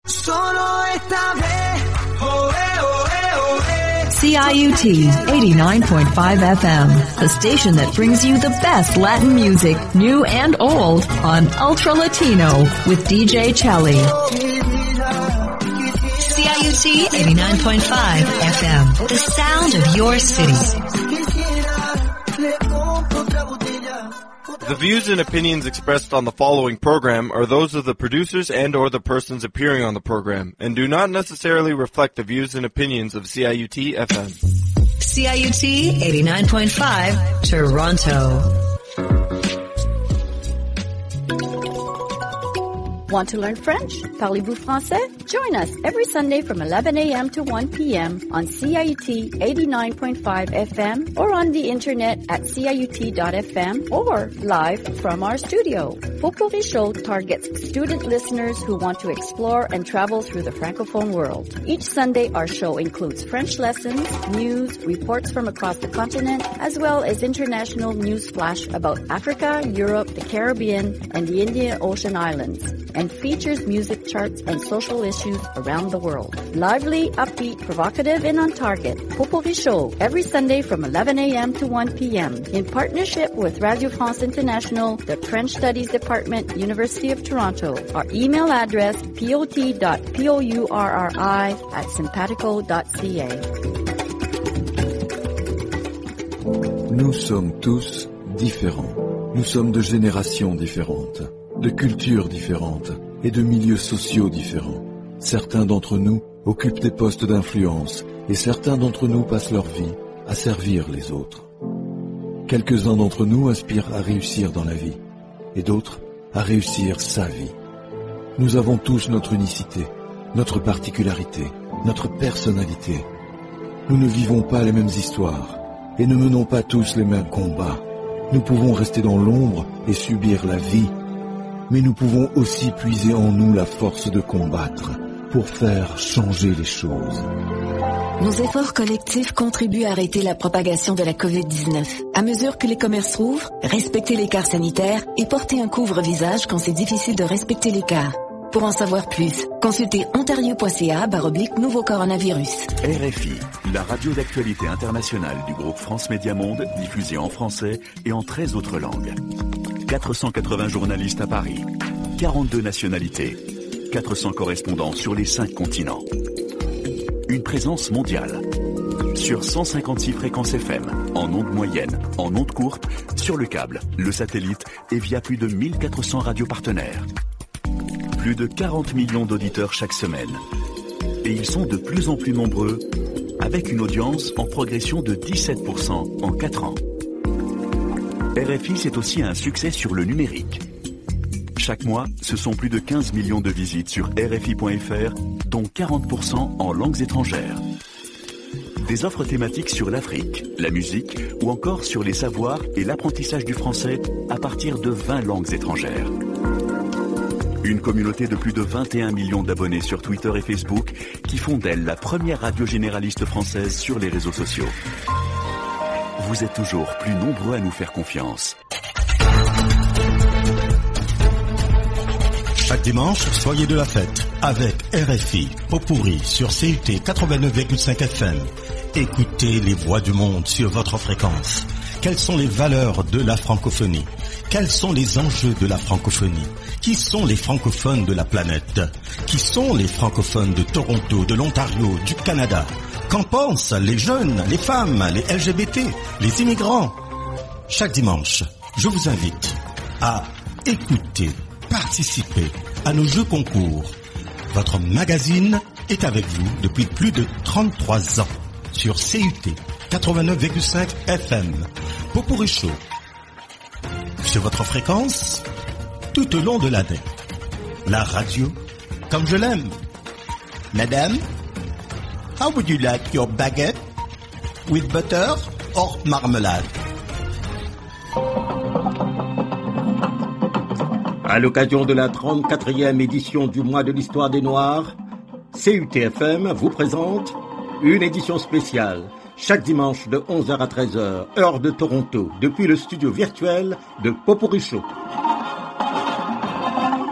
CIUT 89.5 FM, the station that brings you the best Latin music, new and old, on Ultra Latino with DJ Chelly. CIUT 89.5 FM, the sound of your city. The views and opinions expressed on the following program are those of the producers and or the persons appearing on the program and do not necessarily reflect the views and opinions of CIUT FM. CIUT 89.5 Toronto. Want to learn French? Parlez-vous français? Join us every Sunday from 11 a.m. to 1 p.m. on CIUT 89.5 FM or on the internet at CIUT.FM or live from our studio. Potpourri Show targets student listeners who want to explore and travel through the Francophone world. Each Sunday, our show includes French lessons, news, reports from across the continent, as well as international news flash about Africa, Europe, the Caribbean, and the Indian Ocean Islands, and features music charts and social issues around the world. Lively, upbeat, provocative, and on target. Potpourri Show every Sunday from 11 a.m. to 1 p.m. in partnership with Radio France International, the French Studies Department, University of Toronto. Our email address pot.pourri@simpatico.ca. Nous sommes tous différents. Nous sommes de générations différentes, de cultures différentes et de milieux sociaux différents. Certains d'entre nous occupent des postes d'influence et certains d'entre nous passent leur vie à servir les autres. Quelques-uns d'entre nous aspirent à réussir dans la vie et d'autres à réussir sa vie. Nous avons tous notre unicité, notre particularité, notre personnalité. Nous ne vivons pas les mêmes histoires et ne menons pas tous les mêmes combats. Nous pouvons rester dans l'ombre et subir la vie, mais nous pouvons aussi puiser en nous la force de combattre pour faire changer les choses. Nos efforts collectifs contribuent à arrêter la propagation de la COVID-19. À mesure que les commerces rouvrent, respectez l'écart sanitaire et portez un couvre-visage quand c'est difficile de respecter l'écart. Pour en savoir plus, consultez ontario.ca/nouveau coronavirus. RFI, la radio d'actualité internationale du groupe France Média Monde, diffusée en français et en 13 autres langues. 480 journalistes à Paris, 42 nationalités, 400 correspondants sur les 5 continents. Une présence mondiale. Sur 156 fréquences FM, en ondes moyennes, en ondes courtes, sur le câble, le satellite et via plus de 1400 radios partenaires. Plus de 40 millions d'auditeurs chaque semaine. Et ils sont de plus en plus nombreux, avec une audience en progression de 17% en 4 ans. RFI, c'est aussi un succès sur le numérique. Chaque mois, ce sont plus de 15 millions de visites sur RFI.fr, dont 40% en langues étrangères. Des offres thématiques sur l'Afrique, la musique ou encore sur les savoirs et l'apprentissage du français à partir de 20 langues étrangères. Une communauté de plus de 21 millions d'abonnés sur Twitter et Facebook qui font d'elle la première radio généraliste française sur les réseaux sociaux. Vous êtes toujours plus nombreux à nous faire confiance. Chaque dimanche, soyez de la fête avec RFI Potpourri sur CIUT 89,5 FM. Écoutez les voix du monde sur votre fréquence. Quelles sont les valeurs de la francophonie? Quels sont les enjeux de la francophonie? Qui sont les francophones de la planète? Qui sont les francophones de Toronto, de l'Ontario, du Canada? Qu'en pensent les jeunes, les femmes, les LGBT, les immigrants? Chaque dimanche, je vous invite à écouter, participer à nos jeux concours. Votre magazine est avec vous depuis plus de 33 ans sur CIUT 89,5 FM. Potpourri Show. Sur votre fréquence, tout au long de l'année. La radio, comme je l'aime. Madame, how would you like your baguette? With butter or marmelade? À l'occasion de la 34e édition du mois de l'histoire des Noirs, CIUT-FM vous présente une édition spéciale, chaque dimanche de 11h à 13h, heure de Toronto, depuis le studio virtuel de Potpourri Show.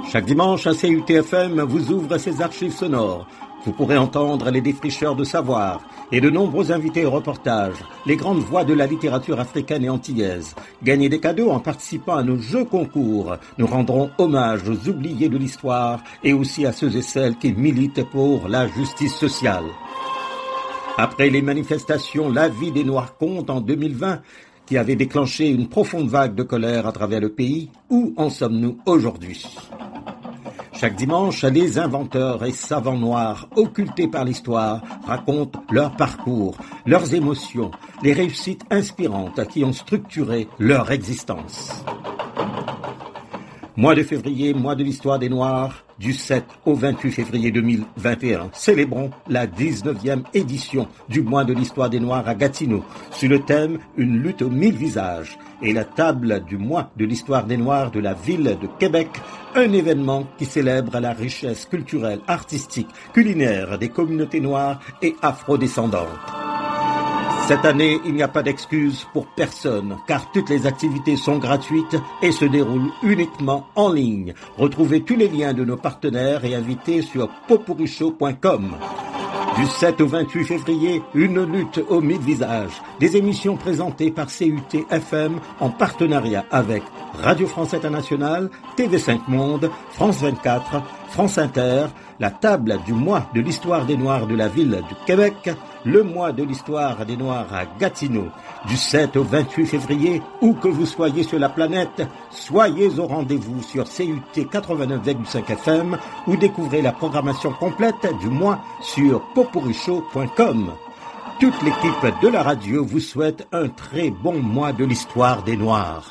Chaque dimanche, CIUT-FM vous ouvre ses archives sonores. Vous pourrez entendre les défricheurs de savoir et de nombreux invités au reportage, les grandes voix de la littérature africaine et antillaise. Gagner des cadeaux en participant à nos jeux concours. Nous rendrons hommage aux oubliés de l'histoire et aussi à ceux et celles qui militent pour la justice sociale. Après les manifestations La vie des Noirs compte en 2020, qui avait déclenché une profonde vague de colère à travers le pays, où en sommes-nous aujourd'hui ? Chaque dimanche, les inventeurs et savants noirs, occultés par l'histoire, racontent leur parcours, leurs émotions, les réussites inspirantes qui ont structuré leur existence. Mois de février, mois de l'histoire des Noirs, du 7 au 28 février 2021. Célébrons la 19e édition du mois de l'histoire des Noirs à Gatineau, sur le thème « Une lutte aux 1000 visages » et la table du mois de l'histoire des Noirs de la ville de Québec, un événement qui célèbre la richesse culturelle, artistique, culinaire des communautés noires et afrodescendantes. Cette année, il n'y a pas d'excuse pour personne, car toutes les activités sont gratuites et se déroulent uniquement en ligne. Retrouvez tous les liens de nos partenaires et invités sur popurichaud.com. Du 7 au 28 février, une lutte aux 1000 visages. Des émissions présentées par CIUT-FM en partenariat avec Radio France Internationale, TV5 Monde, France 24, France Inter, la table du mois de l'histoire des Noirs de la ville du Québec, le mois de l'histoire des Noirs à Gatineau. Du 7 au 28 février, où que vous soyez sur la planète, soyez au rendez-vous sur CIUT 89,5 FM ou découvrez la programmation complète du mois sur popurichaud.com. Toute l'équipe de la radio vous souhaite un très bon mois de l'histoire des Noirs.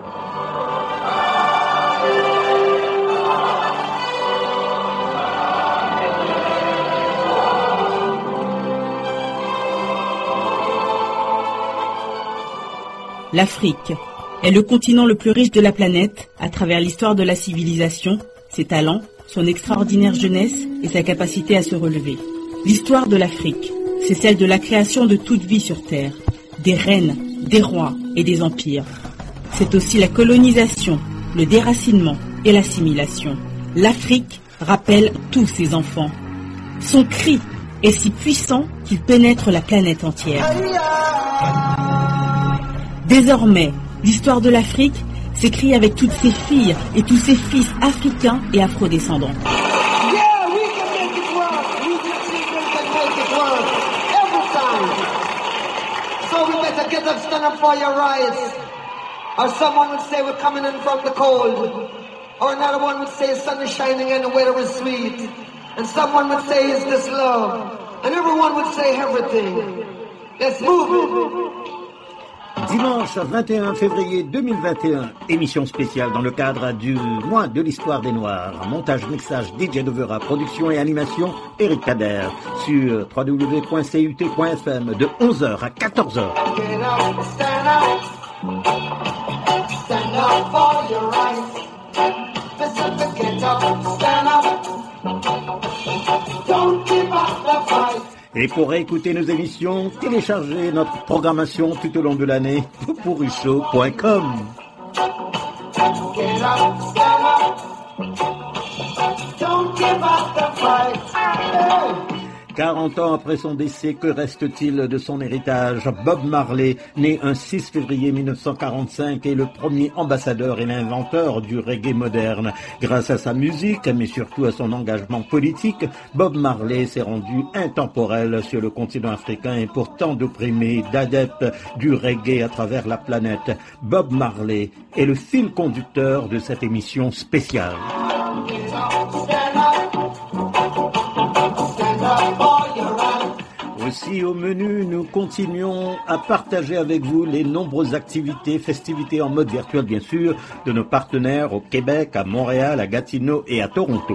L'Afrique est le continent le plus riche de la planète à travers l'histoire de la civilisation, ses talents, son extraordinaire jeunesse et sa capacité à se relever. L'histoire de l'Afrique, c'est celle de la création de toute vie sur Terre, des reines, des rois et des empires. C'est aussi la colonisation, le déracinement et l'assimilation. L'Afrique rappelle tous ses enfants. Son cri est si puissant qu'il pénètre la planète entière. Désormais, l'histoire de l'Afrique s'écrit avec toutes ses filles et tous ses fils africains et afrodescendants. Or someone would say we're coming in from the cold. Or another one would say the sun is shining and the weather is sweet. And someone would say is this love. And everyone would say everything. Let's move it. Dimanche 21 février 2021, émission spéciale dans le cadre du mois de l'histoire des Noirs. Montage, mixage, DJ Dovera, production et animation, Eric Kader. Sur www.cut.fm de 11h à 14h. Stand up for your rights. Listen, get up, stand up. Don't give up the fight. Et pour réécouter nos émissions, téléchargez notre programmation tout au long de l'année pour popurichaud.com. Get up, stand up. Don't give up the fight. Hey. 40 ans après son décès, que reste-t-il de son héritage ? Bob Marley, né un 6 février 1945, est le premier ambassadeur et l'inventeur du reggae moderne. Grâce à sa musique, mais surtout à son engagement politique, Bob Marley s'est rendu intemporel sur le continent africain et pour tant d'opprimés, d'adeptes du reggae à travers la planète. Bob Marley est le fil conducteur de cette émission spéciale. Aussi au menu, nous continuons à partager avec vous les nombreuses activités, festivités en mode virtuel bien sûr, de nos partenaires au Québec, à Montréal, à Gatineau et à Toronto.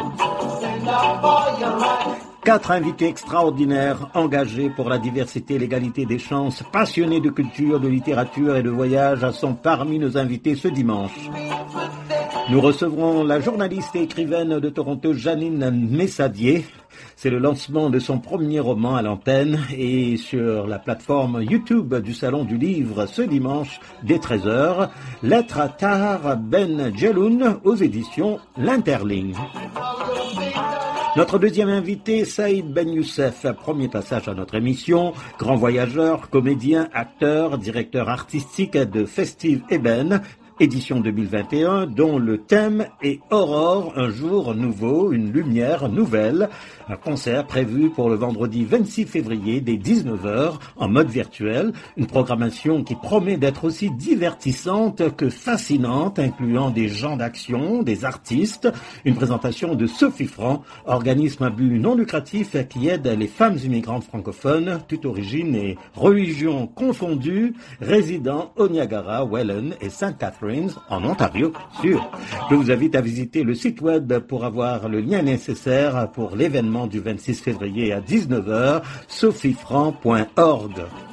4 invités extraordinaires, engagés pour la diversité et l'égalité des chances, passionnés de culture, de littérature et de voyage, sont parmi nos invités ce dimanche. Nous recevrons la journaliste et écrivaine de Toronto, Janine Messadier. C'est le lancement de son premier roman à l'antenne et sur la plateforme YouTube du Salon du Livre ce dimanche dès 13h. Lettre à Tahar Ben Jelloun aux éditions L'Interligne. Notre deuxième invité, Saïd Ben Youssef, premier passage à notre émission, grand voyageur, comédien, acteur, directeur artistique de Festive Eben, édition 2021, dont le thème est Aurore, un jour nouveau, une lumière nouvelle. Un concert prévu pour le vendredi 26 février dès 19h en mode virtuel. Une programmation qui promet d'être aussi divertissante que fascinante, incluant des gens d'action, des artistes. Une présentation de Sophie Franc, organisme à but non lucratif qui aide les femmes immigrantes francophones, toute origine et religion confondues, résidant au Niagara, Welland et St. Catharines en Ontario, sûr. Je vous invite à visiter le site web pour avoir le lien nécessaire pour l'événement du 26 février à 19h, sophiefranc.org.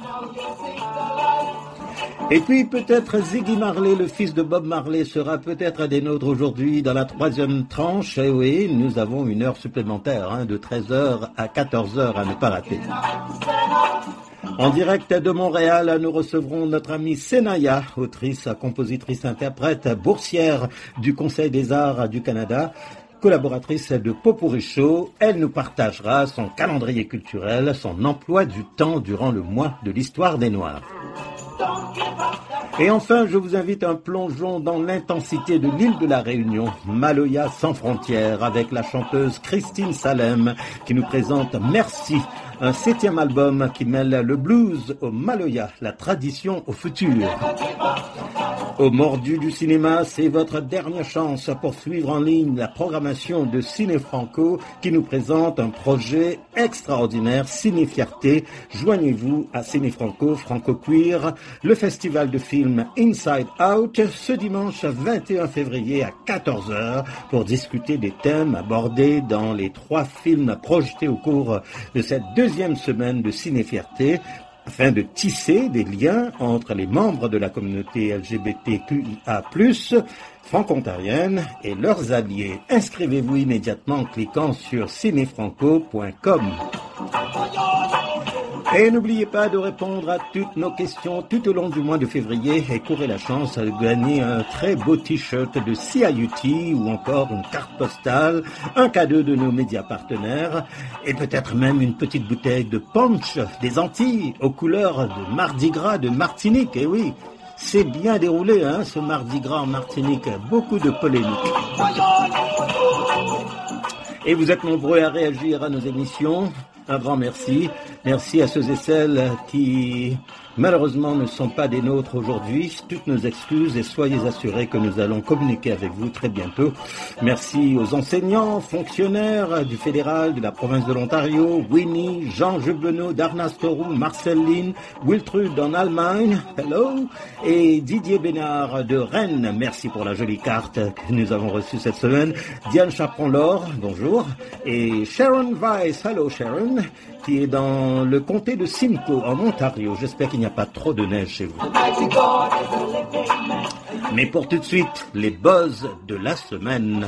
Et puis peut-être Ziggy Marley, le fils de Bob Marley, sera peut-être des nôtres aujourd'hui dans la troisième tranche. Et oui, nous avons une heure supplémentaire, de 13h à 14h à ne pas rater. En direct de Montréal, nous recevrons notre amie Senaya, autrice, compositrice, interprète, boursière du Conseil des Arts du Canada, collaboratrice de Popurrí Show. Elle nous partagera son calendrier culturel, son emploi du temps durant le mois de l'histoire des Noirs. Et enfin, je vous invite à un plongeon dans l'intensité de l'île de la Réunion, Maloya sans frontières, avec la chanteuse Christine Salem, qui nous présente Merci, un 7e album qui mêle le blues au Maloya, la tradition au futur. Au Mordu du cinéma, c'est votre dernière chance pour suivre en ligne la programmation de Ciné Franco qui nous présente un projet extraordinaire, Ciné Fierté. Joignez-vous à Ciné Franco, Franco Queer, le festival de films Inside Out, ce dimanche 21 février à 14h pour discuter des thèmes abordés dans les 3 films projetés au cours de cette deuxième semaine de Ciné Fierté, afin de tisser des liens entre les membres de la communauté LGBTQIA+, franco-ontarienne et leurs alliés. Inscrivez-vous immédiatement en cliquant sur cinefranco.com. Et n'oubliez pas de répondre à toutes nos questions tout au long du mois de février et courez la chance de gagner un très beau t-shirt de CIUT ou encore une carte postale, un cadeau de nos médias partenaires et peut-être même une petite bouteille de punch des Antilles aux couleurs de Mardi Gras de Martinique. Et oui, c'est bien déroulé, ce Mardi Gras en Martinique. Beaucoup de polémiques. Et vous êtes nombreux à réagir à nos émissions. Un grand merci. Merci à ceux et celles qui, malheureusement, ne sont pas des nôtres aujourd'hui. Toutes nos excuses et soyez assurés que nous allons communiquer avec vous très bientôt. Merci aux enseignants, fonctionnaires du fédéral, de la province de l'Ontario, Winnie, Jean Jebenot d'Arnastoru, Marceline, Wiltrud en Allemagne, hello, et Didier Bénard de Rennes. Merci pour la jolie carte que nous avons reçue cette semaine. Diane Chaperon-Laure, bonjour. Et Sharon Weiss, hello Sharon, qui est dans le comté de Simcoe, en Ontario. J'espère qu'il n'y a pas trop de neige chez vous. Mais pour tout de suite, les buzz de la semaine.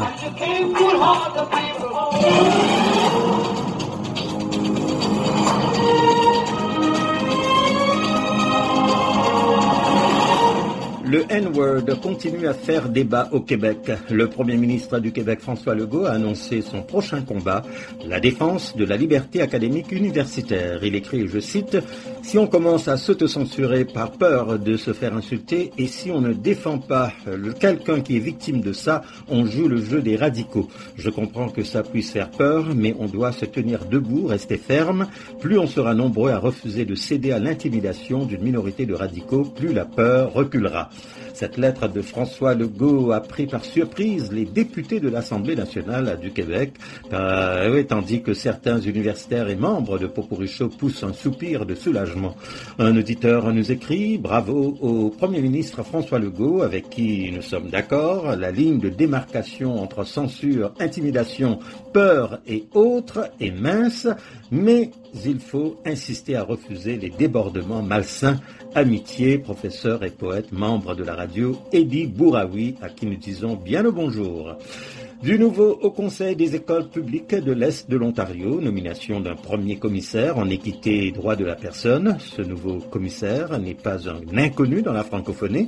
Le N-word continue à faire débat au Québec. Le Premier ministre du Québec, François Legault, a annoncé son prochain combat, la défense de la liberté académique universitaire. Il écrit, je cite, « Si on commence à s'autocensurer par peur de se faire insulter et si on ne défend pas quelqu'un qui est victime de ça, on joue le jeu des radicaux. Je comprends que ça puisse faire peur, mais on doit se tenir debout, rester ferme. Plus on sera nombreux à refuser de céder à l'intimidation d'une minorité de radicaux, plus la peur reculera. » Cette lettre de François Legault a pris par surprise les députés de l'Assemblée nationale du Québec, tandis que certains universitaires et membres de Popurrí Show poussent un soupir de soulagement. Un auditeur nous écrit « Bravo au Premier ministre François Legault, avec qui nous sommes d'accord. La ligne de démarcation entre censure, intimidation, peur et autres est mince, mais il faut insister à refuser les débordements malsains. Amitié, professeur et poète, membre de la radio radio Eddie Bouraoui, à qui nous disons bien le bonjour. Du nouveau au Conseil des écoles publiques de l'Est de l'Ontario, nomination d'un premier commissaire en équité et droit de la personne. Ce nouveau commissaire n'est pas un inconnu dans la francophonie.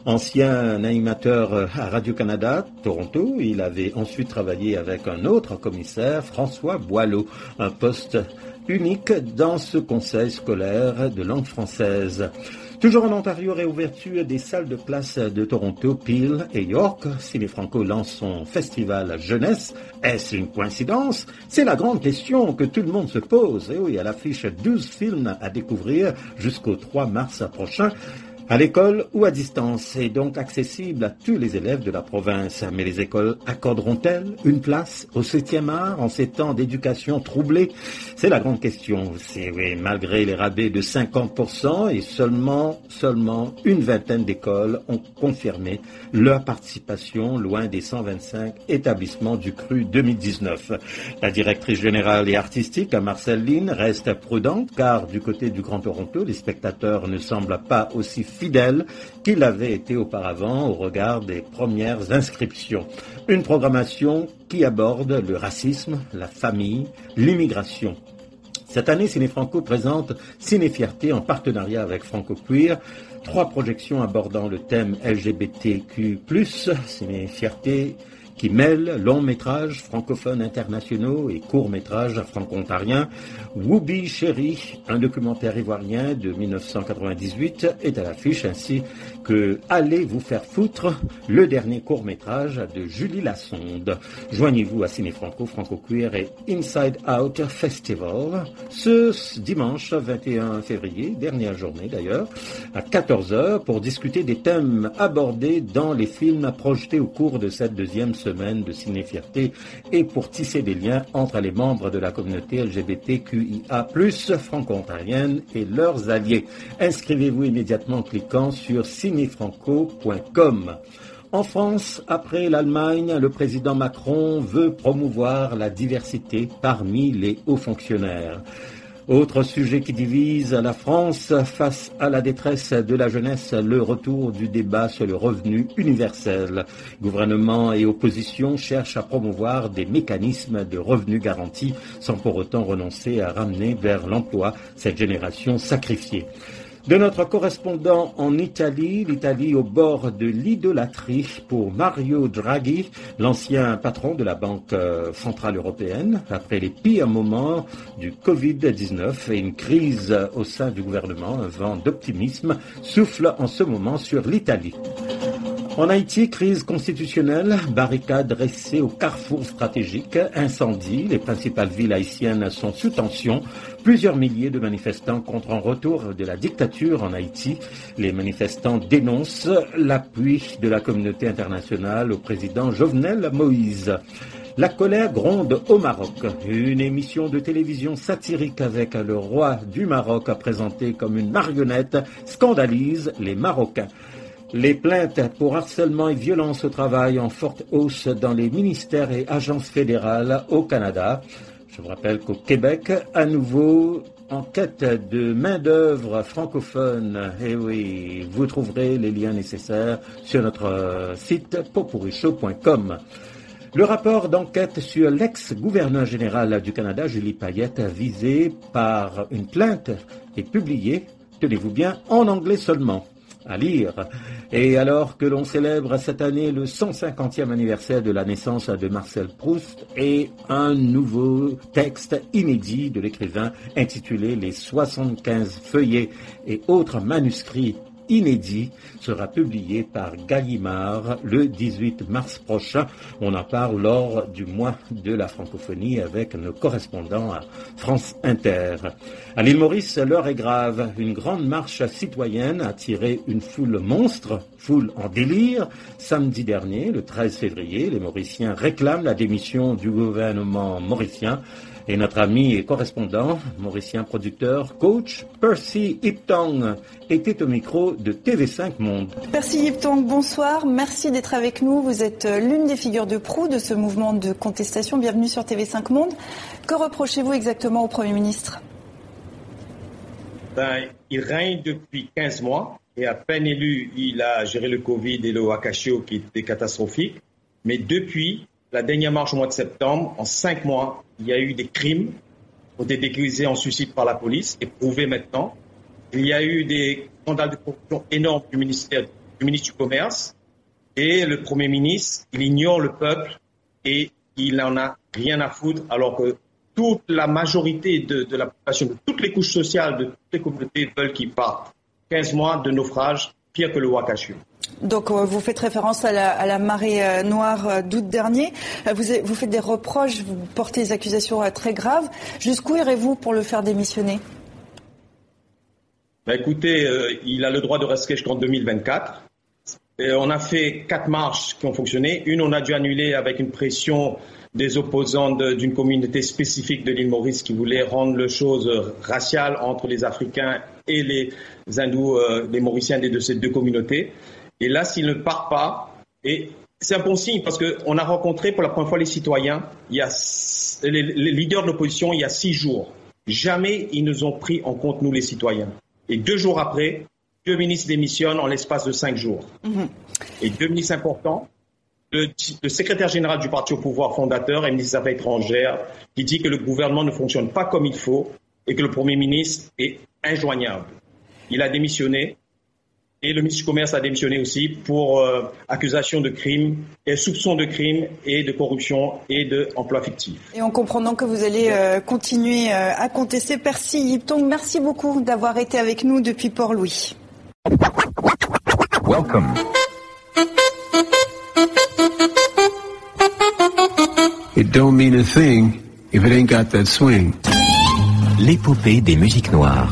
Ancien animateur à Radio-Canada, Toronto, il avait ensuite travaillé avec un autre commissaire, François Boileau, un poste unique dans ce conseil scolaire de langue française. Toujours en Ontario, réouverture des salles de classe de Toronto, Peel et York. Ciné Franco lance son festival jeunesse. Est-ce une coïncidence? C'est la grande question que tout le monde se pose. Et oui, à l'affiche 12 films à découvrir jusqu'au 3 mars prochain. À l'école ou à distance, et donc accessible à tous les élèves de la province. Mais les écoles accorderont-elles une place au 7e art en ces temps d'éducation troublée? C'est la grande question. C'est, oui, malgré les rabais de 50% et seulement une vingtaine d'écoles ont confirmé leur participation, loin des 125 établissements du CRU 2019. La directrice générale et artistique, Marcelle Lynn, reste prudente car du côté du Grand Toronto, les spectateurs ne semblent pas aussi fidèle qu'il avait été auparavant au regard des premières inscriptions. Une programmation qui aborde le racisme, la famille, l'immigration. Cette année, Ciné Franco présente Ciné Fierté en partenariat avec Franco Queer. 3 projections abordant le thème LGBTQ+, Ciné Fierté qui mêle longs métrages francophones internationaux et courts métrages franco-ontariens. Whoopi Chéri, un documentaire ivoirien de 1998, est à l'affiche, ainsi que Allez vous faire foutre, le dernier court métrage de Julie Lassonde. Joignez-vous à Ciné Franco, Franco Queer et Inside Out Festival ce dimanche 21 février, dernière journée d'ailleurs, à 14h pour discuter des thèmes abordés dans les films projetés au cours de cette deuxième semaine de Ciné Fierté et pour tisser des liens entre les membres de la communauté LGBTQIA+, franco-ontarienne et leurs alliés. Inscrivez-vous immédiatement en cliquant sur cinefranco.com. En France, après l'Allemagne, le président Macron veut promouvoir la diversité parmi les hauts fonctionnaires. Autre sujet qui divise la France face à la détresse de la jeunesse, le retour du débat sur le revenu universel. Gouvernement et opposition cherchent à promouvoir des mécanismes de revenus garantis sans pour autant renoncer à ramener vers l'emploi cette génération sacrifiée. De notre correspondant en Italie, l'Italie au bord de l'idolâtrie pour Mario Draghi, l'ancien patron de la Banque centrale européenne, après les pires moments du Covid-19 et une crise au sein du gouvernement, un vent d'optimisme souffle en ce moment sur l'Italie. En Haïti, crise constitutionnelle, barricades dressées au carrefour stratégique, incendie, les principales villes haïtiennes sont sous tension, plusieurs milliers de manifestants contre un retour de la dictature en Haïti. Les manifestants dénoncent l'appui de la communauté internationale au président Jovenel Moïse. La colère gronde au Maroc. Une émission de télévision satirique avec le roi du Maroc présenté comme une marionnette scandalise les Marocains. Les plaintes pour harcèlement et violence au travail en forte hausse dans les ministères et agences fédérales au Canada. Je vous rappelle qu'au Québec, à nouveau, en quête de main-d'œuvre francophone. Et oui, vous trouverez les liens nécessaires sur notre site popurichaud.com. Le rapport d'enquête sur l'ex-gouverneur général du Canada, Julie Payette, visé par une plainte est publié, tenez-vous bien, en anglais seulement. À lire. Et alors que l'on célèbre cette année le 150e anniversaire de la naissance de Marcel Proust et un nouveau texte inédit de l'écrivain intitulé Les 75 feuillets et autres manuscrits inédit sera publié par Gallimard le 18 mars prochain. On en parle lors du mois de la francophonie avec nos correspondants à France Inter. À l'île Maurice, l'heure est grave. Une grande marche citoyenne a attiré une foule monstre, foule en délire. Samedi dernier, le 13 février, les Mauriciens réclament la démission du gouvernement mauricien. Et notre ami et correspondant, mauricien producteur, coach, Percy Iptong, était au micro de TV5 Monde. Percy Iptong, bonsoir. Merci d'être avec nous. Vous êtes l'une des figures de proue de ce mouvement de contestation. Bienvenue sur TV5 Monde. Que reprochez-vous exactement au Premier ministre ? Il règne depuis 15 mois et à peine élu, il a géré le Covid et le Wakashio qui était catastrophique. Mais depuis la dernière marche au mois de septembre, en 5 mois, il y a eu des crimes qui ont été déguisés en suicide par la police et prouvés maintenant. Il y a eu des scandales de corruption énormes du ministre du Commerce et le Premier ministre, il ignore le peuple et il n'en a rien à foutre alors que toute la majorité de la population, de toutes les couches sociales, de toutes les communautés veulent qu'il parte. 15 mois de naufrage, pire que le Wakashio. Donc vous faites référence à la marée noire d'août dernier. Vous faites des reproches, vous portez des accusations très graves. Jusqu'où irez-vous pour le faire démissionner ? Écoutez, il a le droit de rester jusqu'en 2024. Et on a fait 4 marches qui ont fonctionné. Une, on a dû annuler avec une pression des opposants d'une communauté spécifique de l'île Maurice qui voulait rendre les choses raciales entre les Africains et les hindous, les Mauriciens de ces 2 communautés. Et là, s'il ne part pas, et c'est un bon signe parce qu'on a rencontré pour la première fois les citoyens, les leaders de l'opposition il y a 6 jours. Jamais ils nous ont pris en compte, nous les citoyens. Et 2 jours après, 2 ministres démissionnent en l'espace de 5 jours. Et 2 ministres importants, le secrétaire général du parti au pouvoir fondateur et ministre des Affaires étrangères, qui dit que le gouvernement ne fonctionne pas comme il faut et que le Premier ministre est injoignable. Il a démissionné et le ministre du Commerce a démissionné aussi pour accusation de crime et soupçon de crime et de corruption et d'emploi fictif. Et en comprenant que vous allez continuer à contester, Percy Yiptong, merci beaucoup d'avoir été avec nous depuis Port-Louis. Welcome. It don't mean a thing if it ain't got that swing. L'épopée des musiques noires.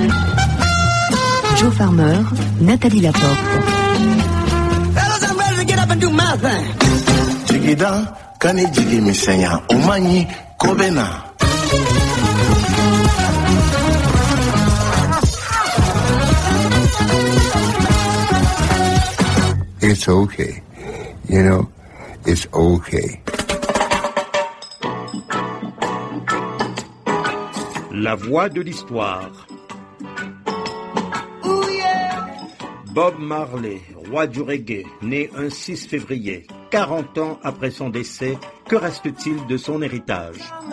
Joe Farmer, Nathalie Laporte. Fellas, I'm ready to get up and do my thing. Jigida, kani jigi misenya, omanyi, kobena. It's okay. You know, it's okay. La voix de l'histoire. Bob Marley, roi du reggae, né un 6 février, 40 ans après son décès, que reste-t-il de son héritage ?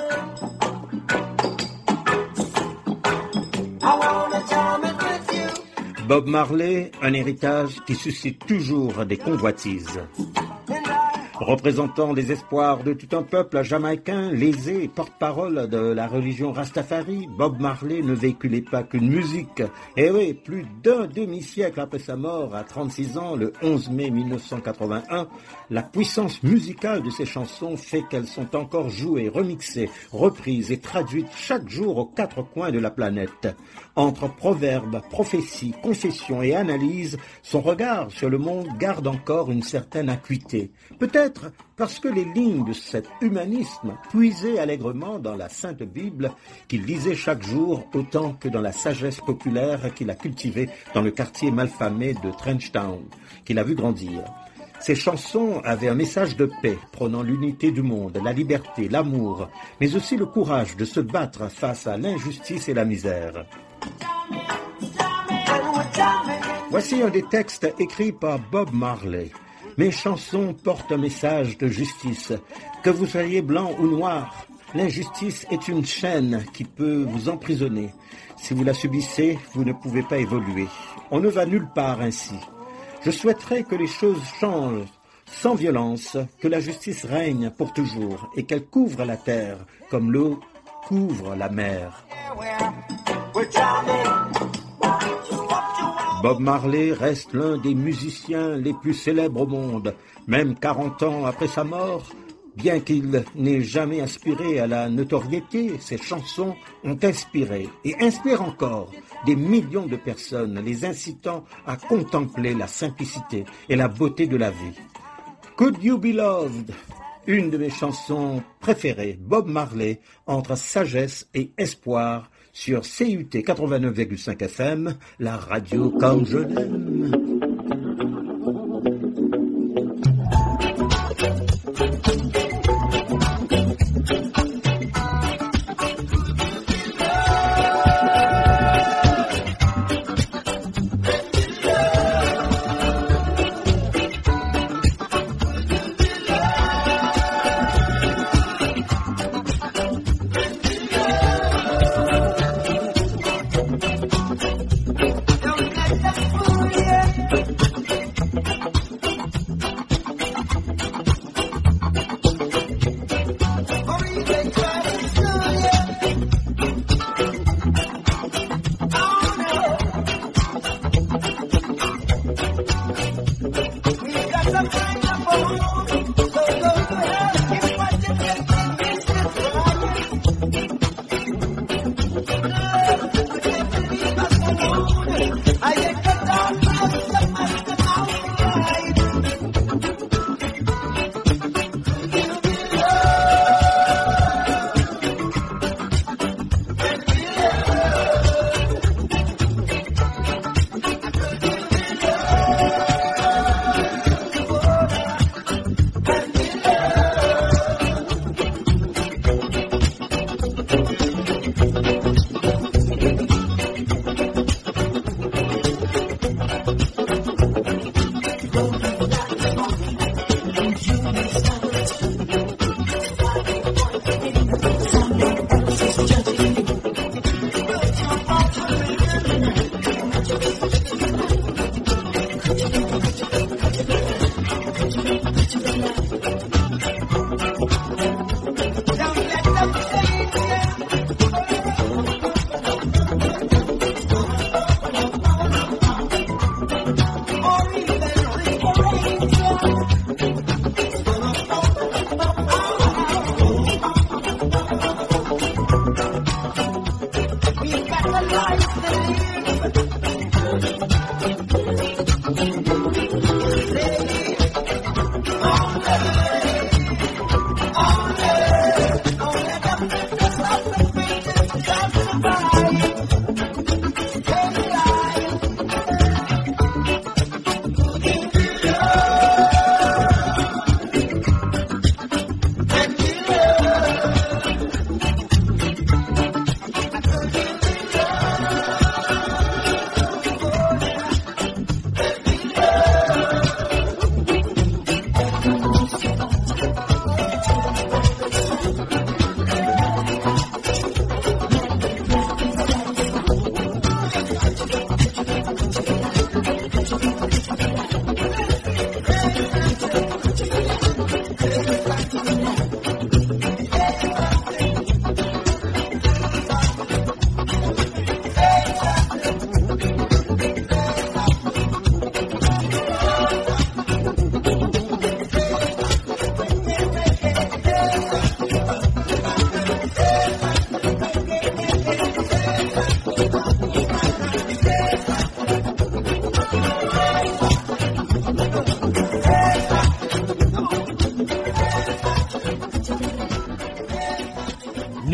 Bob Marley, un héritage qui suscite toujours des convoitises. Représentant les espoirs de tout un peuple jamaïcain, lésé, porte-parole de la religion Rastafari, Bob Marley ne véhiculait pas qu'une musique. Et oui, plus d'un demi-siècle après sa mort, à 36 ans, le 11 mai 1981, la puissance musicale de ses chansons fait qu'elles sont encore jouées, remixées, reprises et traduites chaque jour aux 4 coins de la planète. Entre proverbes, prophéties, confessions et analyses, son regard sur le monde garde encore une certaine acuité. Peut-être parce que les lignes de cet humanisme puisaient allègrement dans la Sainte Bible qu'il lisait chaque jour autant que dans la sagesse populaire qu'il a cultivée dans le quartier malfamé de Trenchtown, qu'il a vu grandir. Ces chansons avaient un message de paix, prônant l'unité du monde, la liberté, l'amour, mais aussi le courage de se battre face à l'injustice et la misère. Voici un des textes écrits par Bob Marley. Mes chansons portent un message de justice. Que vous soyez blanc ou noir, l'injustice est une chaîne qui peut vous emprisonner. Si vous la subissez, vous ne pouvez pas évoluer. On ne va nulle part ainsi. Je souhaiterais que les choses changent sans violence, que la justice règne pour toujours et qu'elle couvre la terre comme l'eau couvre la mer. Bob Marley reste l'un des musiciens les plus célèbres au monde. Même 40 ans après sa mort, bien qu'il n'ait jamais aspiré à la notoriété, ses chansons ont inspiré et inspirent encore des millions de personnes, les incitant à contempler la simplicité et la beauté de la vie. Could You Be Loved? Une de mes chansons préférées, Bob Marley, entre sagesse et espoir, sur CUT 89,5 FM, la radio comme je l'aime.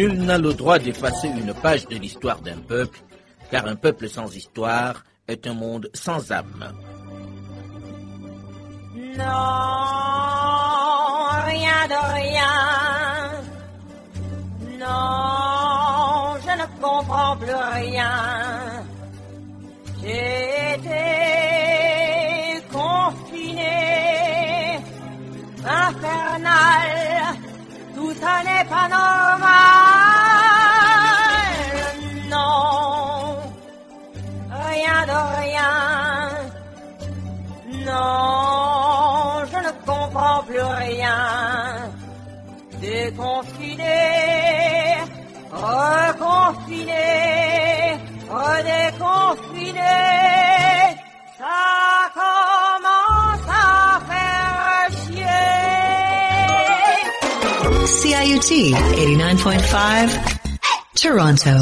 Nul n'a le droit d'effacer une page de l'histoire d'un peuple, car un peuple sans histoire est un monde sans âme. Non, rien de rien. Non, je ne comprends plus rien. J'ai été confiné, infernal, tout ça n'est pas normal. Non, rien de rien. Non, je ne comprends plus rien. Déconfiné, reconfiné, redéconfiné, ça commence à faire chier. CIUT 89.5, Toronto.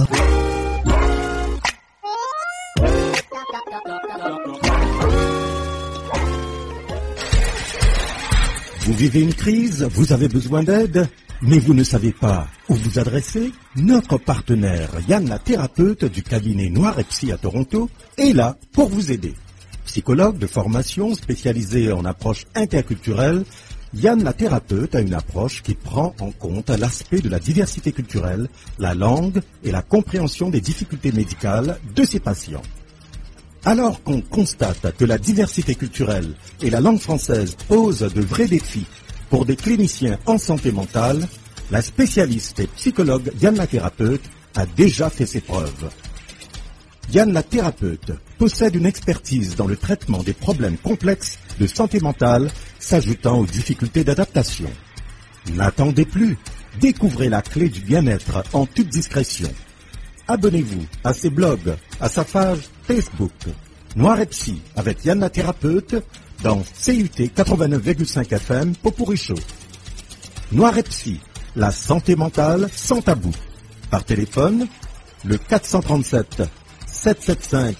Vous vivez une crise, vous avez besoin d'aide, mais vous ne savez pas où vous adresser? Notre partenaire Yann la thérapeute du cabinet Noir et Psy à Toronto est là pour vous aider. Psychologue de formation spécialisé en approche interculturelle, Yann la thérapeute a une approche qui prend en compte l'aspect de la diversité culturelle, la langue et la compréhension des difficultés médicales de ses patients. Alors qu'on constate que la diversité culturelle et la langue française posent de vrais défis pour des cliniciens en santé mentale, la spécialiste et psychologue Yann la thérapeute a déjà fait ses preuves. Yann la thérapeute possède une expertise dans le traitement des problèmes complexes de santé mentale s'ajoutant aux difficultés d'adaptation. N'attendez plus, découvrez la clé du bien-être en toute discrétion. Abonnez-vous à ses blogs, à sa page Facebook, Noir et Psy avec Yann la thérapeute dans CUT 89,5 FM Popurrí Show. Noir et Psy, la santé mentale sans tabou. Par téléphone, le 437 775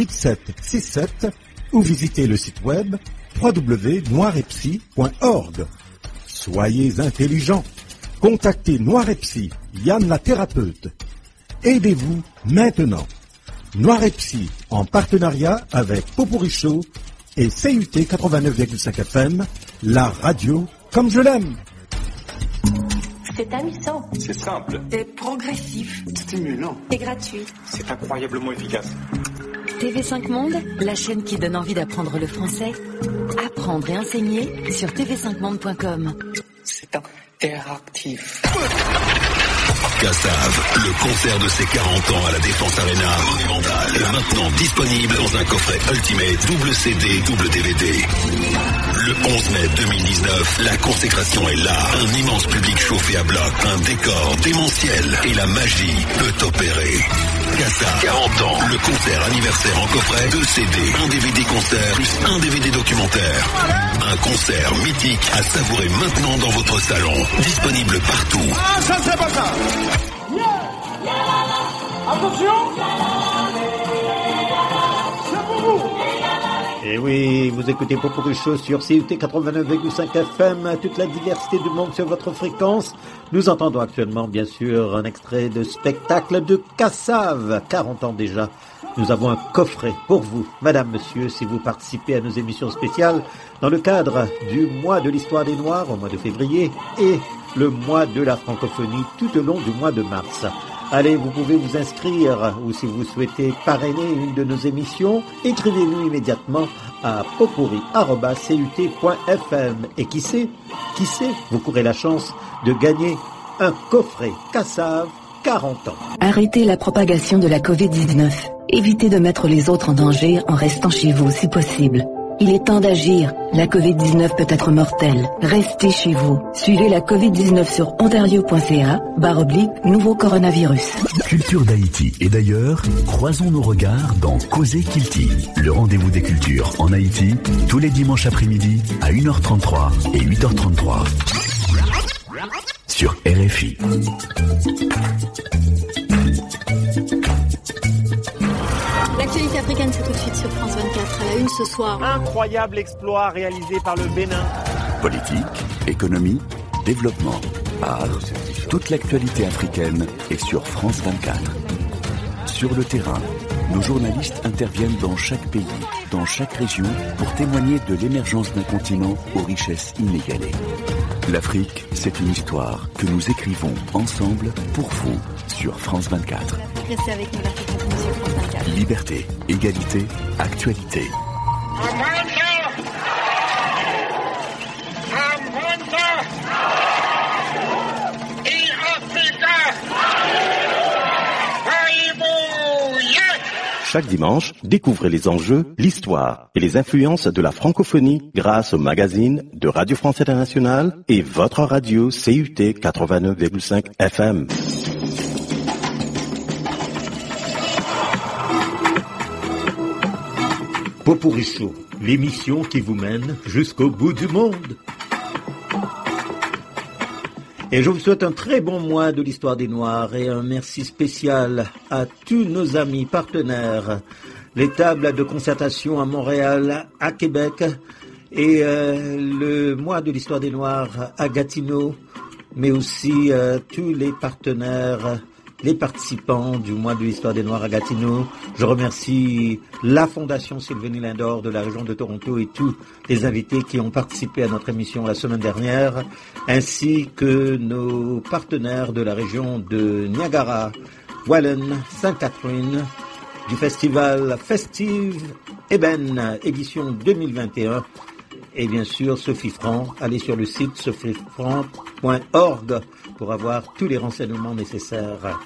8767 ou visitez le site web www.noiretpsy.org. Soyez intelligents. Contactez Noir et Psy, Yann la thérapeute. Aidez-vous maintenant. Noir et Psy en partenariat avec Popurrí Show et CUT 89,5 FM, la radio comme je l'aime. C'est amusant. C'est simple. C'est progressif. Stimulant. C'est gratuit. C'est incroyablement efficace. TV5 Monde, la chaîne qui donne envie d'apprendre le français. Apprendre et enseigner sur tv5monde.com. C'est interactif. Kassav, le concert de ses 40 ans à la Défense Arena Monumental est maintenant disponible dans un coffret Ultimate double CD, double DVD. Le 11 mai 2019, la consécration est là. Un immense public chauffé à bloc, un décor démentiel et la magie peut opérer. Kassav, 40 ans, le concert anniversaire en coffret, 2 CD, un DVD concert plus un DVD documentaire. Un concert mythique à savourer maintenant dans votre salon. Disponible partout. Ah, ça c'est pas ça. Attention. C'est pour vous. Et oui, vous écoutez Popurrí Show sur CUT 89,5 FM, toute la diversité du monde sur votre fréquence. Nous entendons actuellement, bien sûr, un extrait de spectacle de Kassav, 40 ans déjà. Nous avons un coffret pour vous, madame, monsieur, si vous participez à nos émissions spéciales dans le cadre du mois de l'histoire des Noirs au mois de février et le mois de la francophonie tout au long du mois de mars. Allez, vous pouvez vous inscrire ou si vous souhaitez parrainer une de nos émissions, écrivez-nous immédiatement à popurrí@cut.fm et qui sait, vous courez la chance de gagner un coffret Kassav 40 ans. Arrêtez la propagation de la Covid-19. Évitez de mettre les autres en danger en restant chez vous si possible. Il est temps d'agir. La Covid-19 peut être mortelle. Restez chez vous. Suivez la Covid-19 sur ontario.ca/nouveau coronavirus. Culture d'Haïti et d'ailleurs, croisons nos regards dans Causer Kilti, le rendez-vous des cultures en Haïti, tous les dimanches après-midi à 1h33 et 8h33 sur RFI. L'actualité africaine, c'est tout de suite sur France 24 à la une ce soir. Incroyable exploit réalisé par le Bénin. Politique, économie, développement, art, Toute l'actualité africaine est sur France 24. Sur le terrain, nos journalistes interviennent dans chaque pays, dans chaque région, pour témoigner de l'émergence d'un continent aux richesses inégalées. L'Afrique, c'est une histoire que nous écrivons ensemble pour vous sur France 24. Restez avec nous, l'Afrique continue sur France 24. Liberté, égalité, actualité. Chaque dimanche, découvrez les enjeux, l'histoire et les influences de la francophonie grâce au magazine de Radio France Internationale et votre radio CUT 89,5 FM. Popurrí Show, l'émission qui vous mène jusqu'au bout du monde. Et je vous souhaite un très bon mois de l'histoire des Noirs et un merci spécial à tous nos amis partenaires, les tables de concertation à Montréal, à Québec et le mois de l'histoire des Noirs à Gatineau, mais aussi tous les partenaires, les participants du mois de l'histoire des Noirs à Gatineau. Je remercie la Fondation Sylvénie Lindor de la région de Toronto et tous les invités qui ont participé à notre émission la semaine dernière, ainsi que nos partenaires de la région de Niagara, Welland, Sainte-Catherine, du festival Festive Eben, édition 2021, et bien sûr Sophie Franc. Allez sur le site sophiefranc.org pour avoir tous les renseignements nécessaires.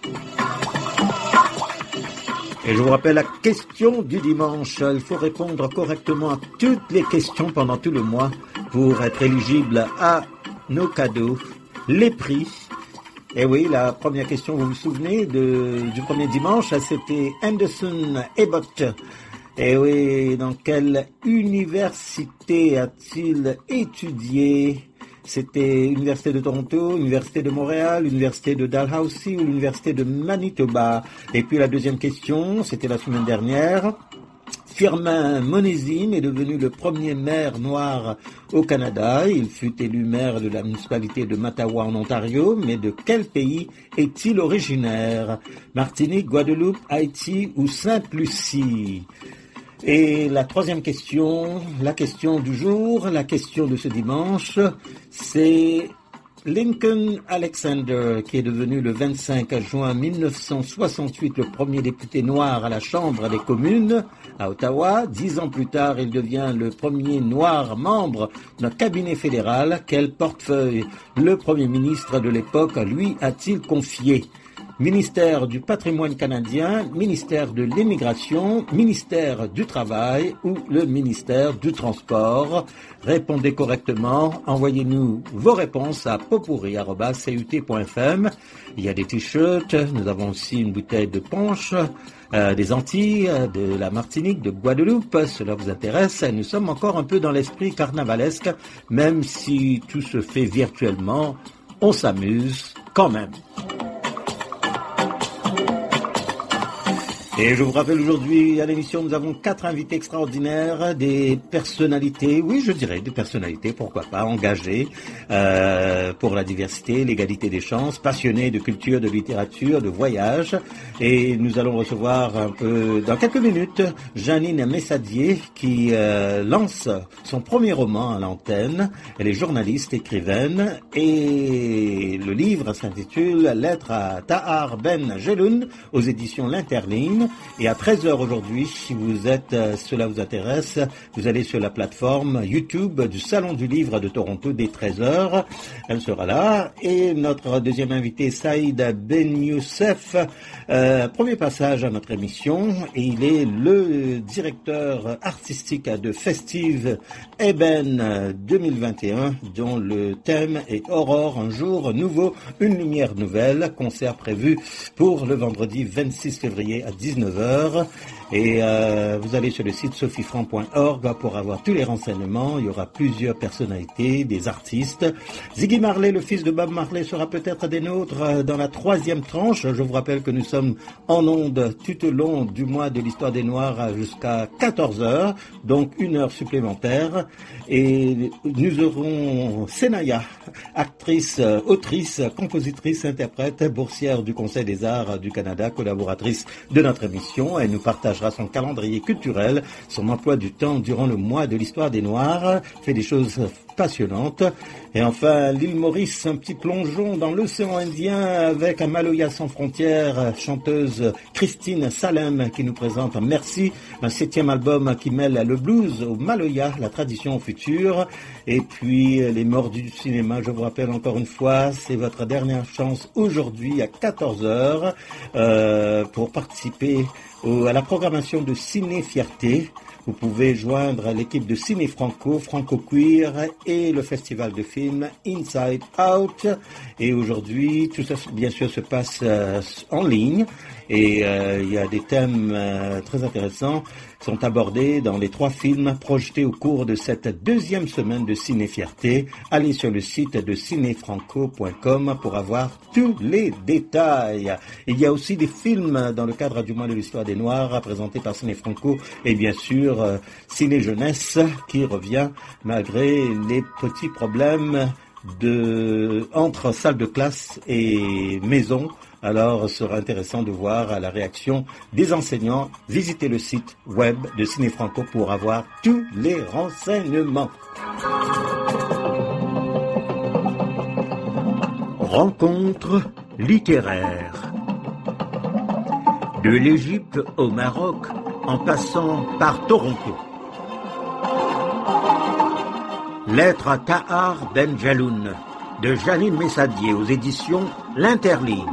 Et je vous rappelle la question du dimanche. Il faut répondre correctement à toutes les questions pendant tout le mois pour être éligible à nos cadeaux, les prix. Et oui, la première question, vous vous souvenez du premier dimanche, c'était Anderson Abbott. Et oui, dans quelle université a-t-il étudié? C'était l'Université de Toronto, l'Université de Montréal, l'Université de Dalhousie ou l'Université de Manitoba. Et puis la deuxième question, c'était la semaine dernière. Firmin Monésime est devenu le premier maire noir au Canada. Il fut élu maire de la municipalité de Mattawa en Ontario. Mais de quel pays est-il originaire? Martinique, Guadeloupe, Haïti ou Sainte-Lucie? Et la troisième question, la question du jour, la question de ce dimanche, c'est Lincoln Alexander, qui est devenu le 25 juin 1968 le premier député noir à la Chambre des communes à Ottawa. 10 ans plus tard, il devient le premier noir membre d'un cabinet fédéral. Quel portefeuille le premier ministre de l'époque lui a-t-il confié? Ministère du patrimoine canadien, ministère de l'immigration, ministère du travail ou le ministère du transport. Répondez correctement, envoyez-nous vos réponses à popurrí@cut.fm. Il y a des t-shirts, nous avons aussi une bouteille de punch, des Antilles, de la Martinique, de Guadeloupe, cela vous intéresse. Nous sommes encore un peu dans l'esprit carnavalesque, même si tout se fait virtuellement, on s'amuse quand même. Et je vous rappelle aujourd'hui à l'émission, nous avons 4 invités extraordinaires, des personnalités, oui je dirais des personnalités, pourquoi pas, engagées pour la diversité, l'égalité des chances, passionnés de culture, de littérature, de voyage. Et nous allons recevoir un peu, dans quelques minutes, Janine Messadier qui lance son premier roman à l'antenne. Elle est journaliste, écrivaine et le livre s'intitule Lettre à Tahar Ben Jeloun aux éditions L'Interligne. Et à 13h aujourd'hui, si cela vous intéresse, vous allez sur la plateforme YouTube du Salon du Livre de Toronto dès 13h. Elle sera là. Et notre deuxième invité, Saïd Ben Youssef, premier passage à notre émission. Et il est le directeur artistique de Festive Eben 2021, dont le thème est Aurore, un jour nouveau, une lumière nouvelle. Concert prévu pour le vendredi 26 février à 10h. 19h. Et vous allez sur le site sophiefranc.org pour avoir tous les renseignements. Il y aura plusieurs personnalités, des artistes. Ziggy Marley, le fils de Bob Marley, sera peut-être des nôtres dans la 3e tranche. Je vous rappelle que nous sommes en ondes tout au long du mois de l'histoire des Noirs jusqu'à 14h, donc 1 heure supplémentaire. Et nous aurons Senaya, actrice, autrice, compositrice, interprète, boursière du Conseil des Arts du Canada, collaboratrice de notre émission. Elle nous partagera son calendrier culturel, son emploi du temps durant le mois de l'histoire des Noirs, fait des choses passionnantes. Et enfin, l'île Maurice, un petit plongeon dans l'océan Indien avec un Maloya sans frontières, chanteuse Christine Salem qui nous présente Merci, un 7e album qui mêle le blues au Maloya, la tradition au futur. Et puis les Mordus du cinéma, je vous rappelle encore une fois, c'est votre dernière chance aujourd'hui à 14h pour participer à la programmation de Ciné Fierté. Vous pouvez joindre l'équipe de Ciné Franco, Franco Queer et le festival de films Inside Out. Et aujourd'hui, tout ça, bien sûr, se passe en ligne. Et il y a des thèmes très intéressants qui sont abordés dans les 3 films projetés au cours de cette 2e semaine de Ciné Fierté. Allez sur le site de cinéfranco.com pour avoir tous les détails. Il y a aussi des films dans le cadre du mois de l'histoire des Noirs présentés par Ciné Franco et bien sûr Ciné Jeunesse qui revient malgré les petits problèmes entre salle de classe et maison. Alors, ce sera intéressant de voir la réaction des enseignants. Visitez le site web de Ciné Franco pour avoir tous les renseignements. Rencontre littéraire. De l'Égypte au Maroc, en passant par Toronto. Lettre à Tahar Ben Jelloun, de Janine Messadier aux éditions L'Interligne.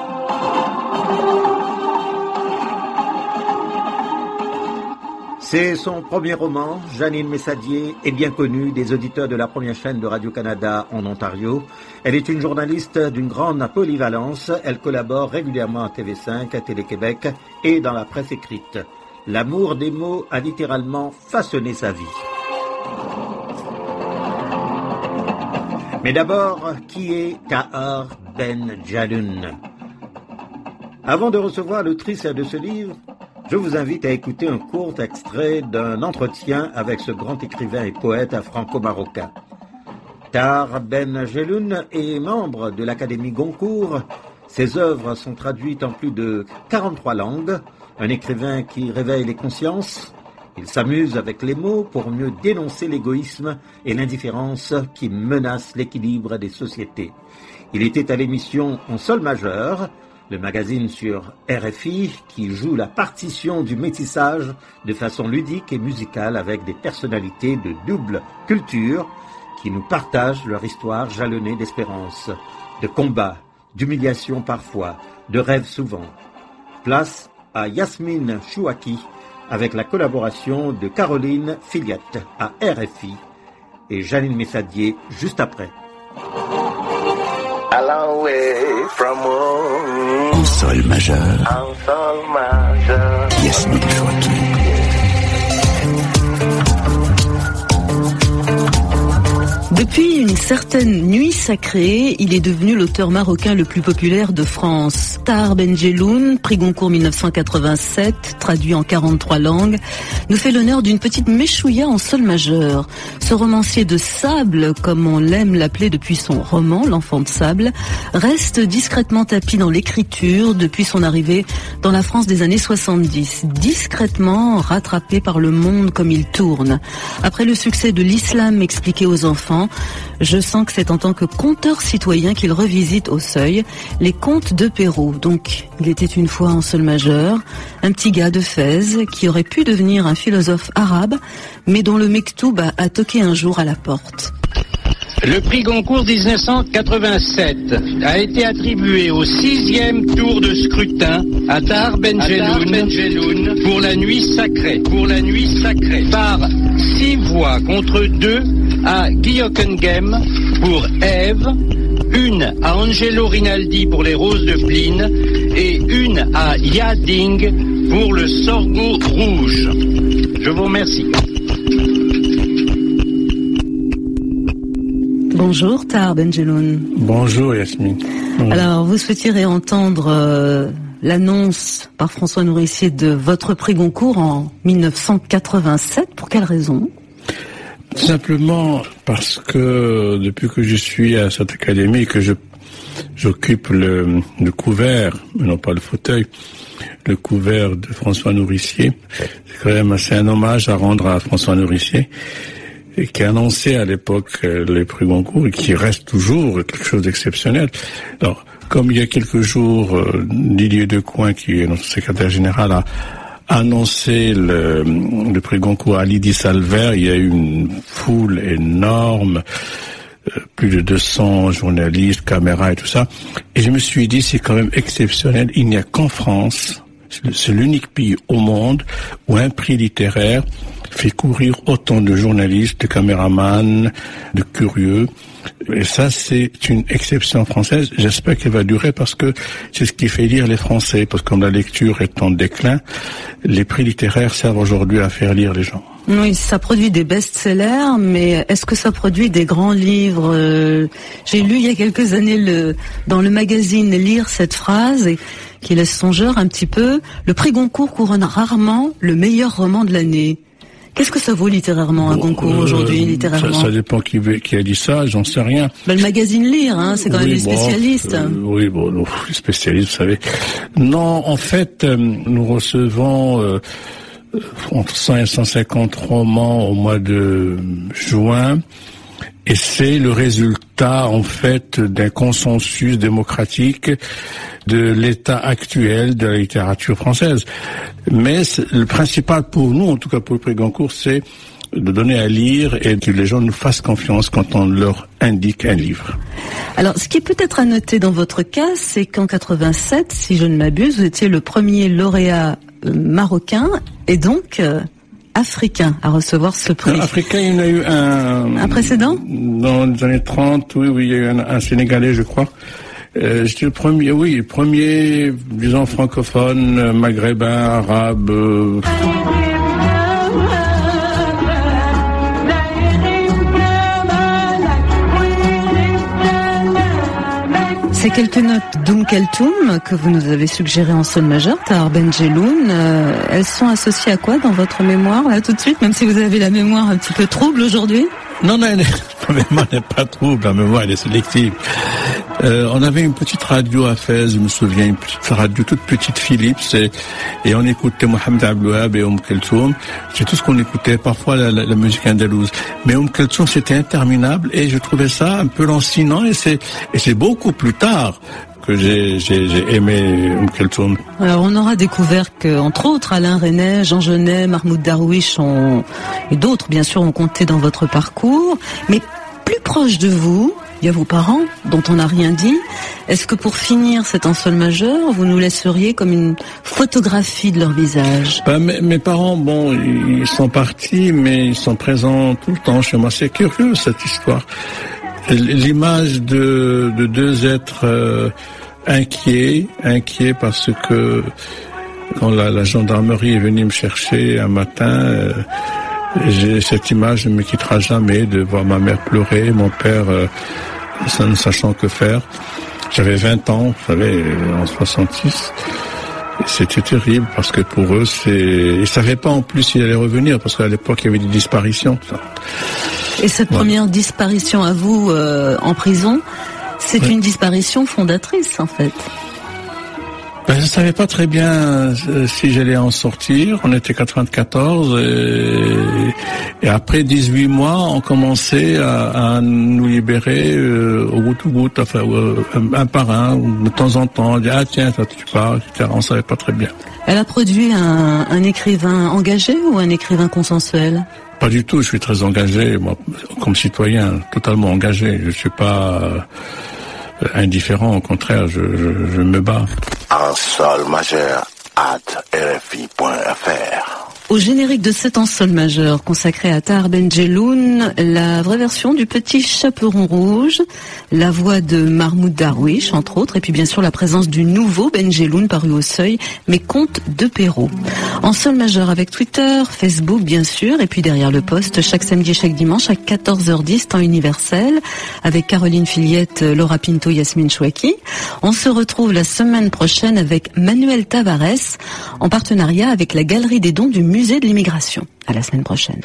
C'est son premier roman. Janine Messadier est bien connue des auditeurs de la première chaîne de Radio-Canada en Ontario. Elle est une journaliste d'une grande polyvalence. Elle collabore régulièrement à TV5, à Télé-Québec et dans la presse écrite. L'amour des mots a littéralement façonné sa vie. Mais d'abord, qui est Tahar Ben Jelloun? Avant de recevoir l'autrice de ce livre, je vous invite à écouter un court extrait d'un entretien avec ce grand écrivain et poète franco-marocain. Tahar Ben Jelloun est membre de l'Académie Goncourt. Ses œuvres sont traduites en plus de 43 langues. Un écrivain qui réveille les consciences. Il s'amuse avec les mots pour mieux dénoncer l'égoïsme et l'indifférence qui menacent l'équilibre des sociétés. Il était à l'émission En Sol majeur, le magazine sur RFI qui joue la partition du métissage de façon ludique et musicale avec des personnalités de double culture qui nous partagent leur histoire jalonnée d'espérance, de combats, d'humiliation parfois, de rêves souvent. Place à Yasmine Chouaki avec la collaboration de Caroline Filiette à RFI et Janine Messadier juste après. En sol majeur. Yasmine Chouaki. Depuis une certaine nuit sacrée, il est devenu l'auteur marocain le plus populaire de France. Tahar Ben Jelloun, prix Goncourt 1987, traduit en 43 langues, nous fait l'honneur d'une petite méchouilla en sol majeur. Ce romancier de sable, comme on l'aime l'appeler depuis son roman, L'Enfant de sable, reste discrètement tapi dans l'écriture depuis son arrivée dans la France des années 70. Discrètement rattrapé par le monde comme il tourne. Après le succès de l'islam expliqué aux enfants, je sens que c'est en tant que conteur citoyen qu'il revisite au Seuil les contes de Perrault. Donc, il était une fois en sol majeur, un petit gars de Fès qui aurait pu devenir un philosophe arabe, mais dont le Mektoub a toqué un jour à la porte. Le prix Goncourt 1987 a été attribué au 6e tour de scrutin à Tahar Ben Jelloun pour la nuit sacrée. Par 6 voix contre 2 à Guy Hockenheim pour Ève, une à Angelo Rinaldi pour les roses de Pline et une à Yading pour le sorgho rouge. Je vous remercie. Bonjour Tahar Benjeloun. Bonjour Yasmine. Alors vous souhaitiez réentendre l'annonce par François Nourricier de votre prix Goncourt en 1987. Pour quelle raison ? Simplement parce que depuis que je suis à cette académie, que j'occupe le couvert, non pas le fauteuil, le couvert de François Nourricier, c'est quand même assez un hommage à rendre à François Nourricier, et qui a annoncé à l'époque les prix Goncourt et qui reste toujours quelque chose d'exceptionnel. Alors, comme il y a quelques jours, Didier Decoing, qui est notre secrétaire général, a annoncé le prix Goncourt à Lydie Salvert, il y a eu une foule énorme, plus de 200 journalistes, caméras et tout ça. Et je me suis dit, c'est quand même exceptionnel. Il n'y a qu'en France, c'est l'unique pays au monde où un prix littéraire fait courir autant de journalistes, de caméramans, de curieux. Et ça, c'est une exception française. J'espère qu'elle va durer parce que c'est ce qui fait lire les Français. Parce que comme la lecture est en déclin, les prix littéraires servent aujourd'hui à faire lire les gens. Oui, ça produit des best-sellers, mais est-ce que ça produit des grands livres ? J'ai lu il y a quelques années dans le magazine Lire cette phrase qui laisse songeur un petit peu. Le prix Goncourt couronne rarement le meilleur roman de l'année. Qu'est-ce que ça vaut littérairement un Goncourt aujourd'hui, littérairement ? Ça dépend qui a dit ça, j'en sais rien. Le magazine Lire, c'est quand même les spécialistes. Les spécialistes, vous savez. Non, en fait, nous recevons entre 100 et 150 romans au mois de juin. Et c'est le résultat, en fait, d'un consensus démocratique de l'état actuel de la littérature française. Mais le principal pour nous, en tout cas pour le prix Goncourt, c'est de donner à lire et que les gens nous fassent confiance quand on leur indique un livre. Alors, ce qui est peut-être à noter dans votre cas, c'est qu'en 87, si je ne m'abuse, vous étiez le premier lauréat marocain et donc africain à recevoir ce prix. Africain, il y en a eu un précédent ? Dans les années 30, oui, il y a eu un Sénégalais, je crois. J'étais le premier, disons, francophone, maghrébin, arabe. Ces quelques notes d'Oum Kalthoum que vous nous avez suggérées en sol majeur, Tahar Benjeloun, elles sont associées à quoi dans votre mémoire, là, tout de suite, même si vous avez la mémoire un petit peu trouble aujourd'hui ? Non, ma mémoire n'est pas trouble, la mémoire elle est sélective. On avait une petite radio à Fès, je me souviens, une petite radio toute petite Philips, et on écoutait Mohamed Abdouab et Kalthoum. C'est tout ce qu'on écoutait, parfois la musique andalouse. Mais Kalthoum, c'était interminable, et je trouvais ça un peu lancinant, et c'est beaucoup plus tard que j'ai aimé Kalthoum. Alors on aura découvert que, entre autres, Alain Resnais, Jean Genet, Mahmoud Darwish et d'autres, bien sûr, ont compté dans votre parcours. Mais plus proche de vous, il y a vos parents, dont on n'a rien dit. Est-ce que pour finir cet en sol majeur, vous nous laisseriez comme une photographie de leur visage ? Mes parents, ils sont partis, mais ils sont présents tout le temps chez moi. C'est curieux, cette histoire. L'image de deux êtres inquiets parce que quand la gendarmerie est venue me chercher un matin, j'ai cette image ne me quittera jamais, de voir ma mère pleurer, mon père ne sachant que faire. J'avais 20 ans, vous savez, en 66. C'était terrible parce que pour eux, ils savaient pas en plus s'il allait revenir parce qu'à l'époque, il y avait des disparitions. Et cette première disparition à vous en prison, c'est une disparition fondatrice en fait. Je ne savais pas très bien si j'allais en sortir. On était 94 et après 18 mois, on commençait à nous libérer au goutte, enfin un par un, de temps en temps. On dit tiens, ça tu pars, etc. On savait pas très bien. Elle a produit un écrivain engagé ou un écrivain consensuel ? Pas du tout, je suis très engagé, moi, comme citoyen, totalement engagé. Je suis pas indifférent, au contraire, je me bats. En sol majeur @rfi.fr Au générique de cet en sol majeur consacré à Tahar Benjeloun, la vraie version du Petit Chaperon Rouge, la voix de Mahmoud Darwish, entre autres, et puis bien sûr la présence du nouveau Benjeloun paru au Seuil, Mes contes de Perrault. En sol majeur avec Twitter, Facebook bien sûr, et puis derrière le poste, chaque samedi et chaque dimanche à 14h10, temps universel, avec Caroline Filiette, Laura Pinto, Yasmine Chouaki. On se retrouve la semaine prochaine avec Manuel Tavares, en partenariat avec la Galerie des Dons du Musée de l'Immigration. À la semaine prochaine.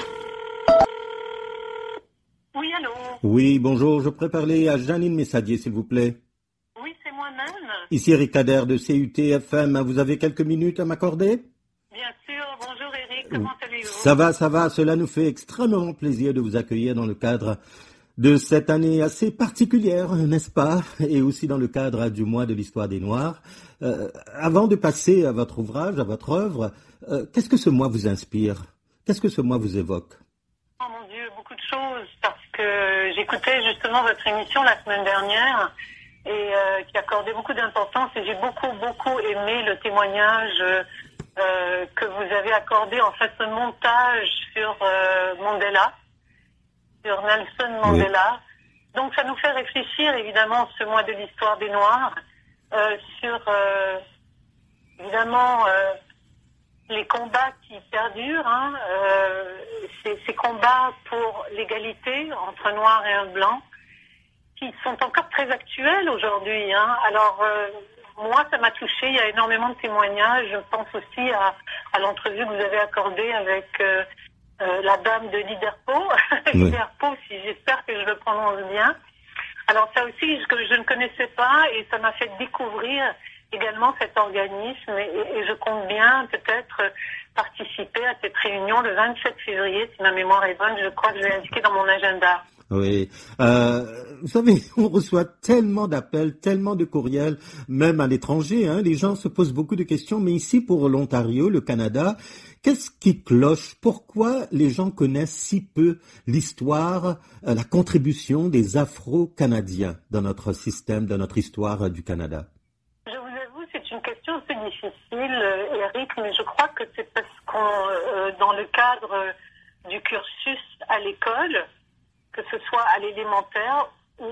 Oui, allô? Oui, bonjour, je pourrais parler à Janine Messadier, s'il vous plaît. Oui, c'est moi-même. Ici Eric Kader de CUT-FM, vous avez quelques minutes à m'accorder? Bien sûr, bonjour Eric, comment allez-vous? Ça va, cela nous fait extrêmement plaisir de vous accueillir dans le cadre de cette année assez particulière, n'est-ce pas? Et aussi dans le cadre du mois de l'histoire des Noirs. Avant de passer à votre ouvrage, à votre œuvre, qu'est-ce que ce mois vous inspire? Qu'est-ce que ce mois vous évoque? Oh mon Dieu, beaucoup de choses, parce que j'écoutais justement votre émission la semaine dernière et qui accordait beaucoup d'importance, et j'ai beaucoup aimé le témoignage que vous avez accordé, en fait, ce montage sur Mandela, sur Nelson Mandela. Oui. Donc ça nous fait réfléchir évidemment ce mois de l'histoire des Noirs sur évidemment les combats qui perdurent, ces combats pour l'égalité entre Noirs et Blancs qui sont encore très actuels aujourd'hui. Alors moi ça m'a touchée, il y a énormément de témoignages. Je pense aussi à l'entrevue que vous avez accordée avec la dame de Liderpo, oui. Liderpo, si j'espère que je le prononce bien. Alors ça aussi, je ne connaissais pas, et ça m'a fait découvrir également cet organisme, et je compte bien peut-être participer à cette réunion le 27 février, si ma mémoire est bonne. Je crois que je l'ai indiqué dans mon agenda. Oui. Vous savez, on reçoit tellement d'appels, tellement de courriels, même à l'étranger. Les gens se posent beaucoup de questions, mais ici, pour l'Ontario, le Canada, qu'est-ce qui cloche? Pourquoi les gens connaissent si peu l'histoire, la contribution des Afro-Canadiens dans notre système, dans notre histoire du Canada? Je vous avoue, c'est une question assez difficile, Eric, mais je crois que c'est parce qu'on, dans le cadre du cursus à l'école, que ce soit à l'élémentaire ou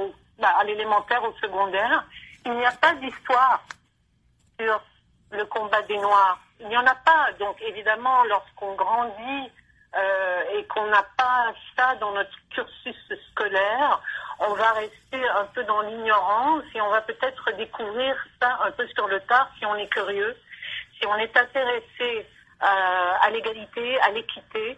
à l'élémentaire ou secondaire, il n'y a pas d'histoire sur le combat des Noirs. Il n'y en a pas. Donc évidemment, lorsqu'on grandit et qu'on n'a pas ça dans notre cursus scolaire, on va rester un peu dans l'ignorance, et on va peut-être découvrir ça un peu sur le tard si on est curieux, si on est intéressé à l'égalité, à l'équité,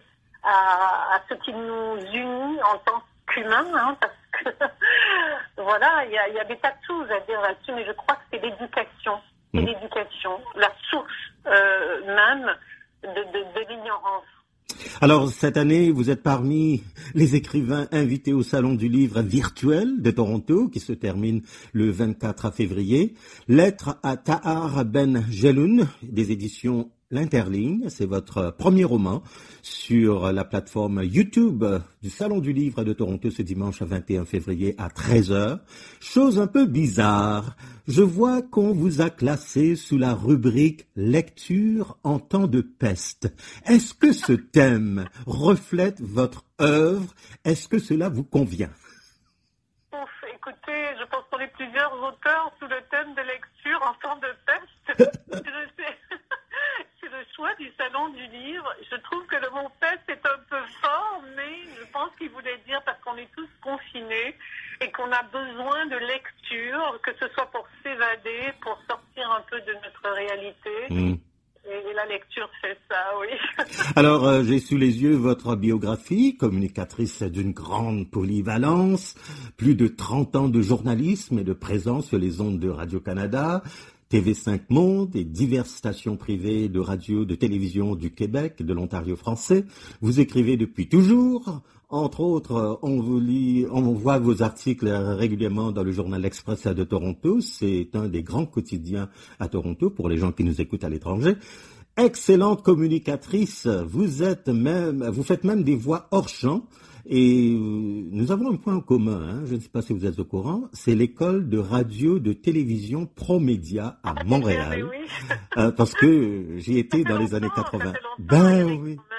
à ce qui nous unit en tant qu'humains, parce que voilà, il y a des tas de choses à dire là-dessus, mais je crois que c'est l'éducation. C'est l'éducation, la source même de l'ignorance. Alors, cette année, vous êtes parmi les écrivains invités au Salon du Livre virtuel de Toronto, qui se termine le 24 février. Lettre à Tahar Benjeloun, des éditions L'Interligne, c'est votre premier roman sur la plateforme YouTube du Salon du Livre de Toronto ce dimanche 21 février à 13h. Chose un peu bizarre, je vois qu'on vous a classé sous la rubrique Lecture en temps de peste. Est-ce que ce thème reflète votre œuvre? Est-ce que cela vous convient? Écoutez, je pense qu'on est plusieurs auteurs sous le thème de lecture en temps de peste. C'est le choix du Salon du Livre. Je trouve que le mot peste est un peu fort, mais je pense qu'il voulait dire parce qu'on est tous confinés et qu'on a besoin de lecture, que ce soit pour s'évader, pour sortir un peu de notre réalité. Et la lecture fait ça, oui. Alors, j'ai sous les yeux votre biographie, communicatrice d'une grande polyvalence, plus de 30 ans de journalisme et de présence sur les ondes de Radio-Canada, TV5 Monde et diverses stations privées de radio, de télévision du Québec, de l'Ontario français. Vous écrivez depuis toujours. Entre autres, on vous lit, on voit vos articles régulièrement dans le journal L'Express de Toronto. C'est un des grands quotidiens à Toronto pour les gens qui nous écoutent à l'étranger. Excellente communicatrice, vous faites même des voix hors champ. Et nous avons un point en commun, hein, je ne sais pas si vous êtes au courant, c'est l'école de radio de télévision Promédia à Montréal, parce que j'y étais dans les années 80. Ben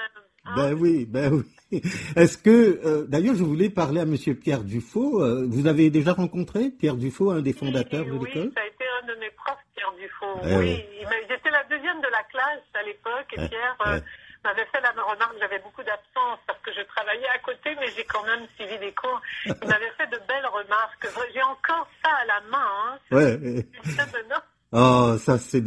oui. Est-ce que, d'ailleurs, je voulais parler à Monsieur Pierre Dufaux. Vous avez déjà rencontré Pierre Dufaux, un des fondateurs de l'école? Oui, ça a été un de mes profs, Pierre Dufaux. J'étais la deuxième de la classe à l'époque, et Pierre m'avait fait la remarque que j'avais beaucoup d'absence parce que je travaillais à côté, mais j'ai quand même suivi des cours. Il m'avait fait de belles remarques. J'ai encore ça à la main. Hein. Oh, ça, c'est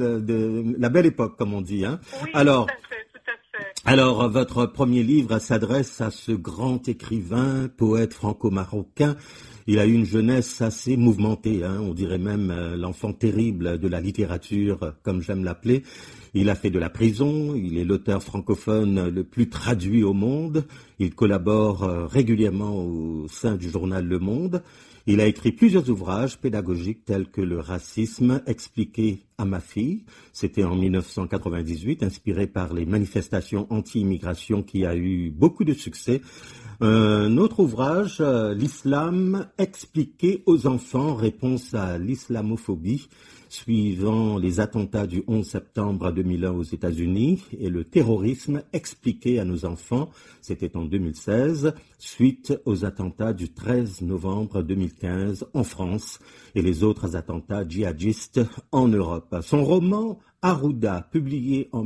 la belle époque, comme on dit. Hein. Oui, alors, tout à fait. Alors, votre premier livre s'adresse à ce grand écrivain, poète franco-marocain. Il a eu une jeunesse assez mouvementée, hein, on dirait même l'enfant terrible de la littérature, comme j'aime l'appeler. Il a fait de la prison, il est l'auteur francophone le plus traduit au monde. Il collabore régulièrement au sein du journal Le Monde. Il a écrit plusieurs ouvrages pédagogiques tels que Le racisme expliqué à ma fille. C'était en 1998, inspiré par les manifestations anti-immigration qui a eu beaucoup de succès. Un autre ouvrage, L'islam expliqué aux enfants, réponse à l'islamophobie, suivant les attentats du 11 septembre 2001 aux États-Unis, et le terrorisme expliqué à nos enfants, c'était en 2016, suite aux attentats du 13 novembre 2015 en France et les autres attentats djihadistes en Europe. Son roman Arruda, publié en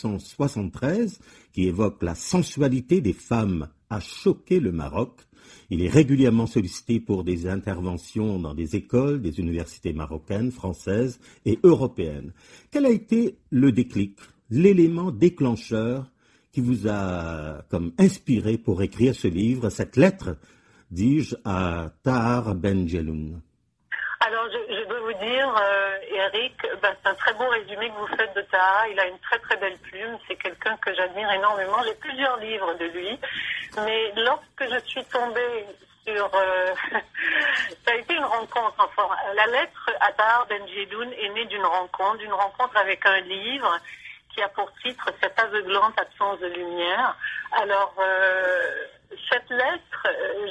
1973, qui évoque la sensualité des femmes, a choqué le Maroc. Il est régulièrement sollicité pour des interventions dans des écoles, des universités marocaines, françaises et européennes. Quel a été le déclic, l'élément déclencheur qui vous a comme inspiré pour écrire ce livre, cette lettre, dis-je, à Tahar Benjeloun? Alors, je dois vous dire, Eric, c'est un très beau résumé que vous faites de Tahar. Il a une très très belle plume. C'est quelqu'un que j'admire énormément. J'ai plusieurs livres de lui. Mais lorsque je suis tombée sur... ça a été une rencontre. Enfin, la lettre à Tahar Benjeloun est née d'une rencontre avec un livre qui a pour titre « Cette aveuglante absence de lumière ». Alors, cette lettre,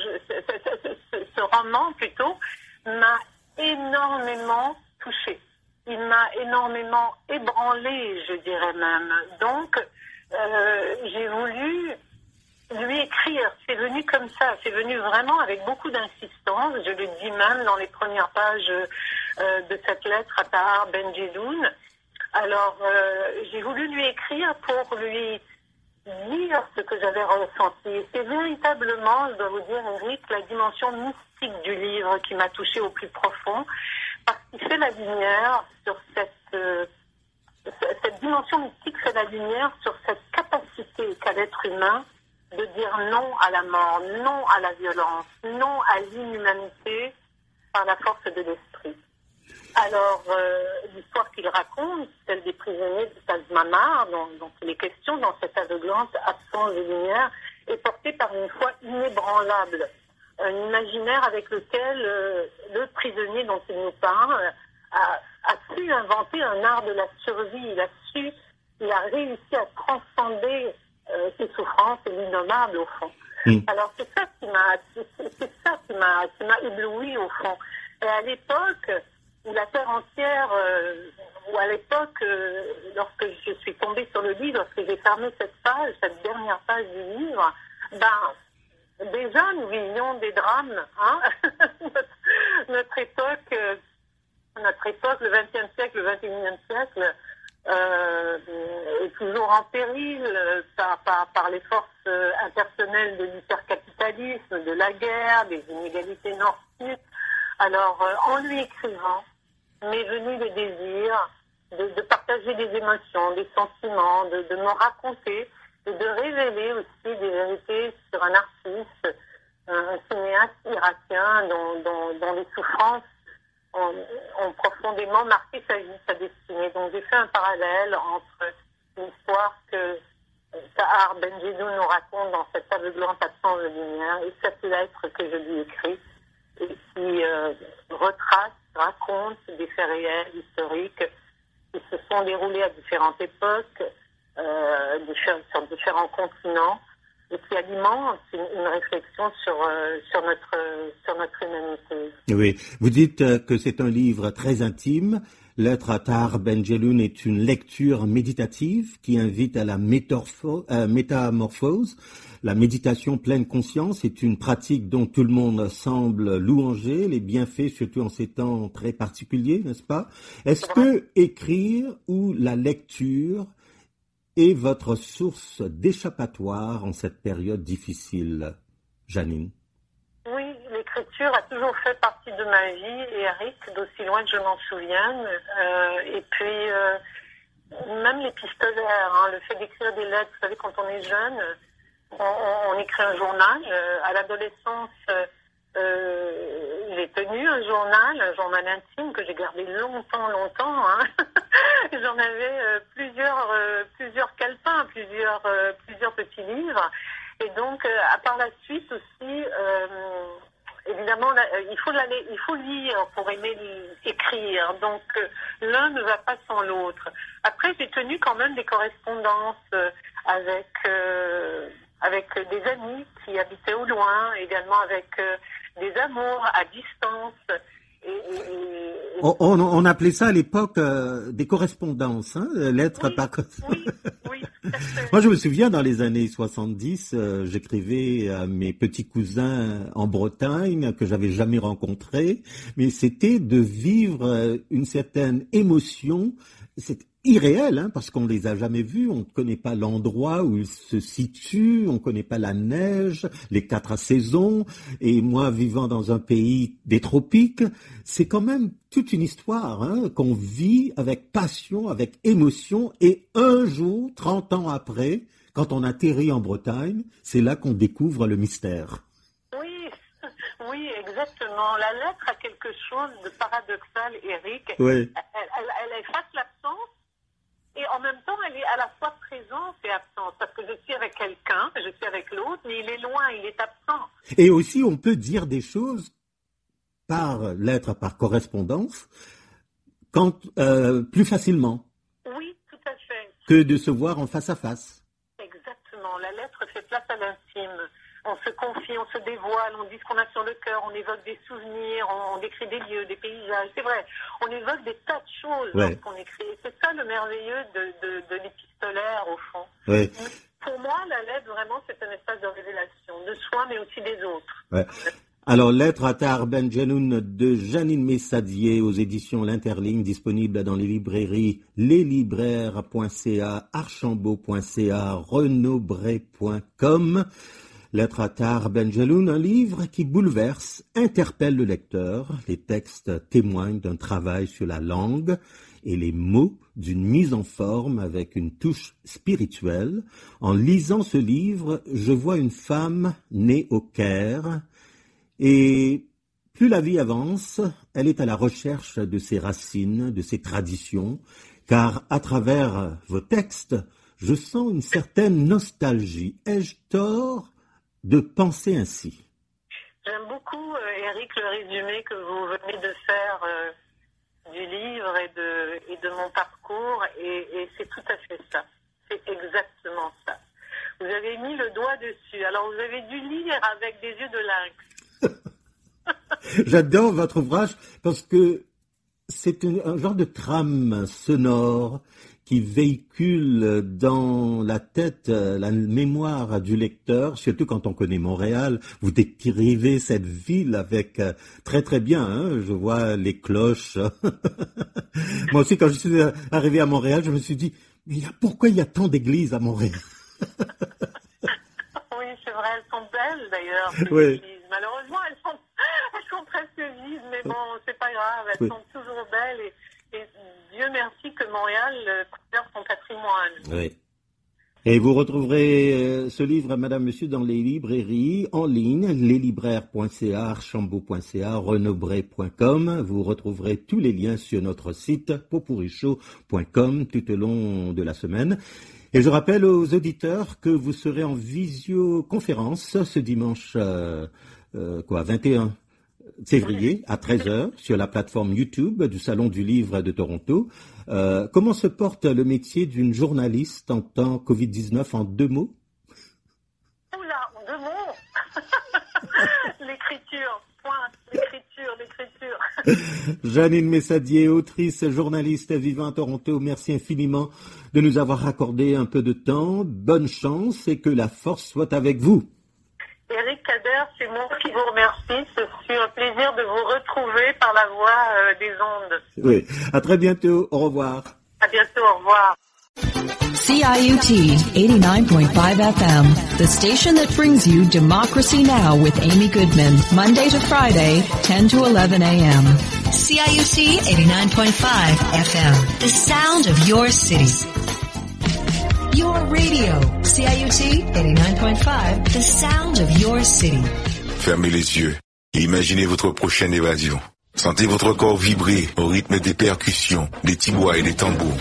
ce roman plutôt, m'a énormément touchée. Il m'a énormément ébranlée, je dirais même. Donc, j'ai voulu lui écrire. C'est venu comme ça. C'est venu vraiment avec beaucoup d'insistance. Je le dis même dans les premières pages de cette lettre à Tahar Benjeloun. Alors, j'ai voulu lui écrire pour lui dire ce que j'avais ressenti. C'est véritablement, je dois vous dire, Eric, la dimension mystique du livre qui m'a touchée au plus profond, parce qu'il fait la lumière sur cette dimension mystique fait la lumière sur cette capacité qu'a l'être humain de dire non à la mort, non à la violence, non à l'inhumanité par la force de l'esprit. Alors, l'histoire qu'il raconte, celle des prisonniers de Tazmamar, dont il est question dans cette aveuglante absence de lumière, est portée par une foi inébranlable, un imaginaire avec lequel le prisonnier dont il nous parle a su inventer un art de la survie. Il a réussi à transcender ses souffrances et l'innommable au fond. Alors c'est ça qui m'a ébloui au fond. Et à l'époque où la terre entière, ou à l'époque, lorsque je suis tombée sur le livre, lorsque j'ai fermé cette dernière page du livre, déjà nous vivions des drames, hein. notre époque, le XXe siècle, le XXIe siècle, est toujours en péril par les forces impersonnelles de l'hypercapitalisme, de la guerre, des inégalités nord-sud. Alors, en lui écrivant, m'est venu le désir de partager des émotions, des sentiments, de me raconter et de révéler aussi des vérités sur un artiste, un cinéaste irakien dont les souffrances ont profondément marqué sa vie, sa destinée. Donc j'ai fait un parallèle entre l'histoire que Tahar Benjeloun nous raconte dans cette aveuglante absence de lumière et cette lettre que je lui écris et qui raconte des faits réels, historiques, qui se sont déroulés à différentes époques, sur différents continents, et qui alimente une réflexion sur notre humanité. Oui, vous dites que c'est un livre très intime. Lettre à Tahar Ben-Jelloun est une lecture méditative qui invite à la métamorphose. La méditation pleine conscience est une pratique dont tout le monde semble louanger les bienfaits, surtout en ces temps très particuliers, n'est-ce pas? Est-ce que écrire ou la lecture est votre source d'échappatoire en cette période difficile, Janine? Oui, l'écriture a toujours fait partie de ma vie, Eric, d'aussi loin que je m'en souvienne. Et puis, même l'épistolaire, le fait d'écrire des lettres, vous savez, quand on est jeune, on écrit un journal. À l'adolescence, j'ai tenu un journal intime que j'ai gardé longtemps. J'en avais plusieurs calepins, plusieurs petits livres. Et donc, à part la suite aussi, évidemment, il faut lire pour aimer écrire. Donc, l'un ne va pas sans l'autre. Après, j'ai tenu quand même des correspondances avec des amis qui habitaient au loin, également avec des amours à distance. On appelait ça à l'époque des correspondances, lettres par... Oui. Moi, je me souviens, dans les années 70, j'écrivais à mes petits cousins en Bretagne que j'avais jamais rencontrés, mais c'était de vivre une certaine émotion. C'est irréel, parce qu'on les a jamais vus, on ne connaît pas l'endroit où ils se situent, on ne connaît pas la neige, les 4 saisons, et moi vivant dans un pays des tropiques, c'est quand même toute une histoire qu'on vit avec passion, avec émotion, et un jour, 30 ans après, quand on atterrit en Bretagne, c'est là qu'on découvre le mystère. Oui, exactement. La lettre a quelque chose de paradoxal, Eric. Oui. Elle efface l'absence. Et en même temps, elle est à la fois présente et absente, parce que je suis avec quelqu'un, je suis avec l'autre, mais il est loin, il est absent. Et aussi, on peut dire des choses par lettre, par correspondance, plus facilement. Oui, tout à fait. Que de se voir en face à face. Exactement. La lettre fait place à l'intime. On se confie, on se dévoile, on dit ce qu'on a sur le cœur, on évoque des souvenirs, on décrit des lieux, des paysages. C'est vrai, on évoque des tas de choses lorsqu'on écrit. Et c'est ça le merveilleux de l'épistolaire, au fond. Ouais. Pour moi, la lettre, vraiment, c'est un espace de révélation, de soi, mais aussi des autres. Ouais. Alors, lettre à Tahar Ben-Jelloun de Janine Messadier aux éditions L'Interligne, disponible dans les librairies leslibraires.ca, archambault.ca, renaudbray.com. Lettre à Tahar Ben-Jelloun, un livre qui bouleverse, interpelle le lecteur. Les textes témoignent d'un travail sur la langue et les mots, d'une mise en forme avec une touche spirituelle. En lisant ce livre, je vois une femme née au Caire et plus la vie avance, elle est à la recherche de ses racines, de ses traditions, car à travers vos textes, je sens une certaine nostalgie. Ai-je tort de penser ainsi? J'aime beaucoup, Eric, le résumé que vous venez de faire du livre et de mon parcours, et c'est tout à fait ça. C'est exactement ça. Vous avez mis le doigt dessus. Alors, vous avez dû lire avec des yeux de lynx. J'adore votre ouvrage parce que c'est un genre de trame sonore qui véhicule dans la tête la mémoire du lecteur, surtout quand on connaît Montréal. Vous décrivez cette ville avec très très bien, je vois les cloches. Moi aussi, quand je suis arrivé à Montréal, je me suis dit, mais pourquoi il y a tant d'églises à Montréal? Oui, c'est vrai, elles sont belles d'ailleurs, ces églises. Malheureusement, elles sont presque vides, mais bon, c'est pas grave, elles sont toujours belles et Dieu merci que Montréal conserve son patrimoine. Oui. Et vous retrouverez ce livre, Madame, Monsieur, dans les librairies en ligne, leslibraires.ca, archambault.ca, renaudbray.com. Vous retrouverez tous les liens sur notre site popurichaud.com tout au long de la semaine. Et je rappelle aux auditeurs que vous serez en visioconférence ce dimanche 21 février à 13h sur la plateforme YouTube du Salon du Livre de Toronto. Comment se porte le métier d'une journaliste en temps Covid-19 en 2 mots? Oula, l'écriture. Point. L'écriture. Janine Messadier, autrice, journaliste vivant à Toronto, merci infiniment de nous avoir accordé un peu de temps. Bonne chance et que la force soit avec vous. Eric Kader, c'est moi qui vous remercie. Ce fut un plaisir de vous retrouver par la voie des ondes. Oui, à très bientôt. Au revoir. À bientôt, au revoir. CIUT 89.5 FM, the station that brings you Democracy Now! With Amy Goodman, Monday to Friday, 10 to 11 a.m. CIUT 89.5 FM, the sound of your city. Your radio, CIUT 89.5, the sound of your city. Fermez les yeux et imaginez votre prochaine évasion. Sentez votre corps vibrer au rythme des percussions, des tibois et des tambours.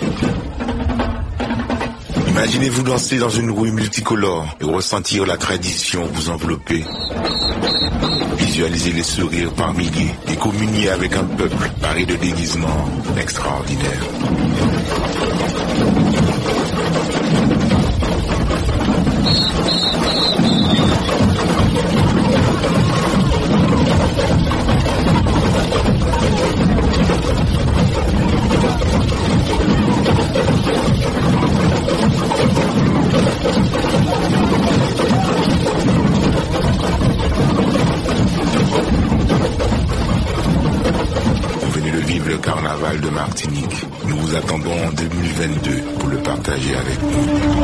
Imaginez-vous danser dans une rue multicolore et ressentir la tradition vous envelopper. Visualisez les sourires par milliers et communiez avec un peuple paré de déguisements extraordinaires. Le carnaval de Martinique. Nous vous attendons en 2022 pour le partager avec nous.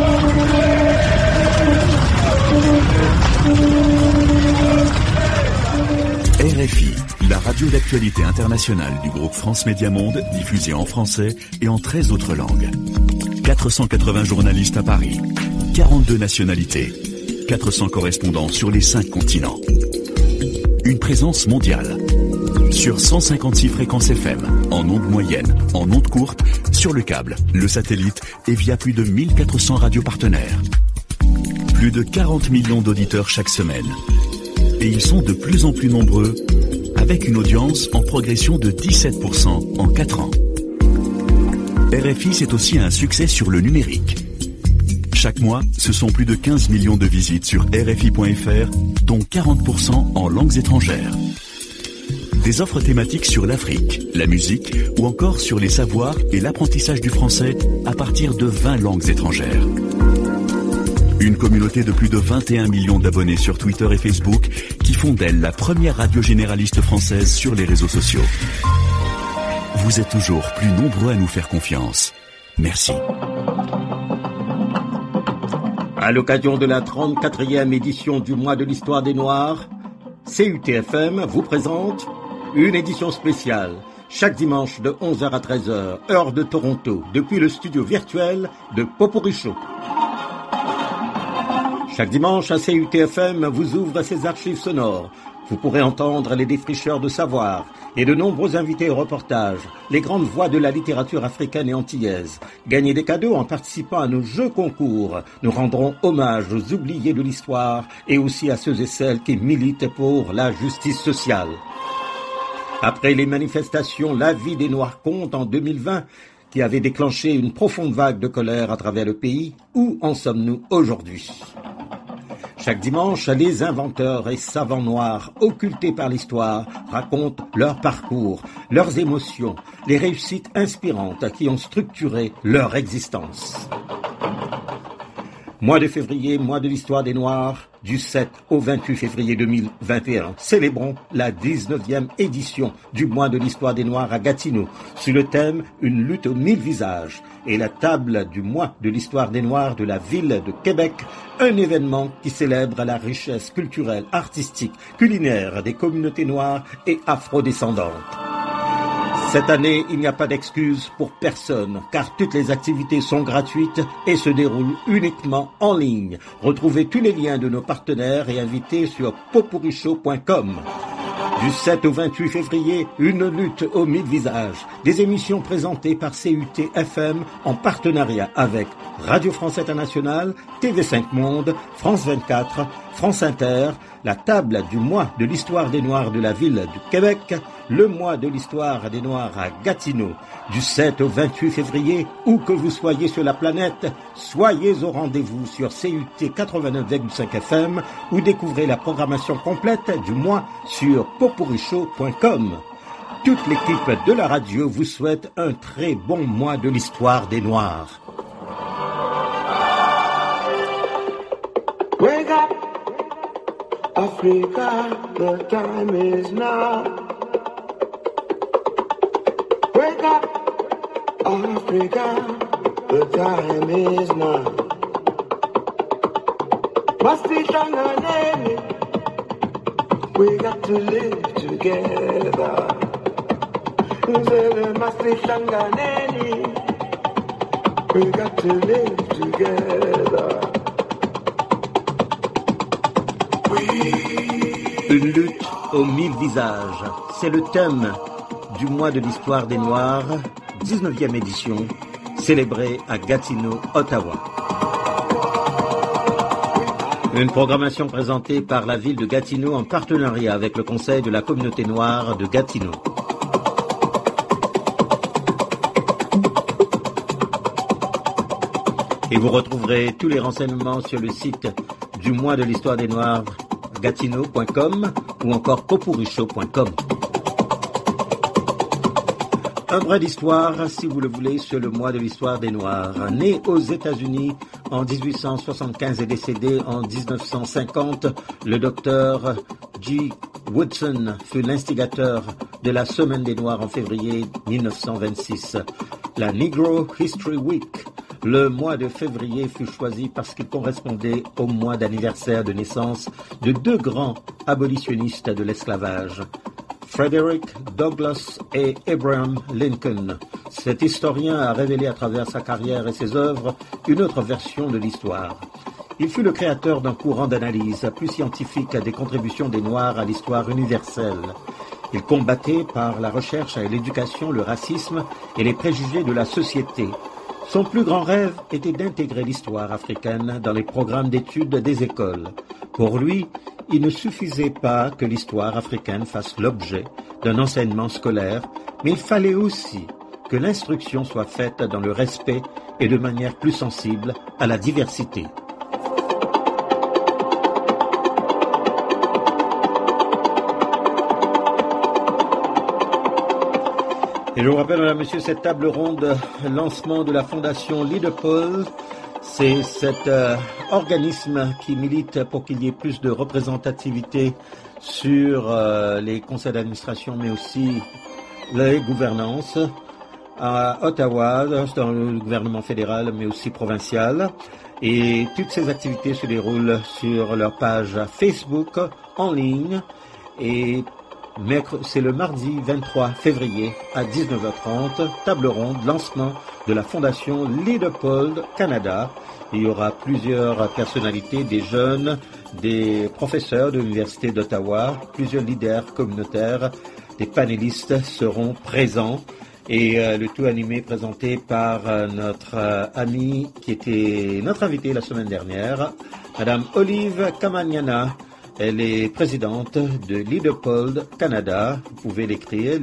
RFI, la radio d'actualité internationale du groupe France Média Monde, diffusée en français et en 13 autres langues. 480 journalistes à Paris, 42 nationalités, 400 correspondants sur les 5 continents. Une présence mondiale. Sur 156 fréquences FM, en ondes moyennes, en ondes courtes, sur le câble, le satellite et via plus de 1400 radios partenaires. Plus de 40 millions d'auditeurs chaque semaine. Et ils sont de plus en plus nombreux, avec une audience en progression de 17% en 4 ans. RFI, c'est aussi un succès sur le numérique. Chaque mois, ce sont plus de 15 millions de visites sur RFI.fr, dont 40% en langues étrangères. Des offres thématiques sur l'Afrique, la musique ou encore sur les savoirs et l'apprentissage du français à partir de 20 langues étrangères. Une communauté de plus de 21 millions d'abonnés sur Twitter et Facebook qui font d'elle la première radio généraliste française sur les réseaux sociaux. Vous êtes toujours plus nombreux à nous faire confiance. Merci. À l'occasion de la 34e édition du mois de l'histoire des Noirs, CUT-FM vous présente une édition spéciale, chaque dimanche de 11h à 13h, heure de Toronto, depuis le studio virtuel de Poporicho. Chaque dimanche, à CUT-FM vous ouvre ses archives sonores. Vous pourrez entendre les défricheurs de savoir et de nombreux invités au reportage, les grandes voix de la littérature africaine et antillaise. Gagner des cadeaux en participant à nos jeux concours. Nous rendrons hommage aux oubliés de l'histoire et aussi à ceux et celles qui militent pour la justice sociale. Après les manifestations La vie des Noirs compte en 2020, qui avait déclenché une profonde vague de colère à travers le pays, où en sommes-nous aujourd'hui ? Chaque dimanche, les inventeurs et savants noirs, occultés par l'histoire, racontent leur parcours, leurs émotions, les réussites inspirantes qui ont structuré leur existence. Mois de février, mois de l'histoire des Noirs, du 7 au 28 février 2021. Célébrons la 19e édition du mois de l'histoire des Noirs à Gatineau, sous le thème « Une lutte aux 1000 visages » et la table du mois de l'histoire des Noirs de la ville de Québec, un événement qui célèbre la richesse culturelle, artistique, culinaire des communautés noires et afrodescendantes. Cette année, il n'y a pas d'excuse pour personne, car toutes les activités sont gratuites et se déroulent uniquement en ligne. Retrouvez tous les liens de nos partenaires et invités sur poporicho.com. Du 7 au 28 février, une lutte aux 1000 visages. Des émissions présentées par CUT-FM en partenariat avec Radio France Internationale, TV5 Monde, France 24, France Inter, la table du mois de l'histoire des Noirs de la ville du Québec, le mois de l'histoire des Noirs à Gatineau, du 7 au 28 février, où que vous soyez sur la planète, soyez au rendez-vous sur CUT 89,5 FM ou découvrez la programmation complète du mois sur popurrichaud.com. Toute l'équipe de la radio vous souhaite un très bon mois de l'histoire des Noirs. Wake up, Africa, the time is now. Wake up, Africa, the time is now. Must be stronger than it. We got to live together. There must be stronger than it. We got to live together. Une lutte aux 1000 visages, c'est le thème du mois de l'histoire des Noirs, 19e édition, célébrée à Gatineau, Ottawa. Une programmation présentée par la ville de Gatineau en partenariat avec le Conseil de la communauté noire de Gatineau. Et vous retrouverez tous les renseignements sur le site du mois de l'histoire des Noirs, gatineau.com ou encore popurrichaud.com. Un brin d'histoire, si vous le voulez, sur le mois de l'histoire des Noirs. Né aux États-Unis en 1875 et décédé en 1950, le docteur G. Woodson fut l'instigateur de la Semaine des Noirs en février 1926. La Negro History Week, le mois de février, fut choisi parce qu'il correspondait au mois d'anniversaire de naissance de deux grands abolitionnistes de l'esclavage, Frederick Douglass et Abraham Lincoln. Cet historien a révélé à travers sa carrière et ses œuvres une autre version de l'histoire. Il fut le créateur d'un courant d'analyse plus scientifique des contributions des Noirs à l'histoire universelle. Il combattait par la recherche et l'éducation le racisme et les préjugés de la société. Son plus grand rêve était d'intégrer l'histoire africaine dans les programmes d'études des écoles. Pour lui, il ne suffisait pas que l'histoire africaine fasse l'objet d'un enseignement scolaire, mais il fallait aussi que l'instruction soit faite dans le respect et de manière plus sensible à la diversité. Et je vous rappelle, mesdames et messieurs, cette table ronde, lancement de la fondation Leaderpold. C'est cet organisme qui milite pour qu'il y ait plus de représentativité sur les conseils d'administration, mais aussi les gouvernances à Ottawa, dans le gouvernement fédéral, mais aussi provincial. Et toutes ces activités se déroulent sur leur page Facebook en ligne. Et c'est le mardi 23 février à 19h30, table ronde, lancement de la fondation Leaderpold Canada. Il y aura plusieurs personnalités, des jeunes, des professeurs de l'Université d'Ottawa, plusieurs leaders communautaires, des panélistes seront présents. Et le tout animé, présenté par notre amie qui était notre invitée la semaine dernière, Madame Olive Kamagnana. Elle est présidente de Leaderpold Canada. Vous pouvez l'écrire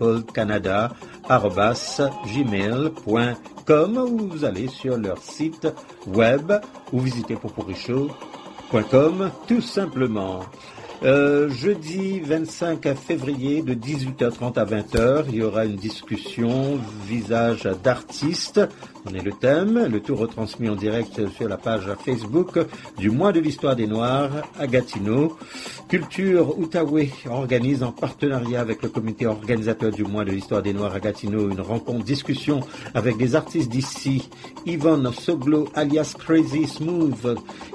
leaderpoldcanada@gmail.com ou vous allez sur leur site web ou visitez popurrichaud.com tout simplement. Jeudi 25 février de 18h30 à 20h, il y aura une discussion visage d'artistes. On est le thème, le tout retransmis en direct sur la page Facebook du mois de l'histoire des Noirs à Gatineau. Culture Outaouais organise en partenariat avec le comité organisateur du mois de l'histoire des Noirs à Gatineau une rencontre discussion avec des artistes d'ici. Yvonne Soglo alias Crazy Smooth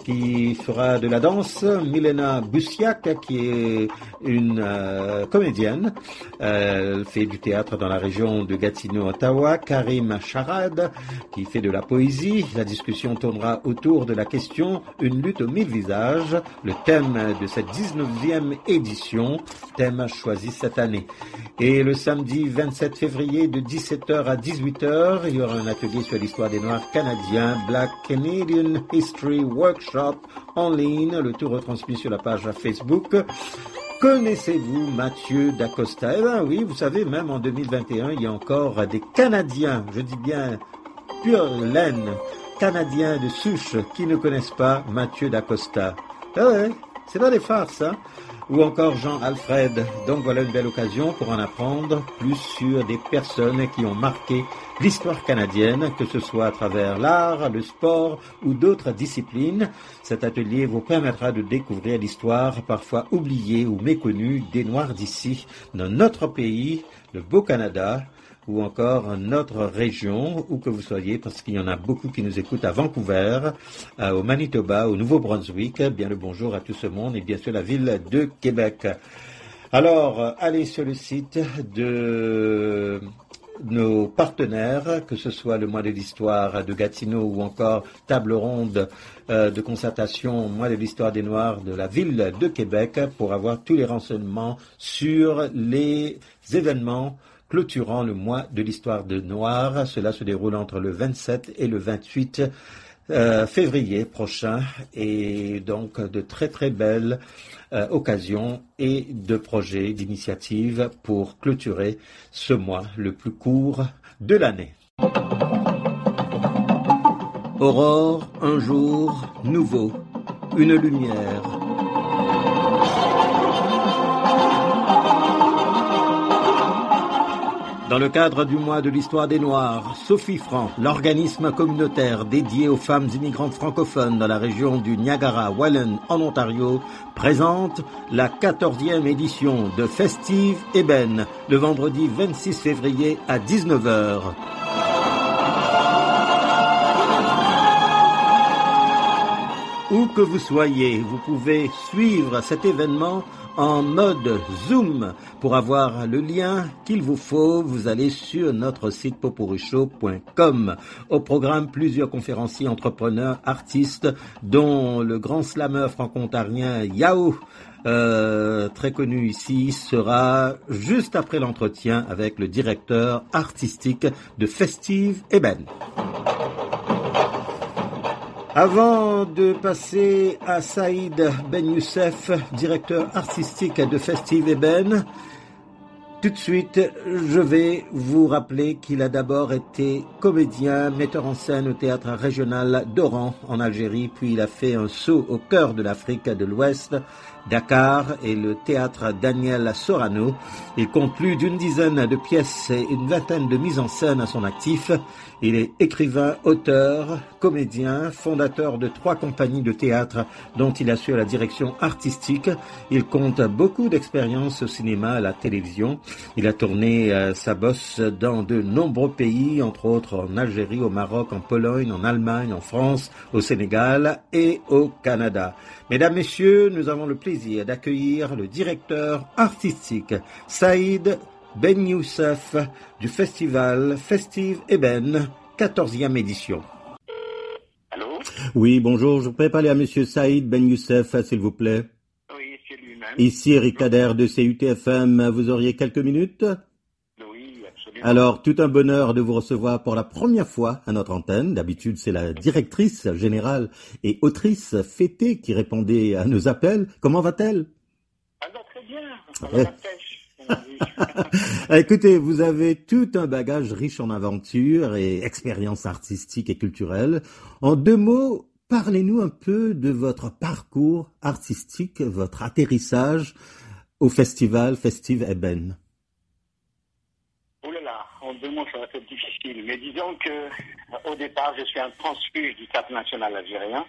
qui fera de la danse, Milena Bussiak, qui est une comédienne. Elle fait du théâtre dans la région de Gatineau-Ottawa. Karim Charad, qui fait de la poésie. La discussion tournera autour de la question « Une lutte aux 1000 visages », le thème de cette 19e édition, thème choisi cette année. Et le samedi 27 février de 17h à 18h, il y aura un atelier sur l'histoire des Noirs canadiens, Black Canadian History Workshop en ligne, le tout retransmis sur la page Facebook. Connaissez-vous Mathieu Dacosta? Eh bien oui, vous savez, même en 2021, il y a encore des Canadiens, je dis bien pure laine, Canadiens de souche, qui ne connaissent pas Mathieu Dacosta. Ah ouais, c'est pas des farces, hein? Ou encore Jean-Alfred. Donc voilà une belle occasion pour en apprendre plus sur des personnes qui ont marqué l'histoire canadienne, que ce soit à travers l'art, le sport ou d'autres disciplines. Cet atelier vous permettra de découvrir l'histoire parfois oubliée ou méconnue des Noirs d'ici, dans notre pays, le beau Canada, ou encore notre région, où que vous soyez, parce qu'il y en a beaucoup qui nous écoutent à Vancouver, au Manitoba, au Nouveau-Brunswick. Bien le bonjour à tout ce monde et bien sûr la ville de Québec. Alors, allez sur le site de nos partenaires, que ce soit le Mois de l'Histoire de Gatineau ou encore Table Ronde de concertation Mois de l'Histoire des Noirs de la ville de Québec, pour avoir tous les renseignements sur les événements clôturant le mois de l'histoire de Noirs. Cela se déroule entre le 27 et le 28 février prochain, et donc de très très belles occasions et de projets, d'initiatives pour clôturer ce mois le plus court de l'année. Aurore, un jour nouveau, une lumière. Dans le cadre du mois de l'histoire des Noirs, Sophie Franc, l'organisme communautaire dédié aux femmes immigrantes francophones dans la région du Niagara-Welland en Ontario, présente la 14e édition de Festive Ébène, le vendredi 26 février à 19h. Où que vous soyez, vous pouvez suivre cet événement en mode Zoom. Pour avoir le lien qu'il vous faut, vous allez sur notre site popuricshow.com. Au programme, plusieurs conférenciers, entrepreneurs, artistes, dont le grand slameur franco-ontarien Yao, très connu ici, sera juste après l'entretien avec le directeur artistique de Festive Ébène. Avant de passer à Saïd Ben Youssef, directeur artistique de Festive Ébène, tout de suite, je vais vous rappeler qu'il a d'abord été comédien, metteur en scène au théâtre régional d'Oran en Algérie, puis il a fait un saut au cœur de l'Afrique de l'Ouest, Dakar et le théâtre Daniel Sorano. Il compte plus d'une dizaine de pièces et une vingtaine de mises en scène à son actif. Il est écrivain, auteur, comédien, fondateur de 3 compagnies de théâtre dont il assure la direction artistique. Il compte beaucoup d'expériences au cinéma, à la télévision. Il a tourné sa bosse dans de nombreux pays, entre autres en Algérie, au Maroc, en Pologne, en Allemagne, en France, au Sénégal et au Canada. Mesdames, Messieurs, nous avons le plaisir d'accueillir le directeur artistique Saïd Ben Youssef du festival Festive Ébène, 14e édition. Allô? Oui, bonjour, je pourrais parler à monsieur Saïd Ben Youssef, s'il vous plaît. Oui, c'est lui-même. Ici Eric Kader de CUTFM, vous auriez quelques minutes? Oui, absolument. Alors, tout un bonheur de vous recevoir pour la première fois à notre antenne. D'habitude, c'est la directrice générale et autrice Fété qui répondait à nos appels. Comment va-t-elle? Ah bah, très bien, ça va la pêche. Écoutez, vous avez tout un bagage riche en aventures et expériences artistiques et culturelles. En 2 mots, parlez-nous un peu de votre parcours artistique, votre atterrissage au festival Festive Ébène. Oh là là, en 2 mots, ça va être difficile. Mais disons que, au départ, je suis un transfuge du théâtre national algérien.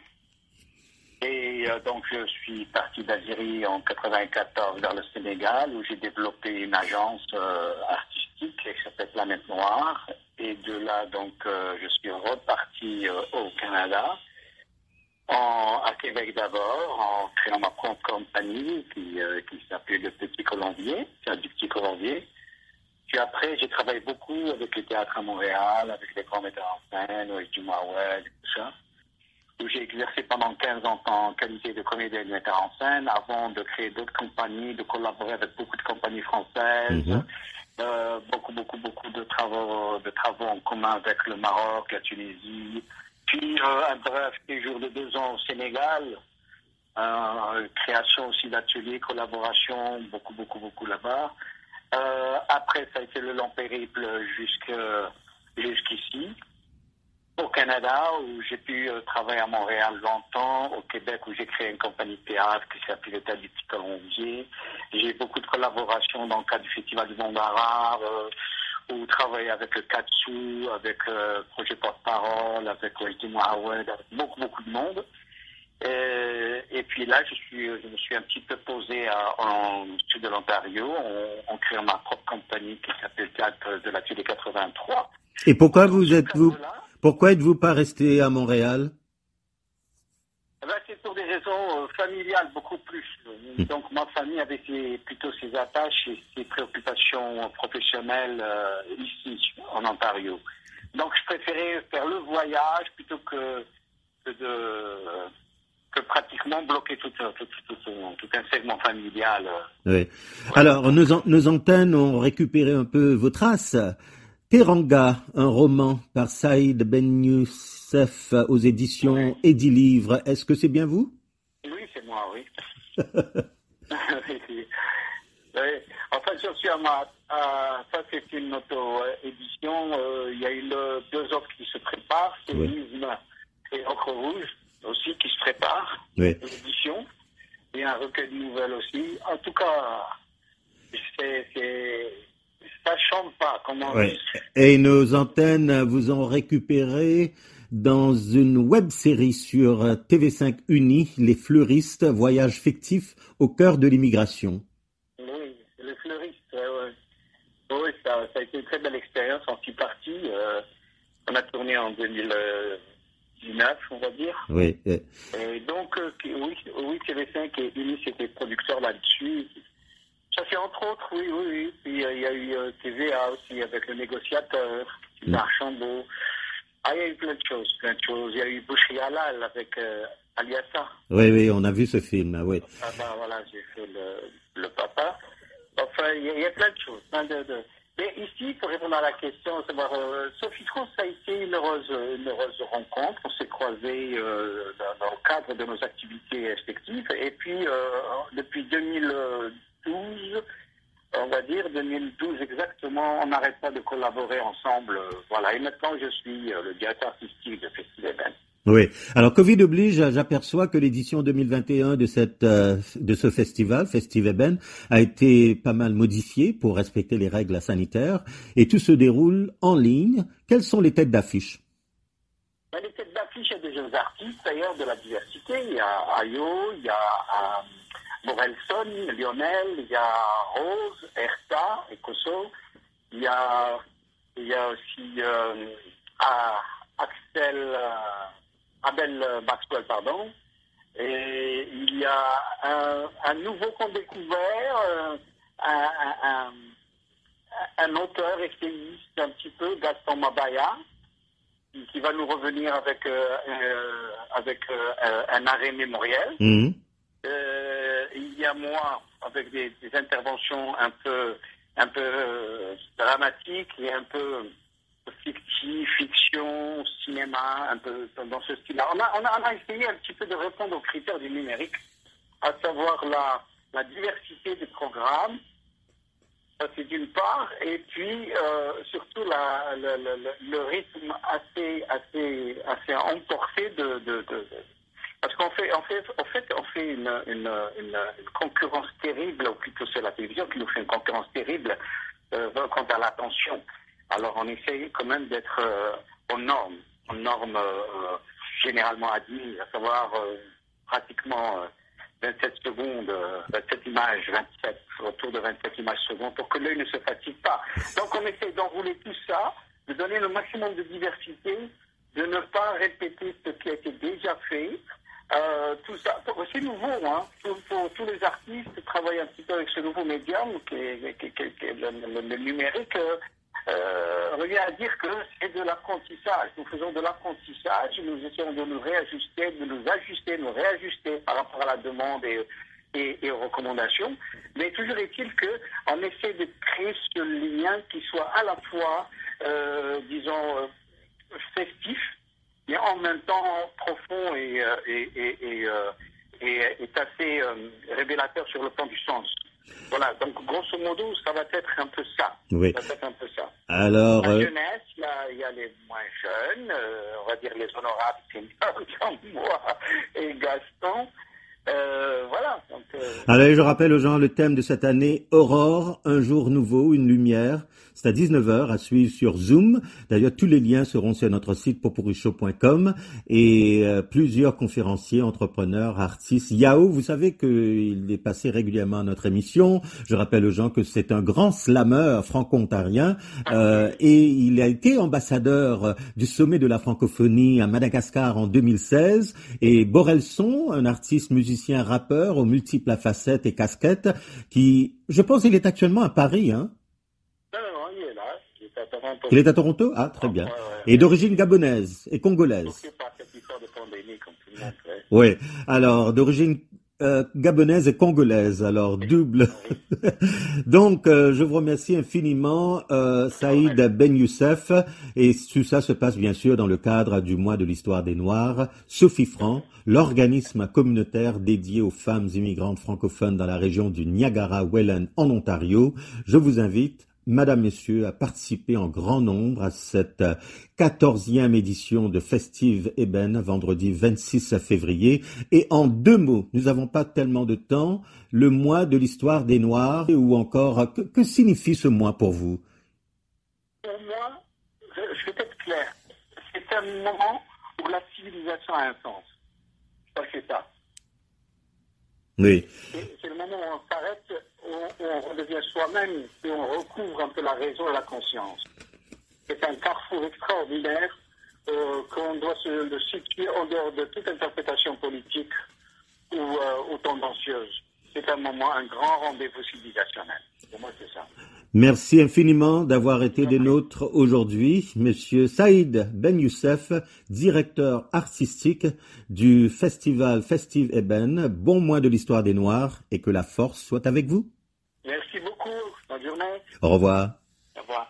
Et donc, je suis parti d'Algérie en 94 vers le Sénégal, où j'ai développé une agence artistique qui s'appelle Planète Noire. Et de là, donc, je suis reparti au Canada. à Québec d'abord, en créant ma propre compagnie qui s'appelait Le Petit Colombier, c'est du Petit Colombier. Puis après, j'ai travaillé beaucoup avec le théâtre à Montréal, avec les grands metteurs en scène, avec du Mawed, tout ça. Où j'ai exercé pendant 15 ans en qualité de comédien et de metteur en scène, avant de créer d'autres compagnies, de collaborer avec beaucoup de compagnies françaises, beaucoup de travaux en commun avec le Maroc, la Tunisie, puis un bref séjour de 2 ans au Sénégal, création aussi d'ateliers, collaboration, beaucoup là-bas. Après, ça a été le long périple jusqu'ici. Au Canada, où j'ai pu travailler à Montréal longtemps, au Québec, où j'ai créé une compagnie de théâtre qui s'appelle le Théâtre du Petit Colombier. J'ai eu beaucoup de collaborations dans le cadre du Festival du Monde Arabe, où travailler avec le Katsu, avec Projet Porte-Parole, avec Walter Mouawed, avec beaucoup de monde. Et puis là, je me suis un petit peu posé en sud de l'Ontario, en créant ma propre compagnie qui s'appelle Théâtre de l'Atelier 83. Et pourquoi êtes-vous pas resté à Montréal? C'est pour des raisons familiales beaucoup plus. Donc ma famille avait plutôt ses attaches et ses préoccupations professionnelles ici, en Ontario. Donc je préférais faire le voyage plutôt que pratiquement bloquer tout un segment familial. Oui. Alors, nos antennes ont récupéré un peu vos traces. Teranga, un roman par Saïd Ben Youssef aux éditions Edilivre. Est-ce que c'est bien vous? Oui, c'est moi, oui. Oui. Enfin, je suis ça, c'est une auto-édition. Il y a eu 2 autres qui se préparent, c'est Lisme et Encre Rouge aussi qui se préparent. Oui. L'édition. Il y a un recueil de nouvelles aussi. En tout cas, ça chante pas, comment on dit. Et nos antennes vous ont récupéré dans une web-série sur TV5 Uni, Les Fleuristes, voyage fictif au cœur de l'immigration. Oui, Les Fleuristes, oui, ça a été une très belle expérience en 6 parties. On a tourné en 2019, on va dire. Oui. Et donc, oui, TV5 et Uni, c'était producteur là-dessus. Ça c'est entre autres, oui. Puis il y a eu TVA aussi avec Le Négociateur, Archambault. Il y a eu plein de choses. Il y a eu Boucherie Halal avec Aliassa. Oui, on a vu ce film, oui. Voilà, j'ai fait le papa. Enfin, il y a plein de choses. Mais ici, pour répondre à la question, savoir, Sophie Trousse, ça a été une heureuse rencontre. On s'est croisés dans le cadre de nos activités respectives. Et puis, depuis 2012, on va dire 2012 exactement, on n'arrête pas de collaborer ensemble. Voilà. Et maintenant, je suis le directeur artistique de Festival Eben. Oui. Alors, Covid oblige, j'aperçois que l'édition 2021 de ce festival, Festival Eben, a été pas mal modifiée pour respecter les règles sanitaires et tout se déroule en ligne. Quelles sont les têtes d'affiche? Les têtes d'affiche, il y a des jeunes artistes, d'ailleurs, de la diversité. Il y a Ayo, il y a Morelson, Lionel, il y a Rose, Erta, Ecoso. Il y a aussi Abel Maxwell, pardon. Et il y a un nouveau qu'on découvert, un auteur essayiste un petit peu, Gaston Mabaya, qui va nous revenir avec un arrêt mémoriel. Il y a moi avec des interventions un peu dramatiques et un peu fiction, cinéma, un peu dans ce style-là. On a essayé un petit peu de répondre aux critères du numérique, à savoir la diversité des programmes, ça c'est d'une part, et puis surtout le rythme assez emporté de parce qu'en fait, on fait une concurrence terrible, ou plutôt c'est la télévision qui nous fait une concurrence terrible quant à l'attention. Alors on essaye quand même d'être aux normes généralement admises, à savoir pratiquement 27 secondes, 27 images, 27, autour de 27 images secondes, pour que l'œil ne se fatigue pas. Donc on essaie d'enrouler tout ça, de donner le maximum de diversité, de ne pas répéter ce qui a été déjà fait, tout ça, c'est nouveau, hein. Pour tous les artistes, travailler un petit peu avec ce nouveau médium qui est le numérique, revient à dire que c'est de l'apprentissage. Nous faisons de l'apprentissage, nous essayons de nous réajuster, nous réajuster par rapport à la demande et aux recommandations. Mais toujours est-il qu'on essaie de créer ce lien qui soit à la fois, disons, festif, mais en même temps profond et assez révélateur sur le plan du sens. Voilà, donc grosso modo, ça va être un peu ça. Oui. Ça va être un peu ça. Alors, la jeunesse, il y a les moins jeunes, on va dire les honorables seniors comme moi et Gaston. Voilà. Donc, allez, je rappelle aux gens le thème de cette année, Aurore, un jour nouveau, une lumière. C'est à 19h à suivre sur Zoom. D'ailleurs, tous les liens seront sur notre site popurichaud.com et plusieurs conférenciers, entrepreneurs, artistes. Yao, vous savez qu'il est passé régulièrement à notre émission. Je rappelle aux gens que c'est un grand slameur franco-ontarien et il a été ambassadeur du sommet de la francophonie à Madagascar en 2016. Et Borelson, un artiste, musicien, rappeur aux multiples facettes et casquettes qui, je pense, il est actuellement à Paris, hein? Non, il est là. Il est à Toronto. Il est à Toronto? Ah, très bien. Ouais. Et d'origine gabonaise et congolaise. Par cette histoire de pandémie, comme tout le monde. Oui. Alors, d'origine gabonaise et congolaise, alors double. Donc, je vous remercie infiniment, Saïd Ben Youssef, et tout ça se passe bien sûr dans le cadre du mois de l'histoire des Noirs. Sophie Franc, l'organisme communautaire dédié aux femmes immigrantes francophones dans la région du Niagara-Welland en Ontario. Je vous invite, Madame, Messieurs, à participer en grand nombre à cette 14e édition de Festive Eben, vendredi 26 février. Et en 2 mots, nous n'avons pas tellement de temps, le mois de l'histoire des Noirs, ou encore, que signifie ce mois pour vous? Pour moi, je vais être clair, c'est un moment où la civilisation a un sens. C'est ça. Oui. C'est le moment où on s'arrête, où on redevient soi-même, et on recouvre un peu la raison et la conscience. C'est un carrefour extraordinaire qu'on doit le situer en dehors de toute interprétation politique ou tendancieuse. C'est un moment, un grand rendez-vous civilisationnel. Pour moi, c'est ça. Merci infiniment d'avoir été des nôtres aujourd'hui, Monsieur Saïd Ben Youssef, directeur artistique du festival Festive Eben. Bon mois de l'histoire des Noirs et que la force soit avec vous. Merci beaucoup. Bonne journée. Au revoir. Au revoir.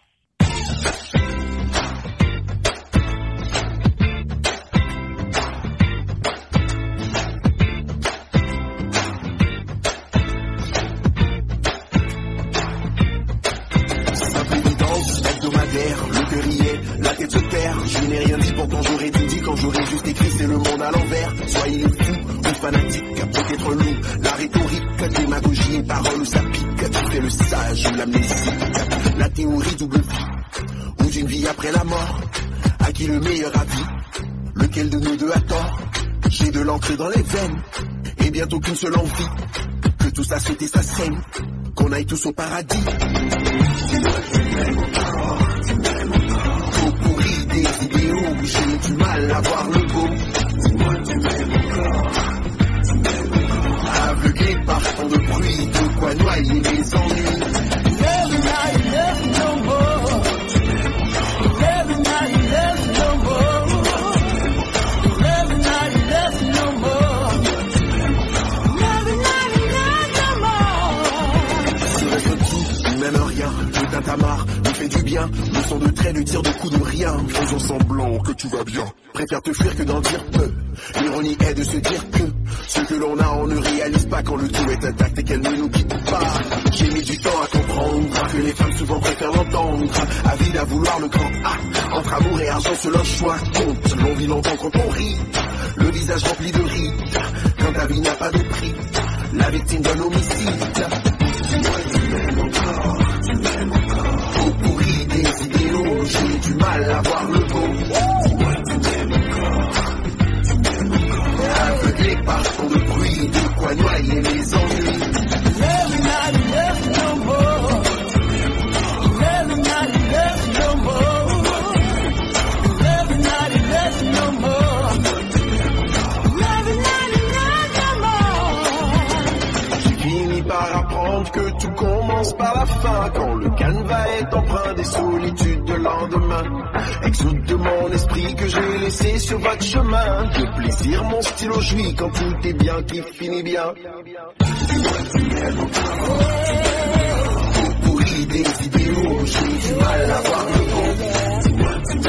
Le cœur y est, la tête se terre. Je n'ai rien dit, pourtant j'aurais tout dit quand j'aurais juste écrit c'est le monde à l'envers. Soyez fous ou fanatiques, peut-être loup. La rhétorique, démagogie et paroles, ça pique. Tu fais le sage ou l'amnésique. La théorie double vie, ou d'une vie après la mort. À qui le meilleur avis? Lequel de nous deux a tort? J'ai de l'encre dans les veines, et bientôt qu'une seule envie. Que tout ça saute et ça saigne, qu'on aille tous au paradis. J'ai du mal à voir le beau. Dis-moi tu m'aimes encore. Aveuglé par tant de bruit, de quoi noyer mes ennuis. Every night, there's no more. Every night, there's no more. Every night, there's no more. Every night, there's no more. Ce reste tout, même rien, le tintamarre me fait du bien. Le son de trait, le tir de coup de rien. Faisons semblant que tout va bien. Préfère te fuir que d'en dire peu. L'ironie est de se dire que ce que l'on a, on ne réalise pas quand le tout est intact et qu'elle ne nous quitte pas. J'ai mis du temps à comprendre que les femmes souvent préfèrent l'entendre. Avide à vouloir le grand A. Entre amour et argent, seul un choix compte. L'on vit longtemps quand on rit. Le visage rempli de rides. Quand ta vie n'a pas de prix. La victime d'un homicide. Dis-moi tu m'aimes encore. Tu m'aimes encore. Au pourri des idéaux, j'ai du mal à voir le beau. Dis-moi tu m'aimes encore. Tu m'aimes encore. Aveuglé par tant de bruit, de quoi noyer mes ennuis. Every night there's no more. Every night there's no more. Every night there's no more. Every night commence par la fin, quand le canevas est empreint des solitudes de lendemain. Exude de mon esprit que j'ai laissé sur votre chemin. De plaisir mon stylo jouit quand tout est bien qui finit bien. Pourri des idéaux, j'ai du mal à voir le bon.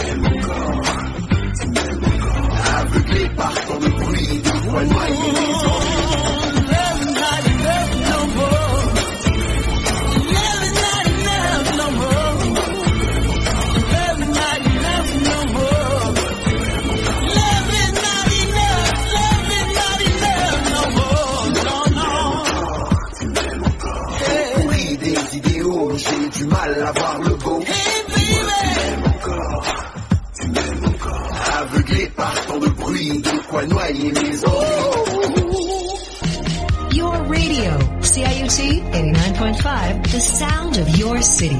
Aveuglé par tant de bruit, de voix noyées les ennuis. J'ai du mal à voir le beau. Tu m'aimes encore. Aveuglé par tant de bruit, de quoi noyer mes ennuis. Your radio, CIUT 89.5, the sound of your city.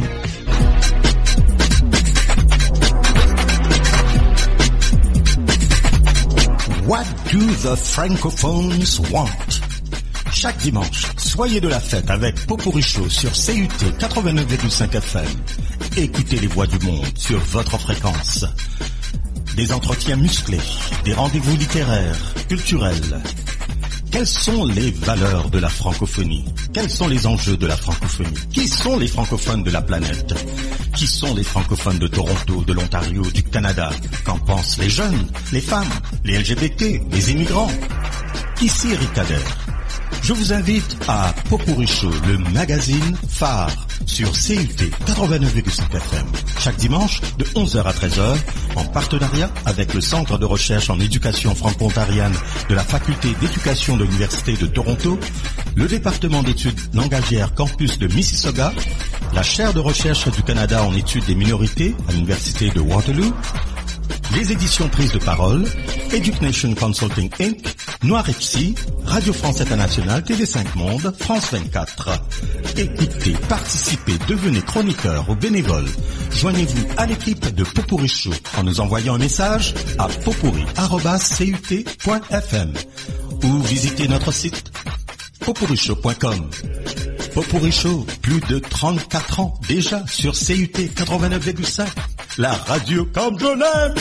What do the francophones want? Chaque dimanche, soyez de la fête avec Popurrí Show sur CUT 89,5 FM. Écoutez les voix du monde sur votre fréquence. Des entretiens musclés, des rendez-vous littéraires, culturels. Quelles sont les valeurs de la francophonie? Quels sont les enjeux de la francophonie? Qui sont les francophones de la planète? Qui sont les francophones de Toronto, de l'Ontario, du Canada? Qu'en pensent les jeunes, les femmes, les LGBT, les immigrants? Ici Eric Kader. Je vous invite à Popurrí Show, le magazine phare sur CUT 89,5 FM. Chaque dimanche de 11h à 13h, en partenariat avec le Centre de recherche en éducation franco-ontarienne de la Faculté d'éducation de l'Université de Toronto, le département d'études langagières campus de Mississauga, la chaire de recherche du Canada en études des minorités à l'Université de Waterloo, les éditions Prises de Parole, Education Consulting Inc., Noir FC, Radio France Internationale, TV5 Monde, France 24. Écoutez, participez, devenez chroniqueur ou bénévole. Joignez-vous à l'équipe de Popurrí Show en nous envoyant un message à popurrí@cut.fm ou visitez notre site popurryshow.com. Popurrí Show, plus de 34 ans déjà sur CUT 89,5. La radio comme je l'aime.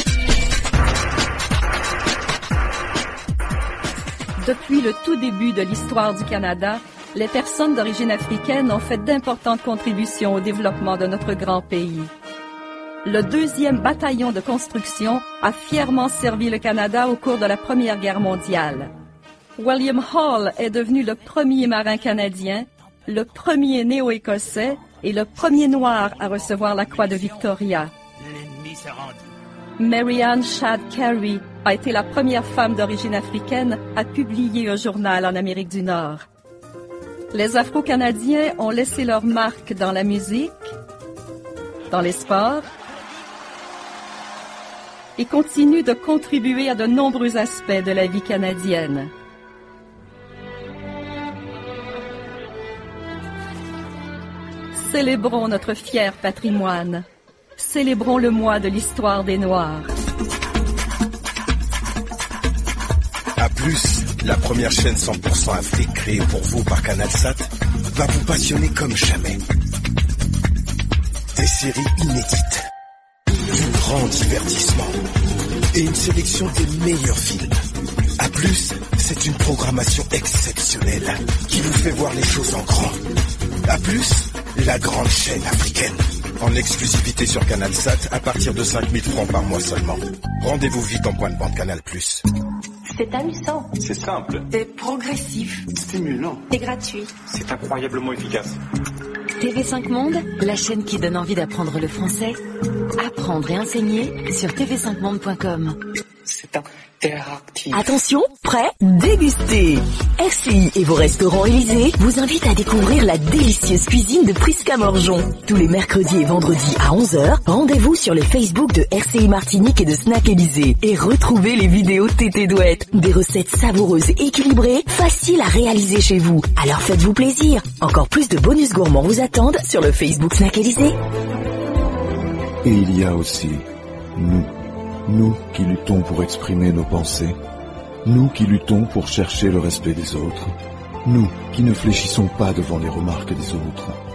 Depuis le tout début de l'histoire du Canada, les personnes d'origine africaine ont fait d'importantes contributions au développement de notre grand pays. Le 2e bataillon de construction a fièrement servi le Canada au cours de la Première Guerre mondiale. William Hall est devenu le premier marin canadien, le premier néo-écossais et le premier noir à recevoir la croix de Victoria. Mary Ann Shadd Cary a été la première femme d'origine africaine à publier un journal en Amérique du Nord. Les Afro-Canadiens ont laissé leur marque dans la musique, dans les sports, et continuent de contribuer à de nombreux aspects de la vie canadienne. Célébrons notre fier patrimoine. Célébrons le mois de l'histoire des Noirs. A plus, la première chaîne 100% Afrique créée pour vous par CanalSat va vous passionner comme jamais. Des séries inédites, du grand divertissement et une sélection des meilleurs films. A plus, c'est une programmation exceptionnelle qui vous fait voir les choses en grand. A plus, la grande chaîne africaine. En exclusivité sur CanalSat à partir de 5 000 francs par mois seulement. Rendez-vous vite en point de vente Canal+. C'est amusant. C'est simple. C'est progressif. Stimulant. C'est gratuit. C'est incroyablement efficace. TV5 Monde, la chaîne qui donne envie d'apprendre le français. Apprendre et enseigner sur tv5monde.com. C'est interactif. Attention, prêt, dégustez. RCI et vos restaurants Élysée vous invitent à découvrir la délicieuse cuisine de Prisca Morjon. Tous les mercredis et vendredis à 11h, rendez-vous sur les Facebook de RCI Martinique et de Snack Élysée et retrouvez les vidéos Tété Douette. Des recettes savoureuses et équilibrées, faciles à réaliser chez vous. Alors faites-vous plaisir. Encore plus de bonus gourmands vous attendent sur le Facebook Snack Élysée. Et il y a aussi nous qui luttons pour exprimer nos pensées, nous qui luttons pour chercher le respect des autres, nous qui ne fléchissons pas devant les remarques des autres,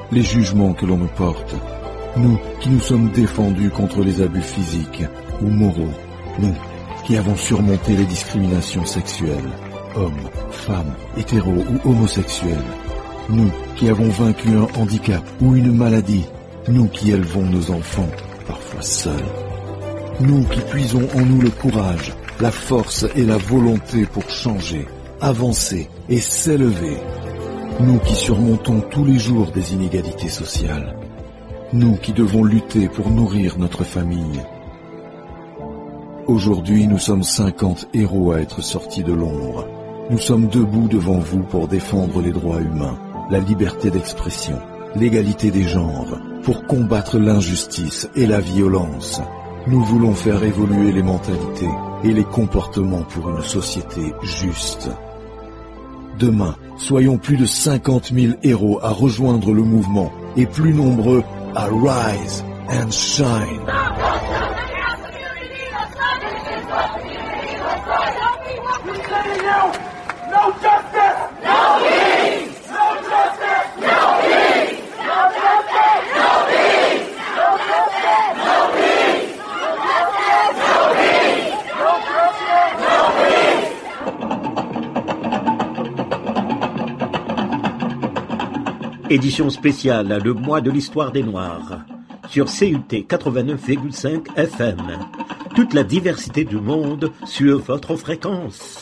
les jugements que l'on me porte. Nous qui nous sommes défendus contre les abus physiques ou moraux. Nous qui avons surmonté les discriminations sexuelles, hommes, femmes, hétéros ou homosexuels. Nous qui avons vaincu un handicap ou une maladie. Nous qui élevons nos enfants, parfois seuls. Nous qui puisons en nous le courage, la force et la volonté pour changer, avancer et s'élever. Nous qui surmontons tous les jours des inégalités sociales. Nous qui devons lutter pour nourrir notre famille. Aujourd'hui, nous sommes 50 héros à être sortis de l'ombre. Nous sommes debout devant vous pour défendre les droits humains, la liberté d'expression, l'égalité des genres, pour combattre l'injustice et la violence. Nous voulons faire évoluer les mentalités et les comportements pour une société juste. Demain, soyons plus de 50 000 héros à rejoindre le mouvement et plus nombreux à rise and shine. No justice! No peace! No justice! No peace! No justice! No peace! No justice! No peace! No justice! No peace! Édition spéciale, le mois de l'histoire des Noirs. Sur CUT 89,5 FM. Toute la diversité du monde sur votre fréquence.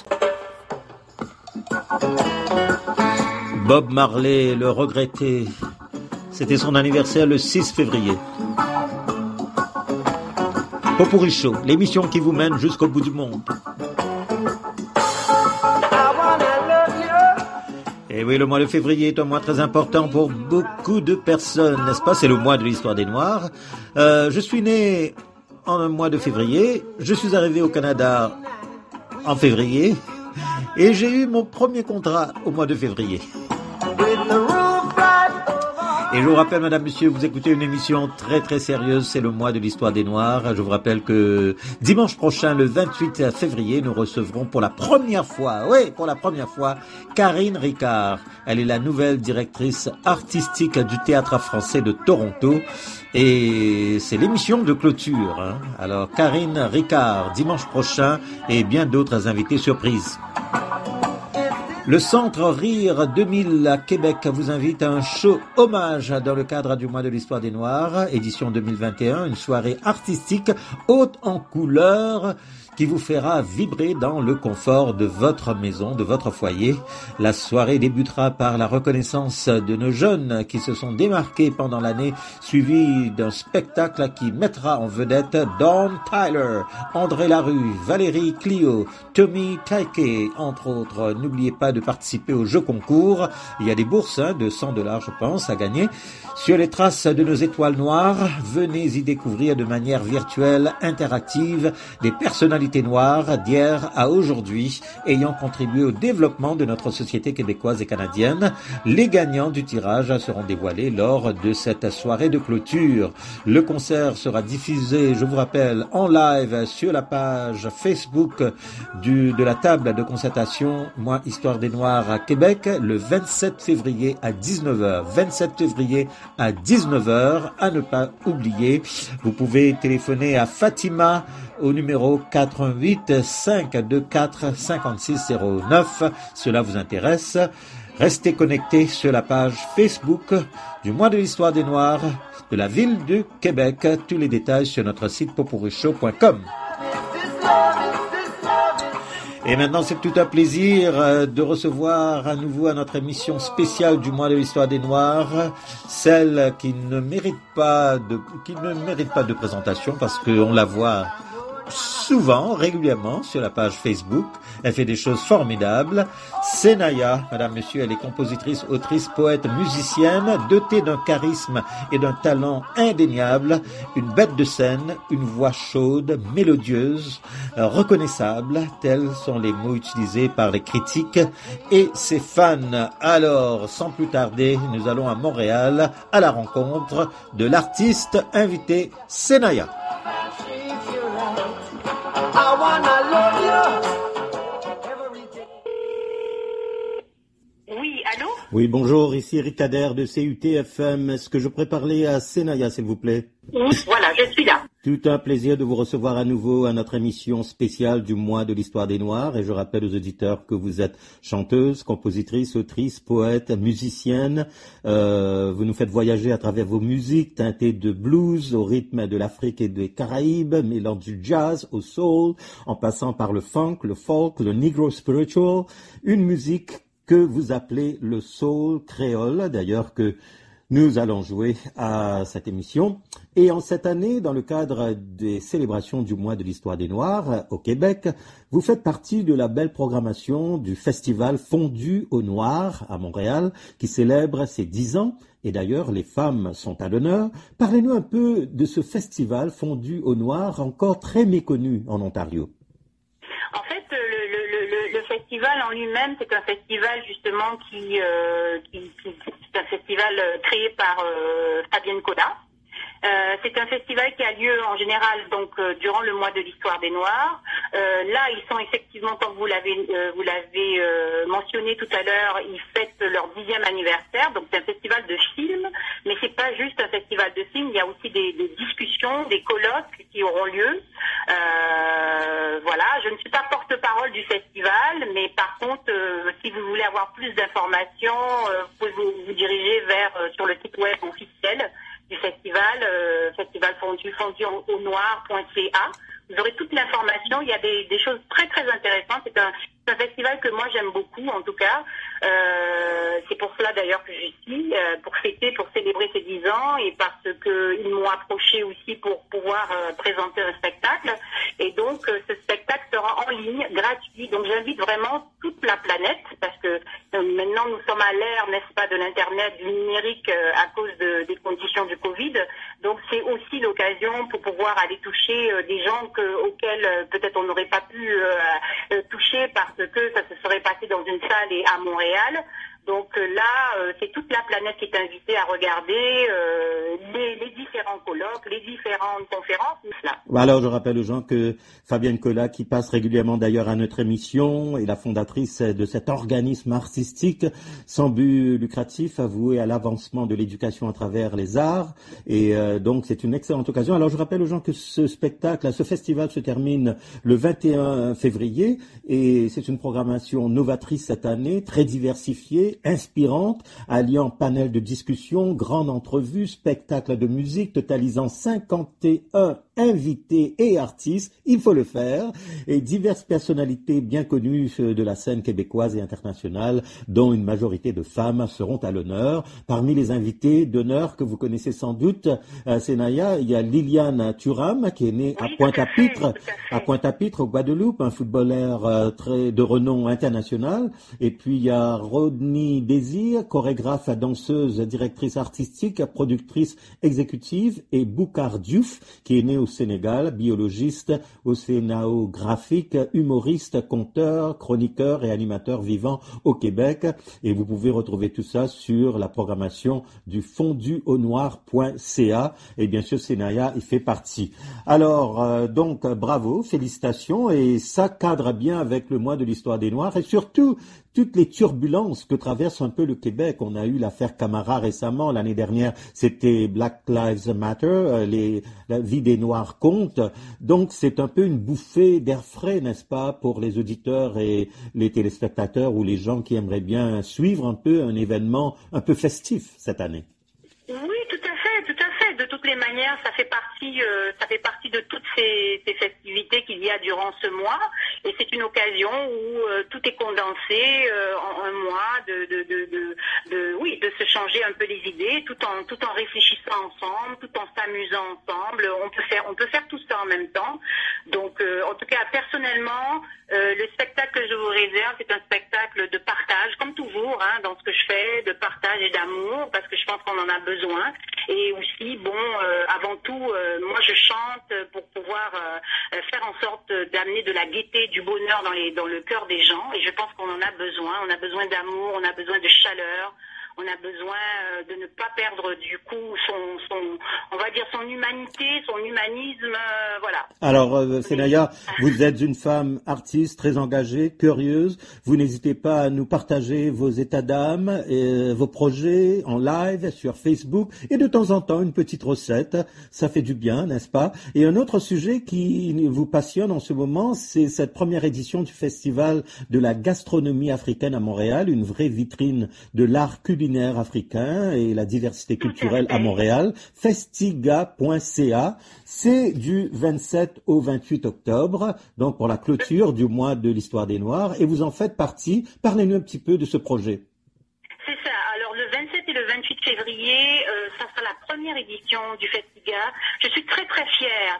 Bob Marley, le regretté. C'était son anniversaire le 6 février. Popurrí Show, l'émission qui vous mène jusqu'au bout du monde. Et oui, le mois de février est un mois très important pour beaucoup de personnes, n'est-ce pas? C'est le mois de l'histoire des Noirs. Je suis né en un mois de février. Je suis arrivé au Canada en février. Et j'ai eu mon premier contrat au mois de février. Et je vous rappelle, madame, monsieur, vous écoutez une émission très très sérieuse, c'est le mois de l'histoire des Noirs. Je vous rappelle que dimanche prochain, le 28 février, nous recevrons pour la première fois, Karine Ricard. Elle est la nouvelle directrice artistique du Théâtre français de Toronto. Et c'est l'émission de clôture. Alors, Karine Ricard, dimanche prochain, et bien d'autres invités surprises. Le Centre Rire 2000 à Québec vous invite à un show hommage dans le cadre du mois de l'histoire des Noirs, édition 2021, une soirée artistique haute en couleurs qui vous fera vibrer dans le confort de votre maison, de votre foyer. La soirée débutera par la reconnaissance de nos jeunes qui se sont démarqués pendant l'année, suivi d'un spectacle qui mettra en vedette Dawn Tyler, André Larue, Valérie Clio, Tommy Taike, entre autres. N'oubliez pas de participer au jeu concours. Il y a des bourses de $100, je pense, à gagner. Sur les traces de nos étoiles noires, venez y découvrir de manière virtuelle, interactive, des personnalités noires d'hier à aujourd'hui ayant contribué au développement de notre société québécoise et canadienne. Les gagnants du tirage seront dévoilés lors de cette soirée de clôture. Le concert sera diffusé, je vous rappelle, en live sur la page Facebook de la table de concertation Moi Histoire des Noirs à Québec le 27 février à 19h. 27 février à 19h, à ne pas oublier. Vous pouvez téléphoner à Fatima au numéro 88 524 5609. Cela vous intéresse? Restez connectés sur la page Facebook du mois de l'histoire des Noirs de la ville de Québec. Tous les détails sur notre site popurrishow.com. Et maintenant, c'est tout un plaisir de recevoir à nouveau à notre émission spéciale du mois de l'histoire des Noirs, celle qui ne mérite pas de présentation parce qu'on la voit souvent, régulièrement, sur la page Facebook. Elle fait des choses formidables. Senaya, madame, monsieur, elle est compositrice, autrice, poète, musicienne, dotée d'un charisme et d'un talent indéniable, une bête de scène, une voix chaude, mélodieuse, reconnaissable, tels sont les mots utilisés par les critiques et ses fans. Alors, sans plus tarder, nous allons à Montréal à la rencontre de l'artiste invité Senaya. Oui, allô? Oui, bonjour, ici Eric Kader de CUT-FM. Est-ce que je pourrais parler à Senaya, s'il vous plaît? Oui, voilà, je suis là. Tout un plaisir de vous recevoir à nouveau à notre émission spéciale du mois de l'histoire des Noirs. Et je rappelle aux auditeurs que vous êtes chanteuse, compositrice, autrice, poète, musicienne. Vous nous faites voyager à travers vos musiques teintées de blues au rythme de l'Afrique et des Caraïbes, mêlant du jazz au soul, en passant par le funk, le folk, le negro spiritual. Une musique que vous appelez le soul créole, d'ailleurs que nous allons jouer à cette émission. Et en cette année, dans le cadre des célébrations du mois de l'histoire des Noirs au Québec, vous faites partie de la belle programmation du festival Fondu au Noir à Montréal, qui célèbre ses 10 ans. Et d'ailleurs, les femmes sont à l'honneur. Parlez-nous un peu de ce festival Fondu au Noir, encore très méconnu en Ontario. En fait, le festival en lui-même, c'est un festival justement c'est un festival créé par Fabienne Coda. C'est un festival qui a lieu en général donc durant le mois de l'histoire des Noirs. Là, ils sont effectivement, comme vous l'avez mentionné tout à l'heure, ils fêtent leur 10e anniversaire. Donc c'est un festival de films, mais c'est pas juste un festival de films. Il y a aussi des discussions, des colloques qui auront lieu. Voilà, je ne suis pas porte-parole du festival, mais par contre, si vous voulez avoir plus d'informations, vous pouvez vous diriger sur le site web officiel du festival, festival fondu au noir.ca. Vous aurez toute l'information. Il y a des choses très très intéressantes. C'est un festival que moi j'aime beaucoup, en tout cas. C'est pour cela d'ailleurs que j'y suis, pour célébrer ces 10 ans et parce qu'ils m'ont approché aussi pour pouvoir présenter un spectacle. Et donc ce spectacle sera en ligne, gratuit. Donc j'invite vraiment toute la planète parce que maintenant nous sommes à l'ère, n'est-ce pas, de l'internet, du numérique à cause des conditions du Covid. Donc c'est aussi l'occasion pour pouvoir aller toucher des gens auxquels peut-être on n'aurait pas pu toucher parce que ça se serait passé dans une salle et à Montréal. Donc là, c'est toute la planète qui est invitée à regarder les différents colloques, les différentes conférences. Là. Alors, je rappelle aux gens que Fabienne Cola, qui passe régulièrement d'ailleurs à notre émission, est la fondatrice de cet organisme artistique sans but lucratif avoué à l'avancement de l'éducation à travers les arts. Et donc, c'est une excellente occasion. Alors, je rappelle aux gens que ce festival se termine le 21 février et c'est une programmation novatrice cette année, très diversifiée, inspirante, alliant panel de discussion, grande entrevue, spectacle de musique, totalisant 51 invités et artistes, il faut le faire, et diverses personnalités bien connues de la scène québécoise et internationale, dont une majorité de femmes seront à l'honneur. Parmi les invités d'honneur que vous connaissez sans doute, Senaya, il y a Liliane Thuram, qui est née à Pointe-à-Pitre, au Guadeloupe, un footballeur très de renom international. Et puis il y a Rodney Désir, chorégraphe, danseuse, directrice artistique, productrice exécutive, et Boucar Diouf, qui est né au Sénégal, biologiste, océanographique, humoriste, conteur, chroniqueur et animateur vivant au Québec. Et vous pouvez retrouver tout ça sur la programmation du fonduaunoir.ca. Et bien sûr, Senaya y fait partie. Alors, donc, bravo, félicitations. Et ça cadre bien avec le mois de l'histoire des Noirs et surtout toutes les turbulences que traverse un peu le Québec. On a eu l'affaire Camara récemment. L'année dernière, c'était Black Lives Matter. La vie des Noirs compte. Donc, c'est un peu une bouffée d'air frais, n'est-ce pas, pour les auditeurs et les téléspectateurs ou les gens qui aimeraient bien suivre un peu un événement un peu festif cette année. Oui, tout à fait. De toutes les manières, ça fait partie de toutes ces festivités qu'il y a durant ce mois, et c'est une occasion où tout est condensé en un mois de se changer un peu les idées, tout en réfléchissant ensemble, tout en s'amusant ensemble. On peut faire tout ça en même temps. Donc, en tout cas, personnellement, le spectacle que je vous réserve, c'est un spectacle de partage, comme toujours, dans ce que je fais, de partage et d'amour, parce que je pense qu'on en a besoin. Et aussi, avant tout, moi je chante pour pouvoir faire en sorte d'amener de la gaieté, du bonheur dans le cœur des gens. Et je pense qu'on en a besoin. On a besoin d'amour, on a besoin de chaleur, on a besoin de ne pas perdre du coup on va dire son humanité, son humanisme, voilà. Alors, Senaya, vous êtes une femme artiste très engagée, curieuse. Vous n'hésitez pas à nous partager vos états d'âme, et vos projets en live sur Facebook et de temps en temps une petite recette. Ça fait du bien, n'est-ce pas? Et un autre sujet qui vous passionne en ce moment, c'est cette première édition du Festival de la gastronomie africaine à Montréal, une vraie vitrine de l'art culinaire africain et la diversité culturelle à Montréal. Festiga.ca. C'est du 27 au 28 octobre, donc pour la clôture du mois de l'histoire des Noirs, et vous en faites partie. Parlez-nous un petit peu de ce projet. C'est ça. Alors le 27 et le 28 février, ça sera la première édition du Festiga. Je suis très très fière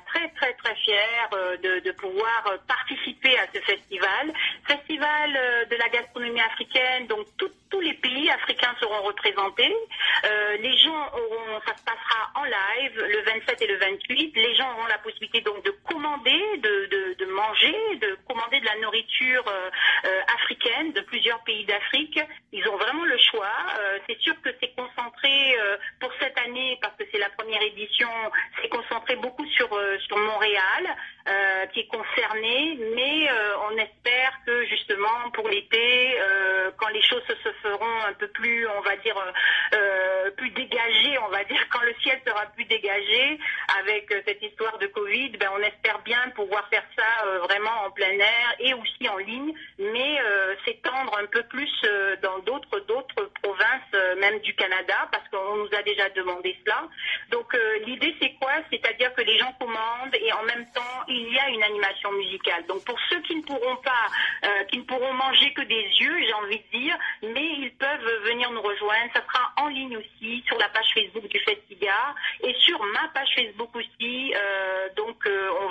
de pouvoir participer à ce festival de la gastronomie africaine. Donc tous les pays africains seront représentés. Les gens ça se passera en live le 27 et le 28. Les gens auront la possibilité donc de commander, de manger, de commander de la nourriture africaine de plusieurs pays d'Afrique. Ils ont vraiment le choix. C'est sûr que c'est concentré pour cette année, parce que c'est la première édition, c'est concentré beaucoup sur Montréal, qui est concerné, mais on espère que justement pour l'été, quand les choses se feront un peu plus, on va dire, plus dégagées, on va dire, quand le ciel sera plus dégagé avec cette histoire de Covid, on espère bien pouvoir faire ça vraiment en plein air et aussi en ligne, mais s'étendre un peu plus dans d'autres provinces, même du Canada, parce qu'on nous a déjà demandé cela. Donc l'idée c'est quoi? C'est-à-dire que les gens commandent et en même temps il y a une animation musicale. Donc pour ceux qui ne pourront pas, qui ne pourront manger que des yeux, j'ai envie de dire, mais ils peuvent venir nous rejoindre. Ça sera en ligne aussi sur la page Facebook du Festiga et sur ma page Facebook aussi. Donc on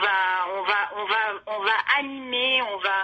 va animer,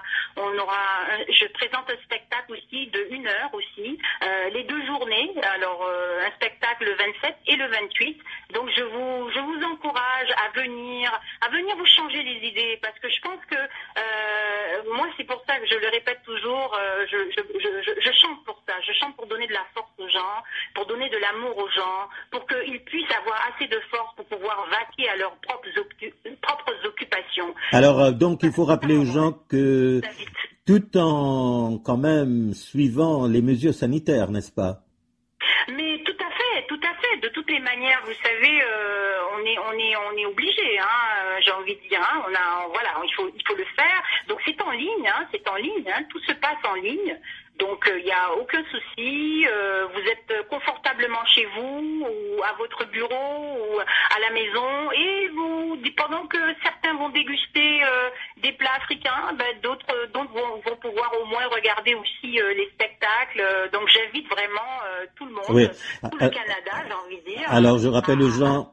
je présente un spectacle aussi de 1 heure aussi, les 2 journées. Alors un spectacle le 27 et le 28. Donc je vous encourage à venir vous changer les idées, parce que je pense que moi c'est pour ça que je le répète toujours, je chante pour ça, je chante pour donner de la force aux gens, pour donner de l'amour aux gens, pour qu'ils puissent avoir assez de force pour pouvoir vaquer à leurs propres occupations. Alors donc il faut rappeler aux gens que tout en quand même suivant les mesures sanitaires, n'est-ce pas? Mais tout à fait. De toutes les manières, vous savez, on est obligé, j'ai envie de dire, il faut le faire. Donc c'est en ligne, tout se passe en ligne. Donc il n'y a aucun souci, vous êtes confortablement chez vous ou à votre bureau ou à la maison, et pendant que certains vont déguster des plats africains, d'autres vont pouvoir au moins regarder aussi les spectacles. Donc j'invite vraiment tout le monde, tout le Canada, j'ai envie de dire. Alors je rappelle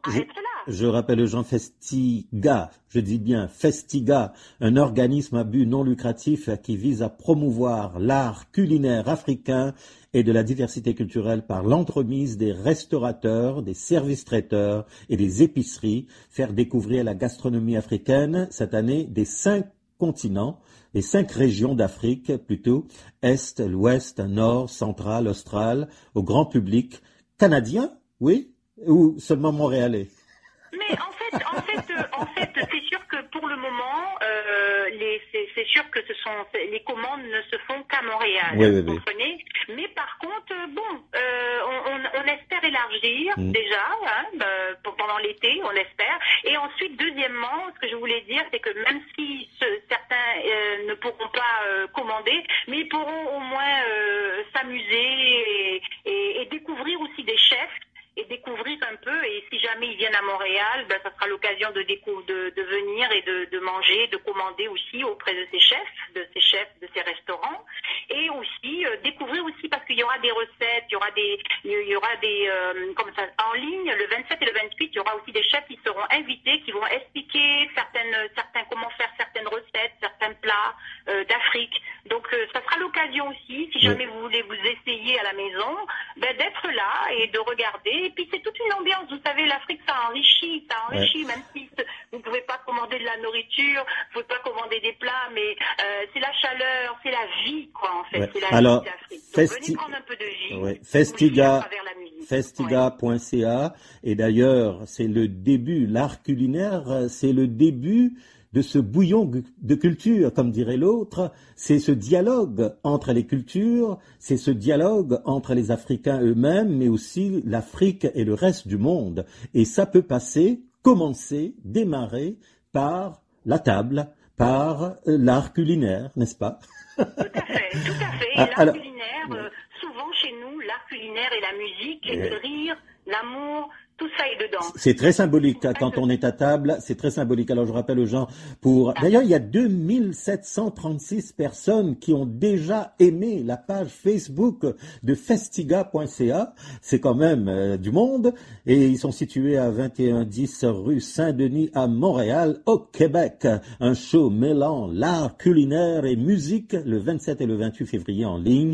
aux gens Festiga, je dis bien Festiga, un organisme à but non lucratif qui vise à promouvoir l'art culinaire africain et de la diversité culturelle par l'entremise des restaurateurs, des services traiteurs et des épiceries, faire découvrir la gastronomie africaine cette année des 5 continents, les 5 régions d'Afrique plutôt, Est, l'Ouest, Nord, Centrale, Australe, au grand public canadien, oui, ou seulement montréalais? Mais en fait, c'est sûr que pour le moment, c'est sûr que les commandes ne se font qu'à Montréal, vous comprenez. Mais par contre, on espère élargir déjà, pendant l'été, on espère. Et ensuite, deuxièmement, ce que je voulais dire, c'est que même si certains ne pourront pas commander, mais ils pourront au moins s'amuser et découvrir aussi des chefs. Et découvrir un peu, et si jamais ils viennent à Montréal, ça sera l'occasion de venir et de manger, de commander aussi auprès de ces chefs, de ces restaurants, et aussi découvrir aussi, parce qu'il y aura des recettes, il y aura des comme ça en ligne le 27 et le 28, il y aura aussi des chefs qui seront invités, qui vont expliquer certains comment faire certaines recettes, certains plats d'Afrique. Donc ça sera l'occasion aussi, si jamais vous voulez vous essayer à la maison, d'être là et de regarder. Et puis c'est toute une ambiance, vous savez, l'Afrique ça enrichit, même si vous ne pouvez pas commander de la nourriture, vous ne pouvez pas commander des plats, mais c'est la chaleur, c'est la vie, quoi, en fait. C'est la vie d'Afrique. venez prendre un peu de vie. Ouais, Festiga.ca. Et d'ailleurs, c'est le début, l'art culinaire, c'est le début de ce bouillon de culture, comme dirait l'autre. C'est ce dialogue entre les cultures, c'est ce dialogue entre les Africains eux-mêmes, mais aussi l'Afrique et le reste du monde. Et ça peut commencer, démarrer par la table, par l'art culinaire, n'est-ce pas? Tout à fait. Et l'art culinaire, souvent chez nous, l'art culinaire et la musique, le rire, l'amour, tout ça est dedans. C'est très symbolique quand on est à table, c'est très symbolique. Alors je rappelle aux gens D'ailleurs, il y a 2736 personnes qui ont déjà aimé la page Facebook de Festiga.ca. C'est quand même du monde. Et ils sont situés à 2110 rue Saint-Denis à Montréal, au Québec. Un show mêlant l'art culinaire et musique le 27 et le 28 février en ligne.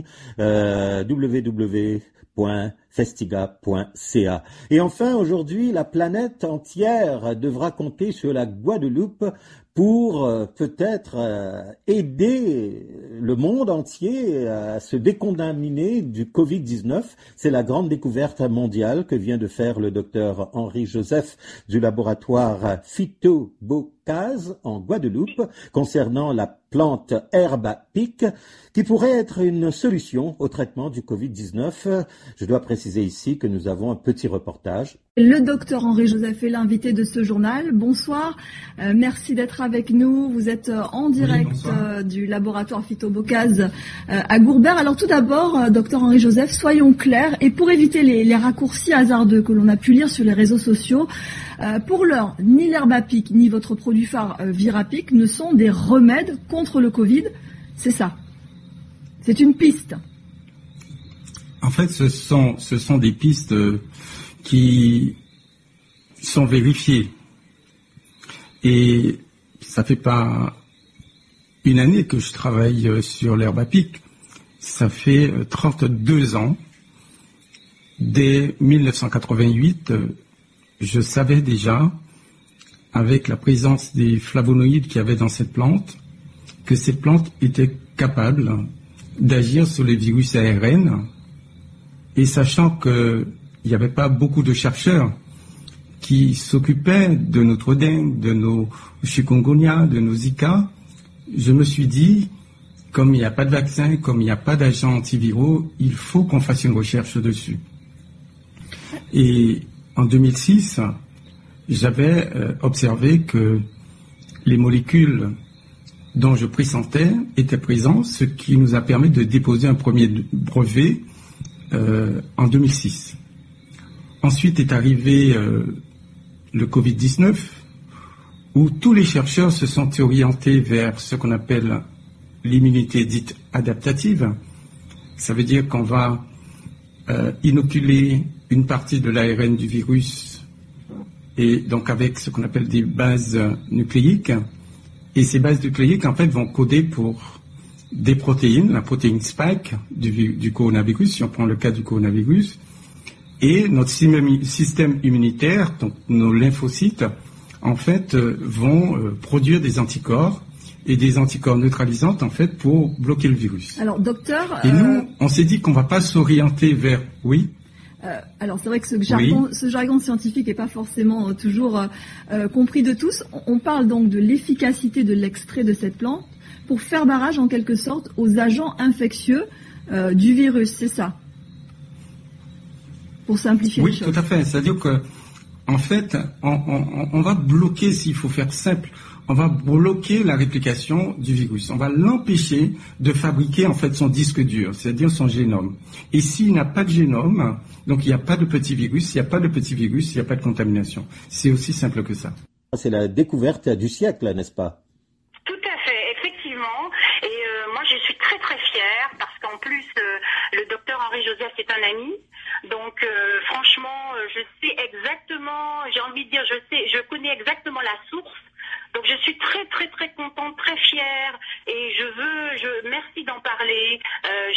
www.festiga.ca. Et enfin, aujourd'hui, la planète entière devra compter sur la Guadeloupe pour peut-être aider le monde entier à se décontaminer du Covid-19. C'est la grande découverte mondiale que vient de faire le docteur Henri Joseph du laboratoire Phytobocase en Guadeloupe concernant la plante herbe à pic qui pourrait être une solution au traitement du Covid-19. Je dois préciser ici que nous avons un petit reportage. Le docteur Henri Joseph est l'invité de ce journal. Bonsoir, merci d'être avec nous. Vous êtes en direct du laboratoire Phytobocase à Gourbert. Alors tout d'abord, docteur Henri Joseph, soyons clairs, et pour éviter les raccourcis hasardeux que l'on a pu lire sur les réseaux sociaux, pour l'heure, ni l'herbe à pic, ni votre produit phare Virapic ne sont des remèdes contre le Covid, c'est ça. C'est une piste. En fait, ce sont des pistes qui sont vérifiées. Et ça fait pas une année que je travaille sur l'herbe à pic. Ça fait 32 ans. Dès 1988, je savais déjà, avec la présence des flavonoïdes qu'il y avait dans cette plante, que cette plante était capable d'agir sur les virus ARN. Et sachant qu'il n'y avait pas beaucoup de chercheurs qui s'occupaient de notre dengue, de nos chikungunya, de nos Zika, je me suis dit, comme il n'y a pas de vaccin, comme il n'y a pas d'agents antiviraux, il faut qu'on fasse une recherche dessus. Et en 2006, j'avais observé que les molécules dont je pressentais étaient présentes, ce qui nous a permis de déposer un premier brevet en 2006. Ensuite est arrivé le Covid-19, où tous les chercheurs se sont orientés vers ce qu'on appelle l'immunité dite adaptative. Ça veut dire qu'on va inoculer une partie de l'ARN du virus, et donc avec ce qu'on appelle des bases nucléiques. Et ces bases nucléiques, en fait, vont coder pour des protéines, la protéine spike du coronavirus, si on prend le cas du coronavirus, et notre système immunitaire, donc nos lymphocytes, en fait, vont produire des anticorps et des anticorps neutralisants, en fait, pour bloquer le virus. Alors, docteur... Et nous, on s'est dit qu'on ne va pas s'orienter vers... Oui. Alors c'est vrai que ce jargon scientifique n'est pas forcément toujours compris de tous. On parle donc de l'efficacité de l'extrait de cette plante pour faire barrage en quelque sorte aux agents infectieux du virus, c'est ça? Pour simplifier les choses. Oui, tout à fait. C'est-à-dire que, en fait, on va bloquer, s'il faut faire simple, on va bloquer la réplication du virus. On va l'empêcher de fabriquer en fait son disque dur, c'est-à-dire son génome. Et s'il n'a pas de génome, donc il n'y a pas de petit virus, s'il n'y a pas de petit virus, il n'y a pas de contamination. C'est aussi simple que ça. C'est la découverte du siècle, n'est-ce pas? Tout à fait, effectivement. Et moi, je suis très très fière parce qu'en plus, le docteur Henri Joseph est un ami. Donc, franchement, je sais exactement, j'ai envie de dire, je connais exactement la source. Donc je suis très très très contente, très fière, et merci d'en parler.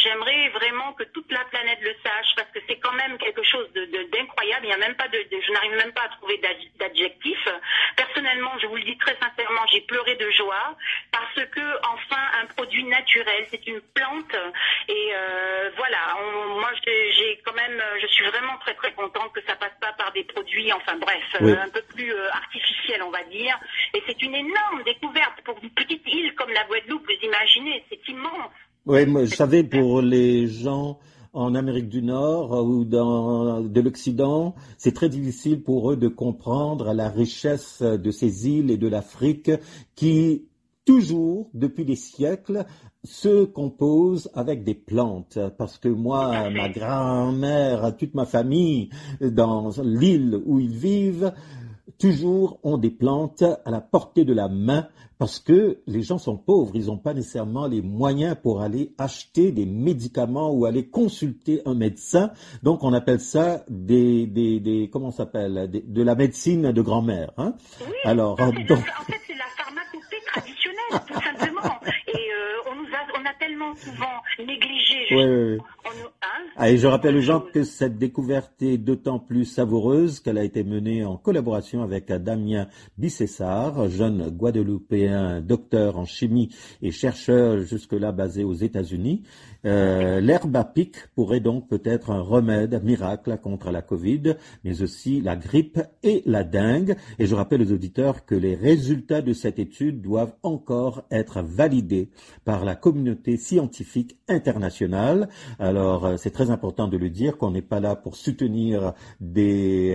j'aimerais vraiment que toute la planète le sache, parce que c'est quand même quelque chose d'incroyable. Il y a même pas je n'arrive même pas à trouver d'adjectif. Personnellement, je vous le dis très sincèrement, j'ai pleuré de joie parce que enfin un produit naturel, c'est une plante et voilà. Moi, je suis vraiment très très contente que ça passe pas par des produits, enfin bref, un peu plus artificiels, on va dire. Et c'est une énorme découverte pour une petite île comme la Guadeloupe. Vous imaginez, c'est immense. Oui, moi, je savais pour les gens en Amérique du Nord ou de l'Occident, c'est très difficile pour eux de comprendre la richesse de ces îles et de l'Afrique qui, toujours, depuis des siècles, se composent avec des plantes. Parce que moi, ma grand-mère, toute ma famille, dans l'île où ils vivent, toujours ont des plantes à la portée de la main parce que les gens sont pauvres, ils n'ont pas nécessairement les moyens pour aller acheter des médicaments ou aller consulter un médecin. Donc on appelle ça comment ça s'appelle, de la médecine de grand-mère. Hein? Oui, alors, en fait c'est la pharmacopée traditionnelle, tout simplement. Et on a tellement souvent négligé. Et je rappelle aux gens que cette découverte est d'autant plus savoureuse qu'elle a été menée en collaboration avec Damien Bissessard, jeune Guadeloupéen, docteur en chimie et chercheur jusque-là basé aux États-Unis. L'herbe à pic pourrait donc peut-être un remède miracle contre la Covid, mais aussi la grippe et la dengue. Et je rappelle aux auditeurs que les résultats de cette étude doivent encore être validés par la communauté scientifique internationale. Alors, c'est très important de le dire qu'on n'est pas là pour soutenir des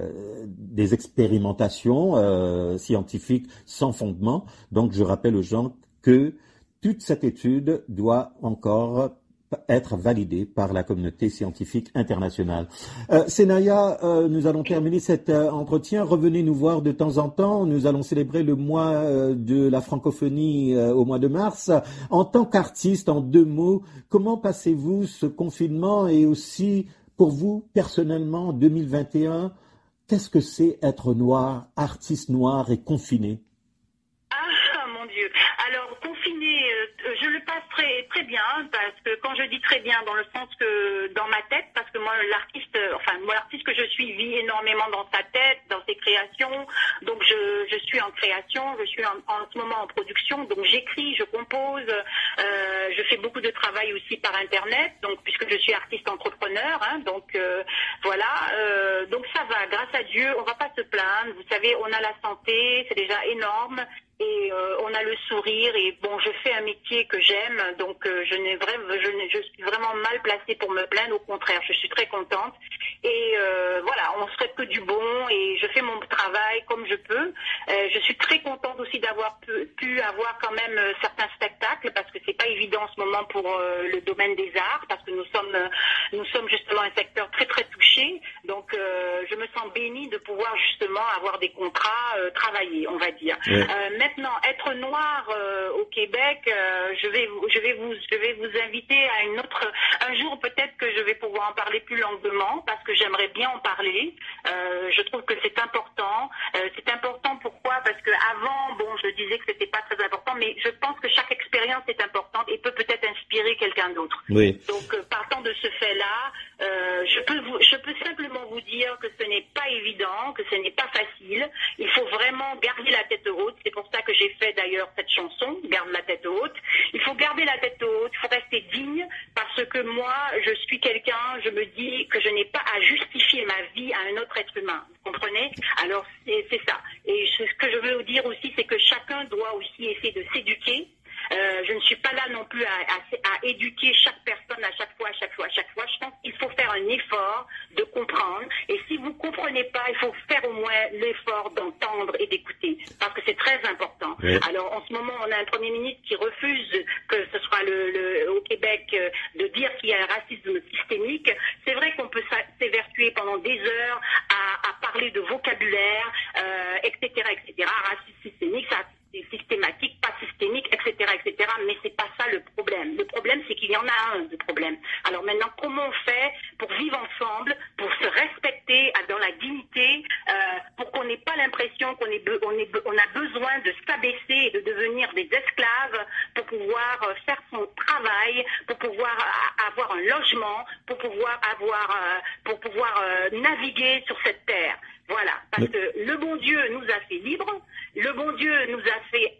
expérimentations scientifiques sans fondement. Donc, je rappelle aux gens que toute cette étude doit encore être validée par la communauté scientifique internationale. Senaya, nous allons terminer cet entretien. Revenez nous voir de temps en temps. Nous allons célébrer le mois de la francophonie au mois de mars. En tant qu'artiste, en 2 mots, comment passez-vous ce confinement et aussi pour vous, personnellement, en 2021, qu'est-ce que c'est être noir, artiste noir et confiné? Je le passe très, très bien, parce que quand je dis très bien, dans le sens que dans ma tête, parce que moi, l'artiste que je suis vit énormément dans sa tête, dans ses créations. Donc je suis en création, je suis en ce moment en production, donc j'écris, je compose, je fais beaucoup de travail aussi par internet, donc puisque je suis artiste entrepreneur, hein, donc voilà, donc ça va, grâce à Dieu, on va pas se plaindre. Vous savez, on a la santé, c'est déjà énorme. Et on a le sourire et bon, je fais un métier que j'aime, donc je suis vraiment mal placée pour me plaindre. Au contraire, je suis très contente. Et voilà, on souhaite que du bon et je fais mon travail comme je peux. Je suis très contente aussi d'avoir pu avoir quand même certains spectacles, parce que c'est pas évident en ce moment pour le domaine des arts, parce que nous sommes justement un secteur très très touché. Donc je me sens bénie de pouvoir justement avoir des contrats travaillés, on va dire. Ouais. Maintenant, être noir au Québec, je vais vous inviter à un jour peut-être que je vais pouvoir en parler plus longuement, parce que j'aimerais bien en parler. Je trouve que c'est important. C'est important pourquoi? Parce que avant, bon, je disais que c'était pas très important, mais je pense que chaque expérience est importante et peut-être inspirer quelqu'un d'autre. Oui. Donc, partant de ce fait-là, je peux simplement vous dire que ce n'est pas évident, que ce n'est pas facile. Il faut vraiment garder la tête haute. C'est pour ça que j'ai fait d'ailleurs cette chanson, Garde la tête haute. Il faut garder la tête haute, il faut rester digne, parce que moi, je suis quelqu'un, je me dis que je n'ai pas à justifier ma vie à un autre être humain. Vous comprenez? Alors, c'est ça. Et ce que je veux vous dire aussi, c'est que chacun doit aussi essayer de s'éduquer. Je ne suis pas là non plus à éduquer chaque personne à chaque fois. Je pense qu'il faut faire un effort de comprendre. Et si vous ne comprenez pas, il faut faire au moins l'effort d'entendre et d'écouter. Parce que c'est très important. Oui. Alors, en ce moment, on a un Premier ministre qui refuse que ce soit au Québec de dire qu'il y a un racisme systémique. C'est vrai qu'on peut s'évertuer pendant des heures à parler de vocabulaire, etc. Racisme systémique, ça c'est systématique, pas systémique, etc., mais c'est pas ça le problème. Le problème, c'est qu'il y en a un de problème. Alors maintenant, comment on fait pour vivre ensemble, pour se respecter dans la dignité, pour qu'on n'ait pas l'impression qu'on a besoin de s'abaisser et de devenir des esclaves pour pouvoir faire son travail, pour pouvoir logement pour pouvoir naviguer sur cette terre. Voilà, parce que le bon Dieu nous a fait libres, le bon Dieu nous a fait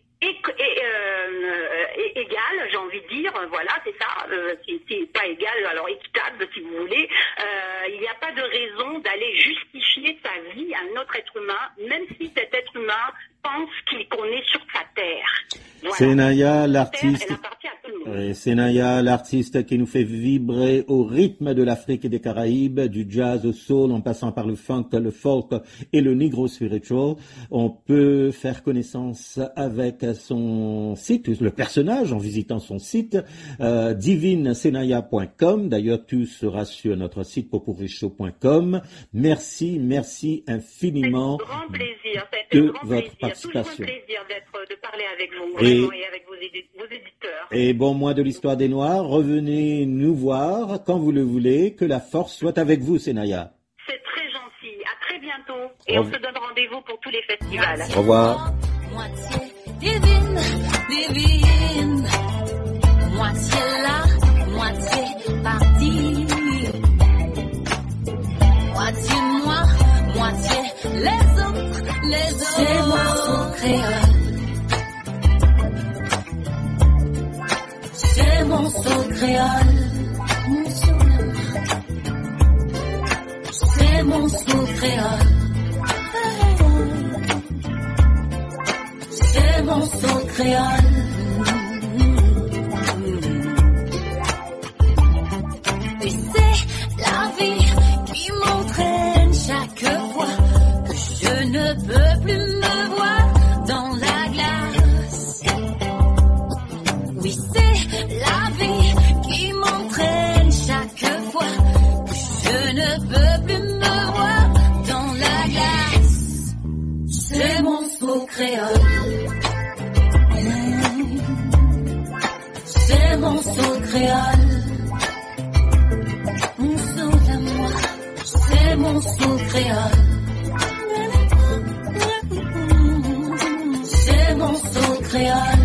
égal, j'ai envie de dire, voilà, c'est ça, c'est pas égal, alors équitable si vous voulez. Il n'y a pas de raison d'aller justifier sa vie à un autre être humain, même si cet être humain pense qu'on est sur sa terre. Voilà. Senaya, l'artiste qui nous fait vibrer au rythme de l'Afrique et des Caraïbes, du jazz au soul, en passant par le funk, le folk et le negro spiritual. On peut faire connaissance avec son site, le personnage, en visitant son site, divinesenaya.com. D'ailleurs, tout sera sur notre site popurichaud.com. Merci infiniment de votre participation. Toujours un plaisir de parler avec vous, vraiment, et avec vos éditeurs. Et bon mois de l'histoire des Noirs, revenez nous voir quand vous le voulez, que la force soit avec vous, Senaya. C'est très gentil, à très bientôt, et on se donne rendez-vous pour tous les festivals. Au revoir. Moitié divine, moitié là, moitié partie, moitié moi, moitié les autres, c'est moi son créole. C'est mon son créole, c'est mon son créole, c'est mon son créole. Et c'est la vie qui m'entraîne chaque fois que je ne peux plus me voir dans la glace. Oui, c'est la vie qui m'entraîne chaque fois que je ne peux plus me voir dans la glace. C'est mon son créole. C'est mon son créole. Mon son à moi. C'est mon son créole. C'est mon son créole.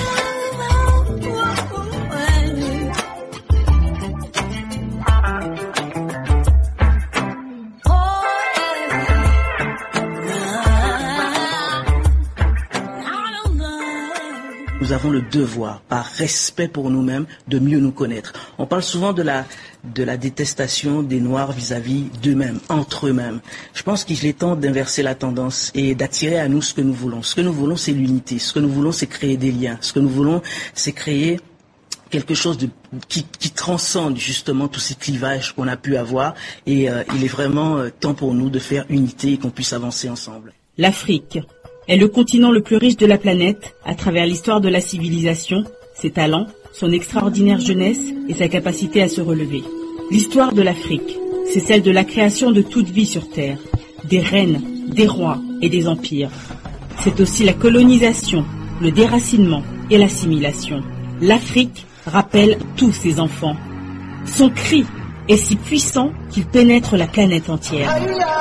Nous avons le devoir, par respect pour nous-mêmes, de mieux nous connaître. On parle souvent de la détestation des Noirs vis-à-vis d'eux-mêmes, entre eux-mêmes. Je pense qu'il est temps d'inverser la tendance et d'attirer à nous ce que nous voulons. Ce que nous voulons, c'est l'unité. Ce que nous voulons, c'est créer des liens. Ce que nous voulons, c'est créer quelque chose qui transcende justement tous ces clivages qu'on a pu avoir. Et il est vraiment temps pour nous de faire unité et qu'on puisse avancer ensemble. L'Afrique est le continent le plus riche de la planète à travers l'histoire de la civilisation, ses talents, son extraordinaire jeunesse et sa capacité à se relever. L'histoire de l'Afrique, c'est celle de la création de toute vie sur Terre, des reines, des rois et des empires. C'est aussi la colonisation, le déracinement et l'assimilation. L'Afrique rappelle tous ses enfants. Son cri est si puissant qu'il pénètre la planète entière.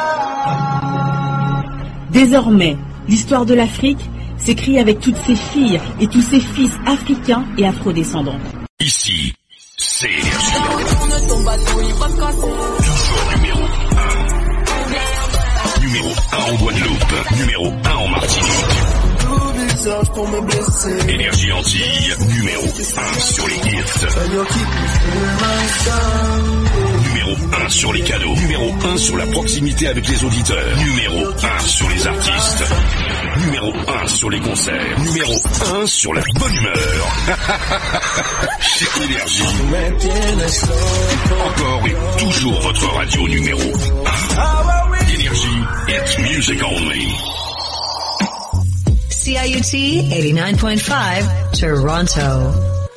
Désormais, l'histoire de l'Afrique s'écrit avec toutes ses filles et tous ses fils africains et afrodescendants. Ici, c'est toujours numéro 1 en Guadeloupe, numéro 1 en Martinique. Énergie Antilles, numéro 1 sur les hits. Numéro 1 sur les cadeaux. Numéro 1 sur la proximité avec les auditeurs. Numéro 1 sur les artistes. Numéro 1 sur les concerts. Numéro 1 sur la bonne humeur. Chez Énergie. Encore et toujours votre radio numéro 1. Énergie, it's music only. CIUT 89.5 Toronto.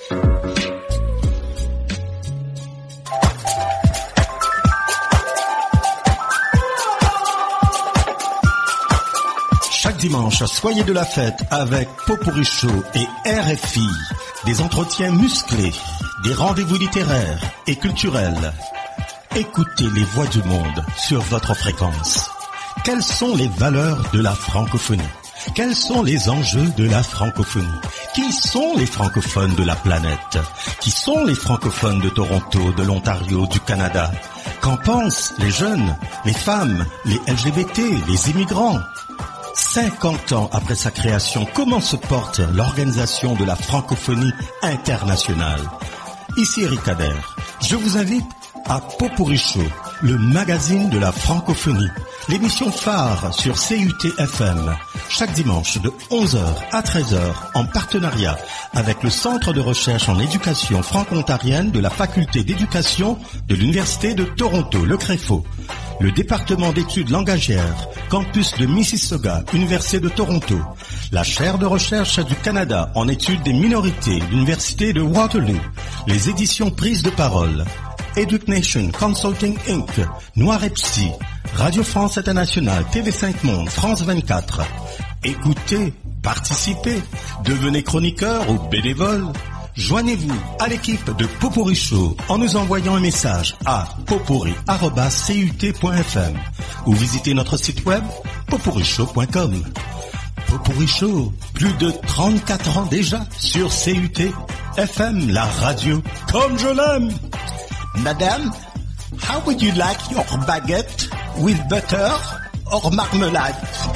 Chaque dimanche, soyez de la fête avec Popurichaud et RFI. Des entretiens musclés, des rendez-vous littéraires et culturels. Écoutez les voix du monde sur votre fréquence. Quelles sont les valeurs de la francophonie ? Quels sont les enjeux de la francophonie ? Qui sont les francophones de la planète? Qui sont les francophones de Toronto, de l'Ontario, du Canada? Qu'en pensent les jeunes, les femmes, les LGBT, les immigrants? 50 ans après sa création, comment se porte l'organisation de la francophonie internationale? Ici Eric Kader. Je vous invite à Poporicho, le magazine de la francophonie, l'émission phare sur CUT-FM, chaque dimanche de 11h à 13h en partenariat avec le Centre de recherche en éducation franco-ontarienne de la Faculté d'éducation de l'Université de Toronto, le CREFO, le département d'études langagières, campus de Mississauga, Université de Toronto, la chaire de recherche du Canada en études des minorités, l'Université de Waterloo, les éditions Prise de parole, EduCnation Consulting Inc., Noir et Psy, Radio France Internationale, TV5 Monde, France 24. Écoutez, participez, devenez chroniqueur ou bénévole. Joignez-vous à l'équipe de Poporicho en nous envoyant un message à popori@cut.fm ou visitez notre site web poporicho.com. Poporicho, plus de 34 ans déjà sur CUT FM, la radio comme je l'aime. Madame, how would you like your baguette, with butter or marmelade?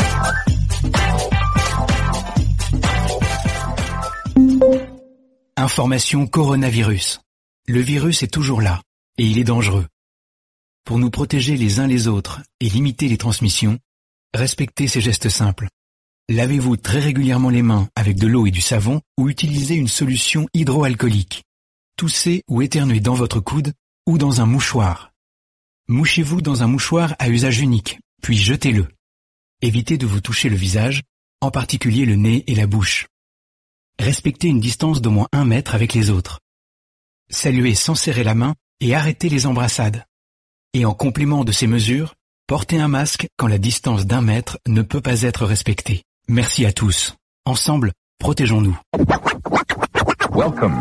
Information coronavirus. Le virus est toujours là, et il est dangereux. Pour nous protéger les uns les autres et limiter les transmissions, respectez ces gestes simples. Lavez-vous très régulièrement les mains avec de l'eau et du savon ou utilisez une solution hydroalcoolique. Toussez ou éternuez dans votre coude ou dans un mouchoir. Mouchez-vous dans un mouchoir à usage unique, puis jetez-le. Évitez de vous toucher le visage, en particulier le nez et la bouche. Respectez une distance d'au moins 1 mètre avec les autres. Saluez sans serrer la main et arrêtez les embrassades. Et en complément de ces mesures, portez un masque quand la distance d'1 mètre ne peut pas être respectée. Merci à tous. Ensemble, protégeons-nous. Welcome.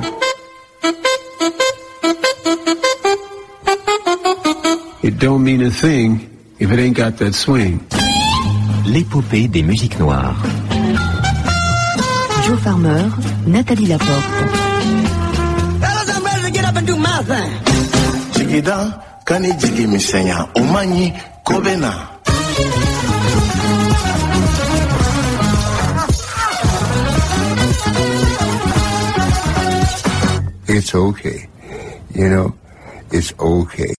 It don't mean a thing if it ain't got that swing. L'épopée des musiques noires. Joe Farmer, Nathalie Laporte. Fellas, I'm ready to get up and do my thing. Jigida, kani jigi misenya, omanyi, kobena. It's okay. You know, it's okay.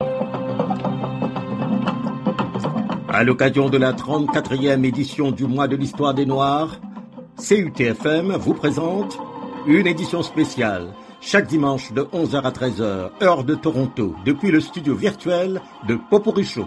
À l'occasion de la 34e édition du mois de l'histoire des Noirs, CUT-FM vous présente une édition spéciale, chaque dimanche de 11h à 13h, heure de Toronto, depuis le studio virtuel de Poporicho.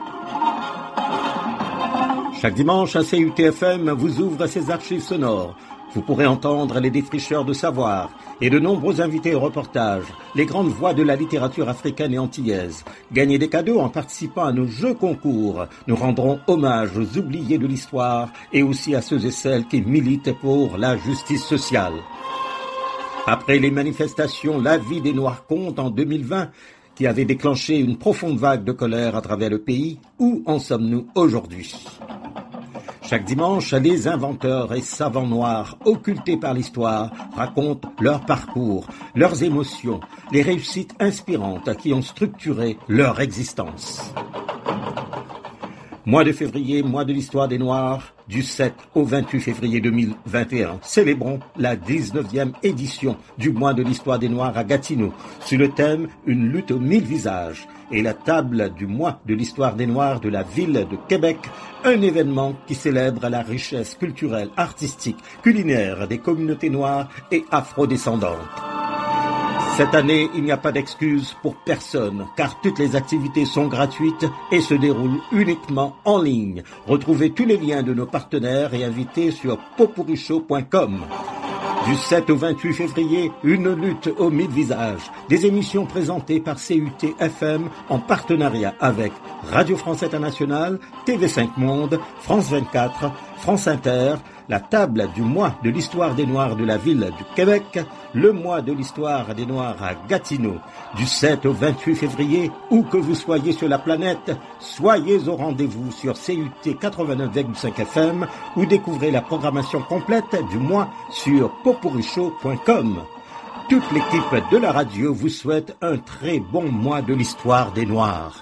Chaque dimanche à CUT-FM vous ouvre ses archives sonores. Vous pourrez entendre les défricheurs de savoir et de nombreux invités au reportage, les grandes voix de la littérature africaine et antillaise. Gagner des cadeaux en participant à nos jeux concours. Nous rendrons hommage aux oubliés de l'histoire et aussi à ceux et celles qui militent pour la justice sociale. Après les manifestations La vie des Noirs compte en 2020, qui avait déclenché une profonde vague de colère à travers le pays, où en sommes-nous aujourd'hui ? Chaque dimanche, les inventeurs et savants noirs, occultés par l'histoire, racontent leur parcours, leurs émotions, les réussites inspirantes qui ont structuré leur existence. Mois de février, mois de l'histoire des Noirs, du 7 au 28 février 2021. Célébrons la 19e édition du mois de l'histoire des Noirs à Gatineau, sur le thème « Une lutte aux 1000 visages » et la table du mois de l'histoire des Noirs de la ville de Québec, un événement qui célèbre la richesse culturelle, artistique, culinaire des communautés noires et afrodescendantes. Cette année, il n'y a pas d'excuse pour personne, car toutes les activités sont gratuites et se déroulent uniquement en ligne. Retrouvez tous les liens de nos partenaires et invités sur poporicho.com. Du 7 au 28 février, une lutte aux 1000 visages. Des émissions présentées par CUT-FM en partenariat avec Radio France Internationale, TV5 Monde, France 24, France Inter, la table du mois de l'histoire des Noirs de la ville du Québec, le mois de l'histoire des Noirs à Gatineau. Du 7 au 28 février, où que vous soyez sur la planète, soyez au rendez-vous sur CUT 89,5 FM ou découvrez la programmation complète du mois sur popurrishow.com. Toute l'équipe de la radio vous souhaite un très bon mois de l'histoire des Noirs.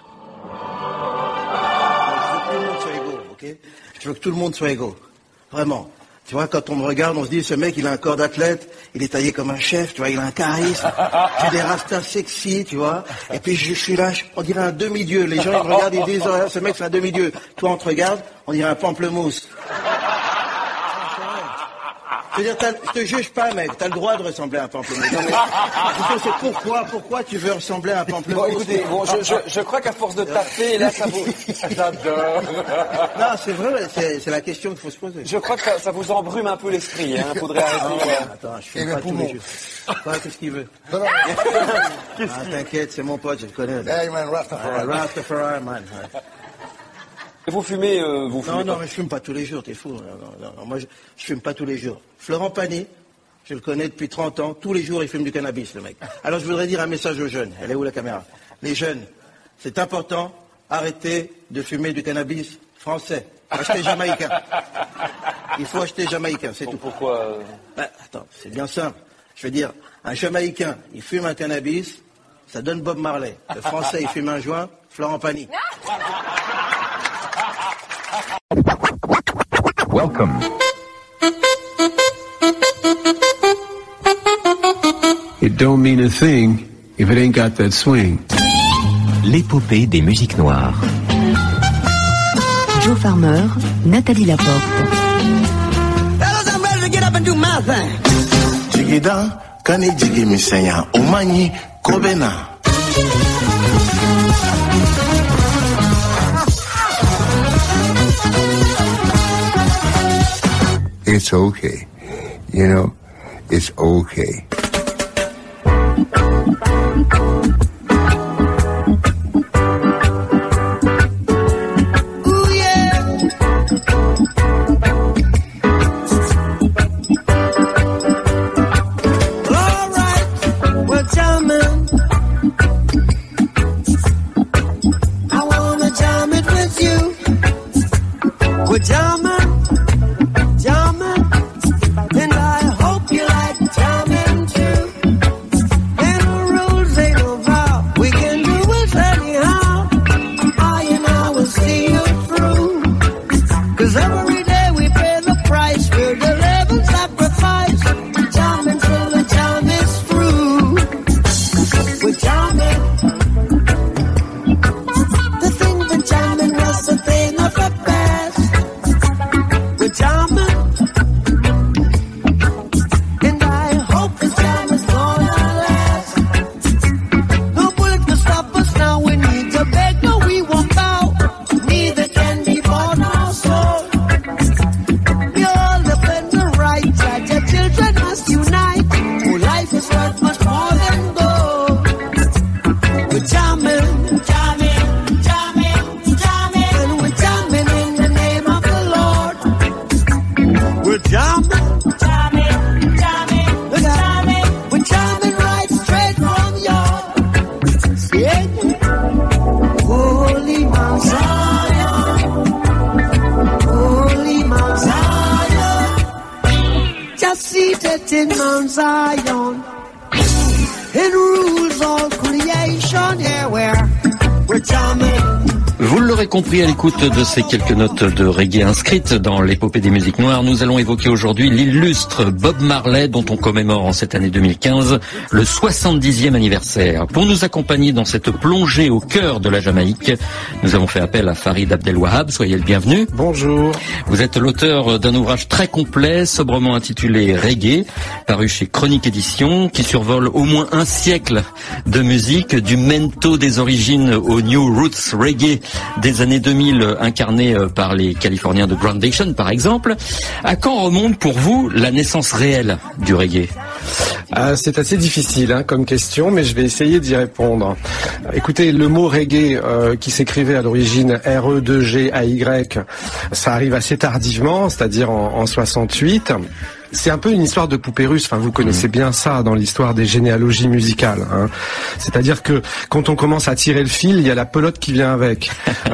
Je veux que tout le monde soit égaux. Vraiment. Tu vois, quand on me regarde, on se dit, ce mec, il a un corps d'athlète, il est taillé comme un chef, tu vois, il a un charisme, j'ai des rastas sexy, tu vois, et puis je suis là, on dirait un demi-dieu. Les gens, ils me regardent, ils disent, oh, ce mec, c'est un demi-dieu. Toi, on te regarde, on dirait un pamplemousse. Je veux dire, je te juge pas, mec, t'as le droit de ressembler à un pamplemousse. Non, mais, c'est pourquoi tu veux ressembler à un pamplemousse? Bon, écoutez, bon, je crois qu'à force de taper, là, ça vous... J'adore. Non, c'est vrai, c'est la question qu'il faut se poser. Je crois que ça vous embrume un peu l'esprit, hein, faudrait arrêter. Attends, je fume pas tous les jours. Qu'est-ce qu'il veut? T'inquiète, c'est mon pote, je le connais. Hey man, Rastafari. Rastafari, man. Vous fumez, Non, mais je fume pas tous les jours, t'es fou. Non, moi, je fume pas tous les jours. Florent Pagny, je le connais depuis 30 ans, tous les jours il fume du cannabis, le mec. Alors je voudrais dire un message aux jeunes. Elle est où la caméra? Les jeunes, c'est important, arrêtez de fumer du cannabis français. Achetez jamaïcain. Il faut acheter jamaïcain, c'est tout. Pourquoi Attends, c'est bien simple. Je veux dire, un jamaïcain, il fume un cannabis, ça donne Bob Marley. Le français, il fume un joint, Florent Pagny. Welcome. It don't mean a thing if it ain't got that swing. L'épopée des musiques noires. Joe Farmer, Nathalie Laporte. Fellas, I'm ready to get up and do my thing. Jigida, kani jigi misenya, omanyi, kobena. It's okay. You know, it's okay. Ooh, yeah. All right, we're jamming. I wanna jam it with you. We're jamming. And I hope you like jamming too. And the rules ain't no vow, we can do it anyhow. I and I will see you through. 'Cause every day we pay the price, we're the living sacrifice. Jamming till the jam is through. We're jamming. The thing that jamming was the thing of the past. We're jamming. In Mount Zion, it rules all creation, yeah, we're jamming. Vous l'aurez compris à l'écoute de ces quelques notes de reggae inscrites dans l'épopée des musiques noires, nous allons évoquer aujourd'hui l'illustre Bob Marley dont on commémore en cette année 2015 le 70e anniversaire. Pour nous accompagner dans cette plongée au cœur de la Jamaïque, nous avons fait appel à Farid Abdelwahab. Soyez le bienvenu. Bonjour. Vous êtes l'auteur d'un ouvrage très complet, sobrement intitulé Reggae, paru chez Chronique Édition, qui survole au moins un siècle de musique, du mento des origines au New Roots Reggae des des années 2000 incarné par les Californiens de Groundation par exemple. À quand remonte pour vous la naissance réelle du reggae? C'est assez difficile comme question, mais je vais essayer d'y répondre. Écoutez, le mot reggae qui s'écrivait à l'origine R-E-2-G-A-Y, ça arrive assez tardivement, c'est-à-dire en 68. C'est un peu une histoire de poupée russe. Enfin, vous connaissez bien ça dans l'histoire des généalogies musicales. C'est-à-dire que quand on commence à tirer le fil, il y a la pelote qui vient avec.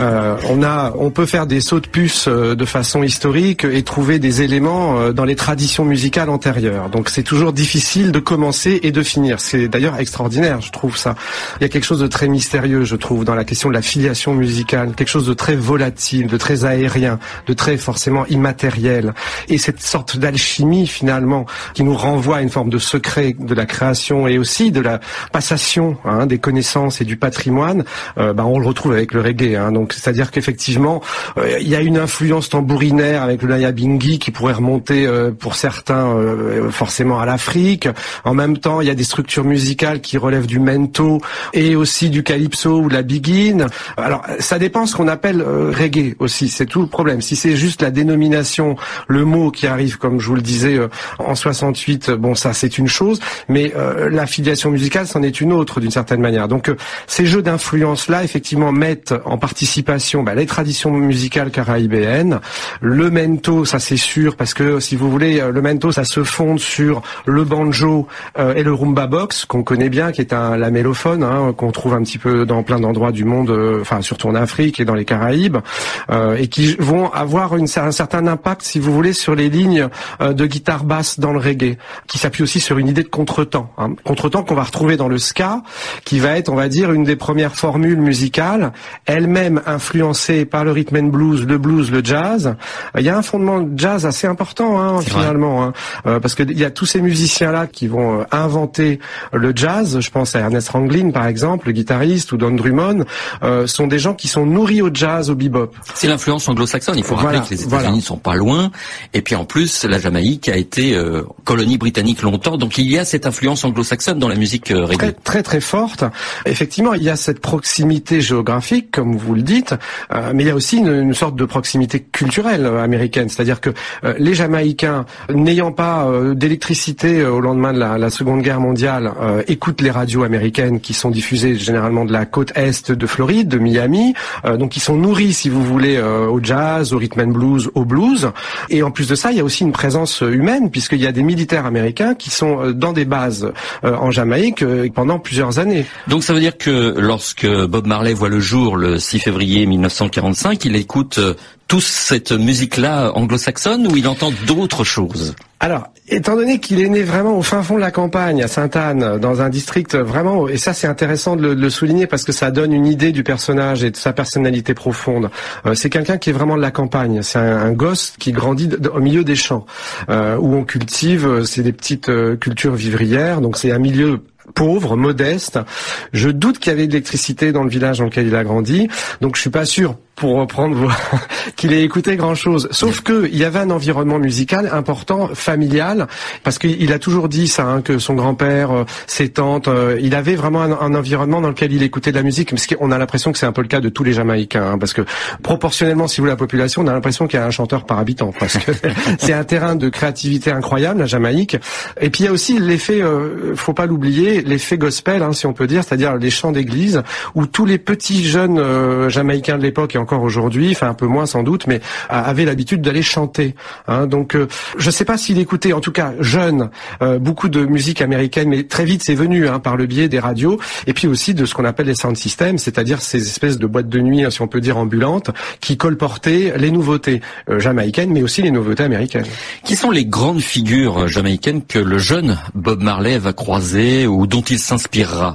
On peut faire des sauts de puce de façon historique et trouver des éléments dans les traditions musicales antérieures. Donc, c'est toujours difficile de commencer et de finir. C'est d'ailleurs extraordinaire, je trouve ça. Il y a quelque chose de très mystérieux, je trouve, dans la question de la filiation musicale. Quelque chose de très volatile, de très aérien, de très forcément immatériel. Et cette sorte d'alchimie finalement, qui nous renvoie à une forme de secret de la création et aussi de la passation des connaissances et du patrimoine, on le retrouve avec le reggae. Donc, c'est-à-dire qu'effectivement, il y a une influence tambourinaire avec le nyabinghi qui pourrait remonter pour certains forcément à l'Afrique. En même temps, il y a des structures musicales qui relèvent du mento et aussi du calypso ou de la biguine. Alors, ça dépend ce qu'on appelle reggae aussi. C'est tout le problème. Si c'est juste la dénomination, le mot qui arrive, comme je vous le disais, en 68, bon, ça c'est une chose, mais la filiation musicale c'en est une autre d'une certaine manière. Donc ces jeux d'influence-là, effectivement, mettent en participation les traditions musicales caraïbéennes, le mento, ça c'est sûr, parce que si vous voulez, le mento, ça se fonde sur le banjo et le rumba box qu'on connaît bien, qui est la mélophone, qu'on trouve un petit peu dans plein d'endroits du monde, surtout en Afrique et dans les Caraïbes, et qui vont avoir un certain impact, si vous voulez, sur les lignes de guitare basse dans le reggae, qui s'appuie aussi sur une idée de contretemps. Contretemps qu'on va retrouver dans le ska, qui va être, on va dire, une des premières formules musicales, elle-même influencée par le rhythm and blues, le jazz. Il y a un fondement de jazz assez important, finalement, parce que il y a tous ces musiciens-là qui vont inventer le jazz. Je pense à Ernest Ranglin, par exemple, le guitariste, ou Don Drummond, sont des gens qui sont nourris au jazz, au bebop. C'est l'influence anglo-saxonne. Il faut rappeler que les États-Unis ne sont pas loin. Et puis en plus, la Jamaïque a été colonie britannique longtemps, donc il y a cette influence anglo-saxonne dans la musique reggae. Très très très forte. Effectivement, il y a cette proximité géographique, comme vous le dites, mais il y a aussi une sorte de proximité culturelle américaine, c'est-à-dire que les Jamaïcains, n'ayant pas d'électricité au lendemain de la Seconde Guerre mondiale, écoutent les radios américaines qui sont diffusées généralement de la côte est de Floride, de Miami, donc ils sont nourris, si vous voulez, au jazz, au rhythm and blues, au blues, et en plus de ça, il y a aussi une présence humaine, puisqu'il y a des militaires américains qui sont dans des bases en Jamaïque pendant plusieurs années. Donc ça veut dire que lorsque Bob Marley voit le jour le 6 février 1945, il écoute toute cette musique-là anglo-saxonne, ou il entend d'autres choses? Alors, étant donné qu'il est né vraiment au fin fond de la campagne, à Sainte-Anne, dans un district vraiment, et ça c'est intéressant de le souligner parce que ça donne une idée du personnage et de sa personnalité profonde. C'est quelqu'un qui est vraiment de la campagne. C'est un gosse qui grandit au milieu des champs, où on cultive, c'est des petites cultures vivrières, donc c'est un milieu pauvre, modeste. Je doute qu'il y avait de l'électricité dans le village dans lequel il a grandi, donc je suis pas sûr, pour reprendre, qu'il ait écouté grand-chose. Sauf que il y avait un environnement musical important, familial, parce qu'il a toujours dit ça, que son grand-père, ses tantes, il avait vraiment un environnement dans lequel il écoutait de la musique. Parce qu'on a l'impression que c'est un peu le cas de tous les Jamaïcains, parce que proportionnellement, si vous voulez, la population, on a l'impression qu'il y a un chanteur par habitant, parce que c'est un terrain de créativité incroyable, la Jamaïque. Et puis il y a aussi l'effet, faut pas l'oublier, l'effet gospel, si on peut dire, c'est-à-dire les chants d'église, où tous les petits jeunes Jamaïcains de l'époque, et encore aujourd'hui, un peu moins sans doute, mais avaient l'habitude d'aller chanter. Donc je sais pas s'il écoutait, en tout cas jeune, beaucoup de musique américaine, mais très vite c'est venu par le biais des radios, et puis aussi de ce qu'on appelle les sound systems, c'est-à-dire ces espèces de boîtes de nuit, si on peut dire ambulantes, qui colportaient les nouveautés jamaïcaines, mais aussi les nouveautés américaines. Qui sont les grandes figures jamaïcaines que le jeune Bob Marley va croiser ou dont il s'inspirera?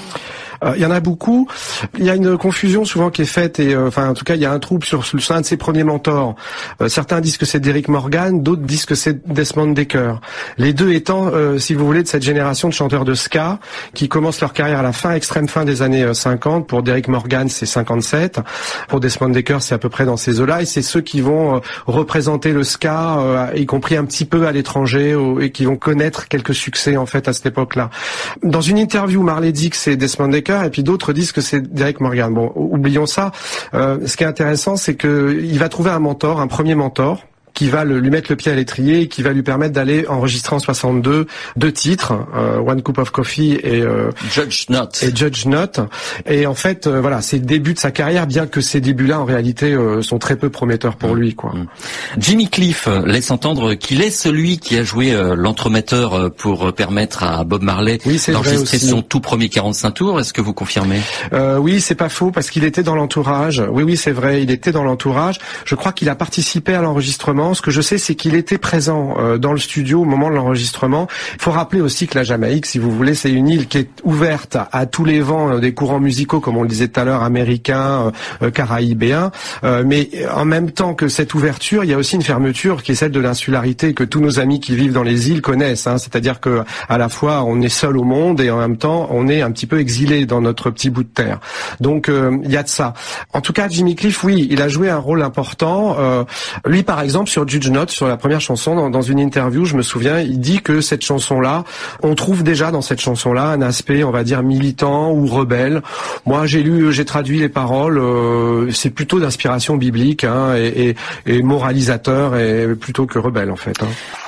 Il y en a beaucoup. Il y a une confusion souvent qui est faite, et en tout cas il y a un trouble sur un de ses premiers mentors. Certains disent que c'est Derrick Morgan, d'autres disent que c'est Desmond Dekker. Les deux étant, si vous voulez, de cette génération de chanteurs de ska qui commencent leur carrière à la extrême fin des années 50. Pour Derrick Morgan, c'est 57. Pour Desmond Dekker, c'est à peu près dans ces eaux-là, et c'est ceux qui vont représenter le ska, y compris un petit peu à l'étranger, et qui vont connaître quelques succès en fait à cette époque-là. Dans une interview, Marley dit que c'est Desmond Dekker Baker, et puis d'autres disent que c'est Derrick Morgan. Bon, oublions ça. Ce qui est intéressant, c'est que il va trouver un mentor, un premier mentor, qui va lui mettre le pied à l'étrier et qui va lui permettre d'aller enregistrer en 62 2 titres, One Cup of Coffee et Judge Not. Et en fait, voilà, c'est le début de sa carrière, bien que ces débuts-là, en réalité, sont très peu prometteurs pour lui, quoi. Jimmy Cliff laisse entendre qu'il est celui qui a joué l'entremetteur pour permettre à Bob Marley d'enregistrer son tout premier 45 tours. Est-ce que vous confirmez? Oui, c'est pas faux, parce qu'il était dans l'entourage. Oui, c'est vrai, il était dans l'entourage. Je crois qu'il a participé à l'enregistrement. Ce que je sais, c'est qu'il était présent dans le studio au moment de l'enregistrement. Il faut rappeler aussi que la Jamaïque, si vous voulez, c'est une île qui est ouverte à tous les vents des courants musicaux, comme on le disait tout à l'heure, américains, caraïbéens. Mais en même temps que cette ouverture, il y a aussi une fermeture qui est celle de l'insularité que tous nos amis qui vivent dans les îles connaissent. C'est-à-dire que à la fois on est seul au monde et en même temps on est un petit peu exilé dans notre petit bout de terre. Donc il y a de ça. En tout cas, Jimmy Cliff, oui, il a joué un rôle important. Lui, par exemple, sur Judge Not, sur la première chanson, dans une interview, je me souviens, il dit que cette chanson-là, on trouve déjà dans cette chanson-là un aspect, on va dire, militant ou rebelle. Moi, j'ai traduit les paroles, c'est plutôt d'inspiration biblique, et moralisateur, et plutôt que rebelle, en fait.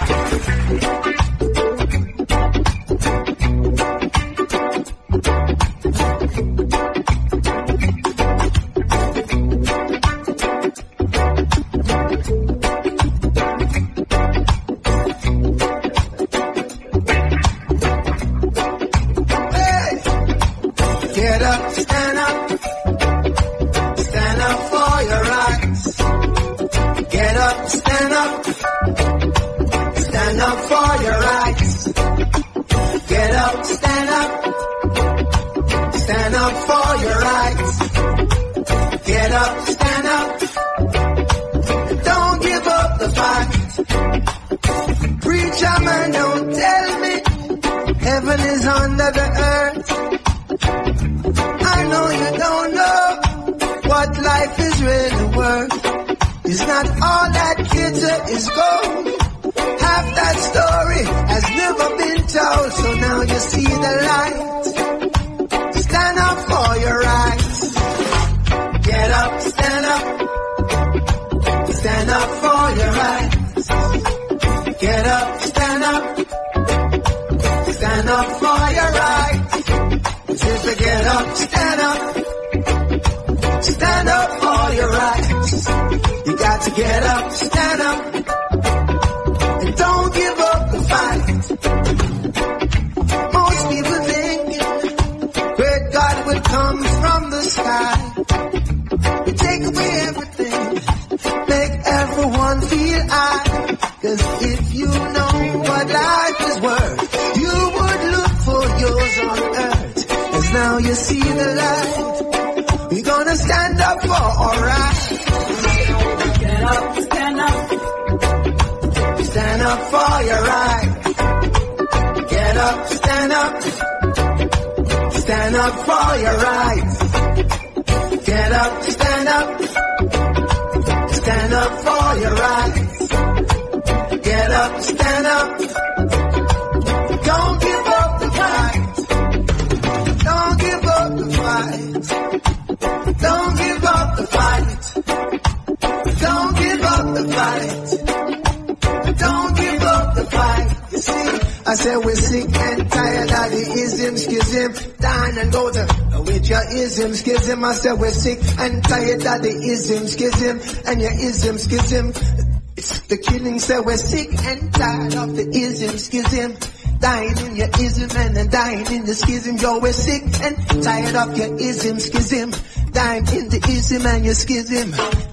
I said we're sick and tired of the ism, schism, and your ism, schism. It's the killing, said we're sick and tired of the ism, schism. Dying in your ism and then dying in the schism. Yo, we're sick and tired of your ism, schism. Dying in the ism and your schism.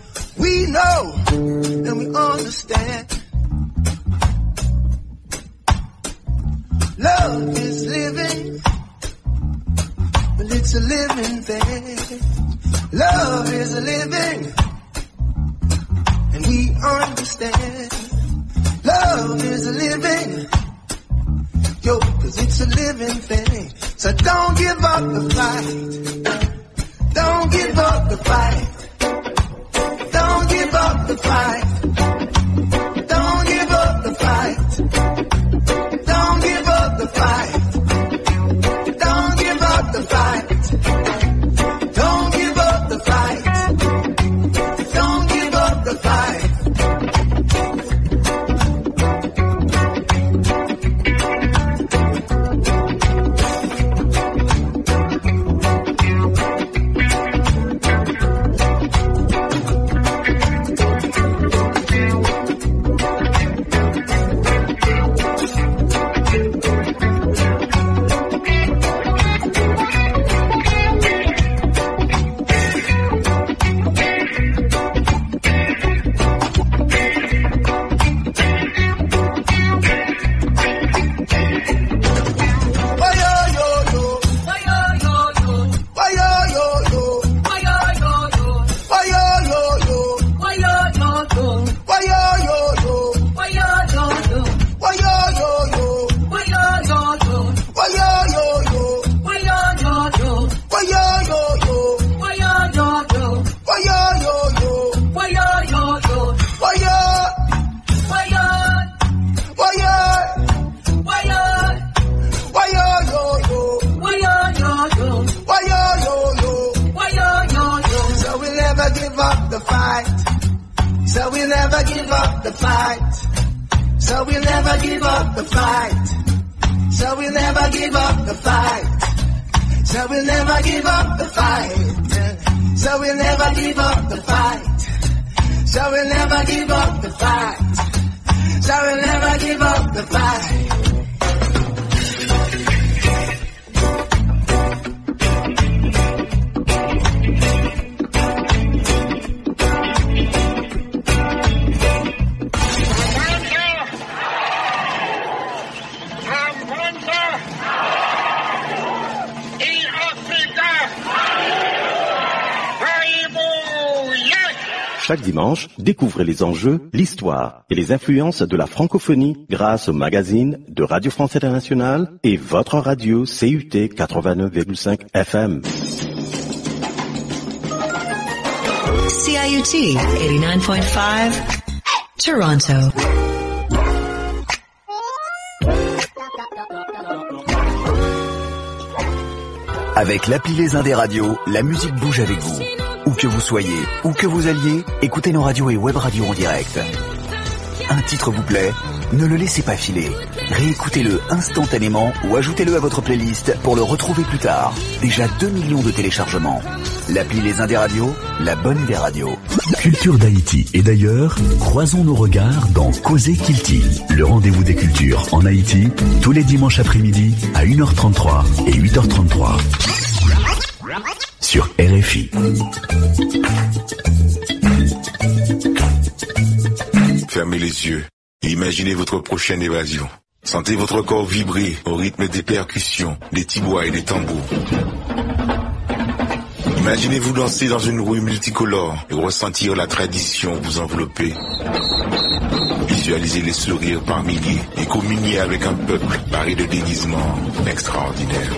We know and we understand. Love is living, but it's a living thing. Love is a living, and we understand. Love is a living, yo, 'cause it's a living thing. So don't give up the fight. Don't give up the fight. Don't give up the fight. Don't give up the fight. Don't give up the fight. Don't give up the fight. So we'll never give up the fight. So we'll never give up the fight. So we'll never give up the fight. So we'll never give up the fight. So we'll never give up the fight. So we'll never give up the fight. So we'll never give up the fight. Chaque dimanche, découvrez les enjeux, l'histoire et les influences de la francophonie grâce au magazine de Radio France Internationale et votre radio CUT 89,5 FM. CIUT 89.5 Toronto. Avec l'appli Les Indés Radio, la musique bouge avec vous. Où que vous soyez, où que vous alliez, écoutez nos radios et web radios en direct. Un titre vous plaît? Ne le laissez pas filer. Réécoutez-le instantanément ou ajoutez-le à votre playlist pour le retrouver plus tard. Déjà 2 millions de téléchargements. L'appli Les Indés Radio, la bonne des radios. Culture d'Haïti et d'ailleurs, croisons nos regards dans Causer Kilti, le rendez-vous des cultures en Haïti, tous les dimanches après-midi à 1h33 et 8h33. Sur RFI. Fermez les yeux et imaginez votre prochaine évasion. Sentez votre corps vibrer au rythme des percussions, des tibois et des tambours. Imaginez-vous danser dans une rue multicolore et ressentir la tradition vous envelopper. Visualisez les sourires par milliers et communiez avec un peuple paré de déguisements extraordinaires.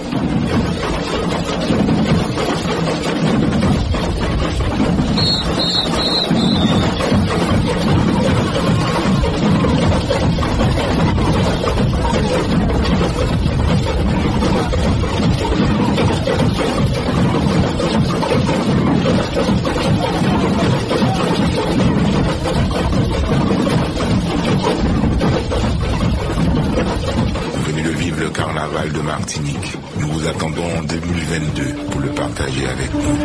Venez de vivre le carnaval de Martinique. Nous vous attendons en 2022 pour le partager avec nous.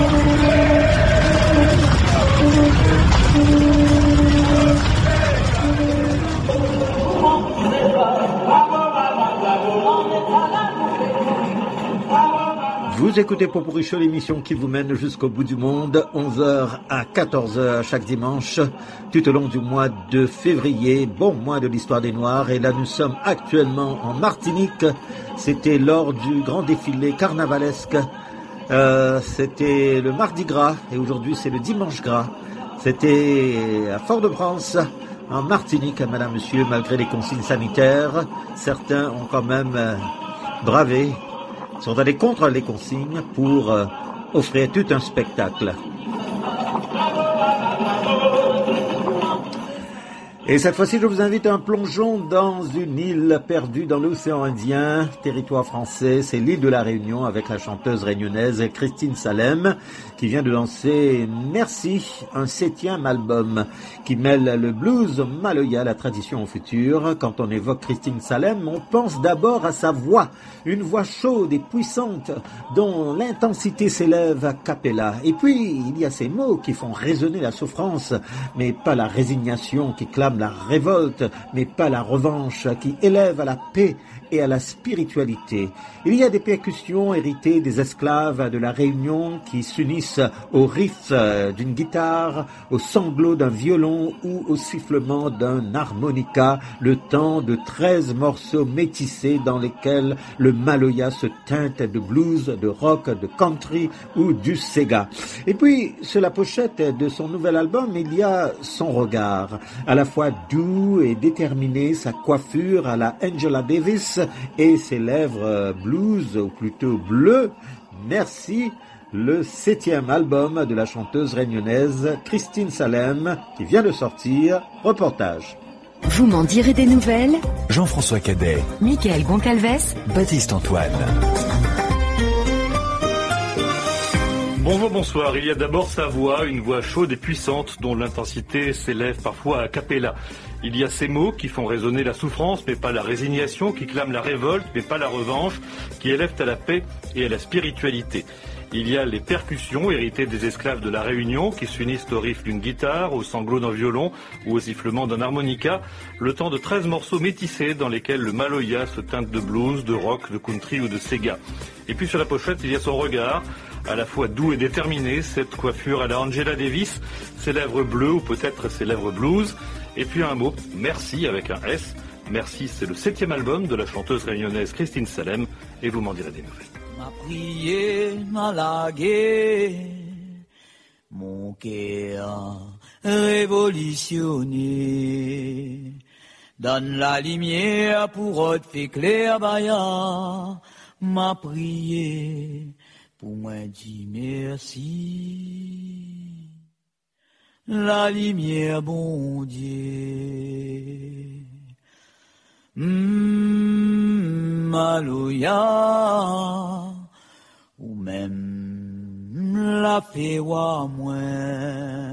Vous écoutez Popurrí Show, l'émission qui vous mène jusqu'au bout du monde, 11h à 14h chaque dimanche, tout au long du mois de février, bon mois de l'histoire des Noirs. Et là, nous sommes actuellement en Martinique. C'était lors du grand défilé carnavalesque. C'était le mardi gras et aujourd'hui c'est le dimanche gras. C'était à Fort-de-France, en Martinique, madame, monsieur, malgré les consignes sanitaires. Certains ont quand même bravé, sont allés contre les consignes pour offrir tout un spectacle. Et cette fois-ci, je vous invite à un plongeon dans une île perdue dans l'océan Indien, territoire français. C'est l'île de la Réunion avec la chanteuse réunionnaise Christine Salem qui vient de lancer Merci, un 7e album qui mêle le blues maloya, la tradition au futur. Quand on évoque Christine Salem, on pense d'abord à sa voix, une voix chaude et puissante dont l'intensité s'élève à cappella. Et puis, il y a ces mots qui font résonner la souffrance, mais pas la résignation, qui clame la révolte, mais pas la revanche, qui élève à la paix et à la spiritualité. Il y a des percussions héritées des esclaves de la Réunion qui s'unissent au riff d'une guitare, au sanglot d'un violon ou au sifflement d'un harmonica, le temps de 13 morceaux métissés dans lesquels le maloya se teinte de blues, de rock, de country ou du sega. Et puis, sur la pochette de son nouvel album, il y a son regard, à la fois doux et déterminé, sa coiffure à la Angela Davis et ses lèvres blues, ou plutôt bleues. Merci, le 7e album de la chanteuse réunionnaise Christine Salem qui vient de sortir. Reportage. Vous m'en direz des nouvelles? Jean-François Cadet, Michael Goncalves, Baptiste Antoine. Bonjour, bonsoir. Il y a d'abord sa voix, une voix chaude et puissante dont l'intensité s'élève parfois à cappella. Il y a ces mots qui font résonner la souffrance mais pas la résignation, qui clament la révolte mais pas la revanche, qui élèvent à la paix et à la spiritualité. Il y a les percussions héritées des esclaves de la Réunion qui s'unissent au riff d'une guitare, au sanglot d'un violon ou au sifflement d'un harmonica, le temps de 13 morceaux métissés dans lesquels le maloya se teinte de blues, de rock, de country ou de sega. Et puis sur la pochette, il y a son regard, à la fois doux et déterminé, cette coiffure à la Angela Davis, ses lèvres bleues ou peut-être ses lèvres blues, et puis un mot, merci avec un S. Merci, c'est le 7e album de la chanteuse réunionnaise Christine Salem, et vous m'en direz des nouvelles. M'a prié, m'a lagué, mon cœur révolutionné. Donne la lumière pour te faire clair, baya. M'a prié, pour moi dire merci. La lumière, bon Dieu. Maloya, ou même la péwa moins.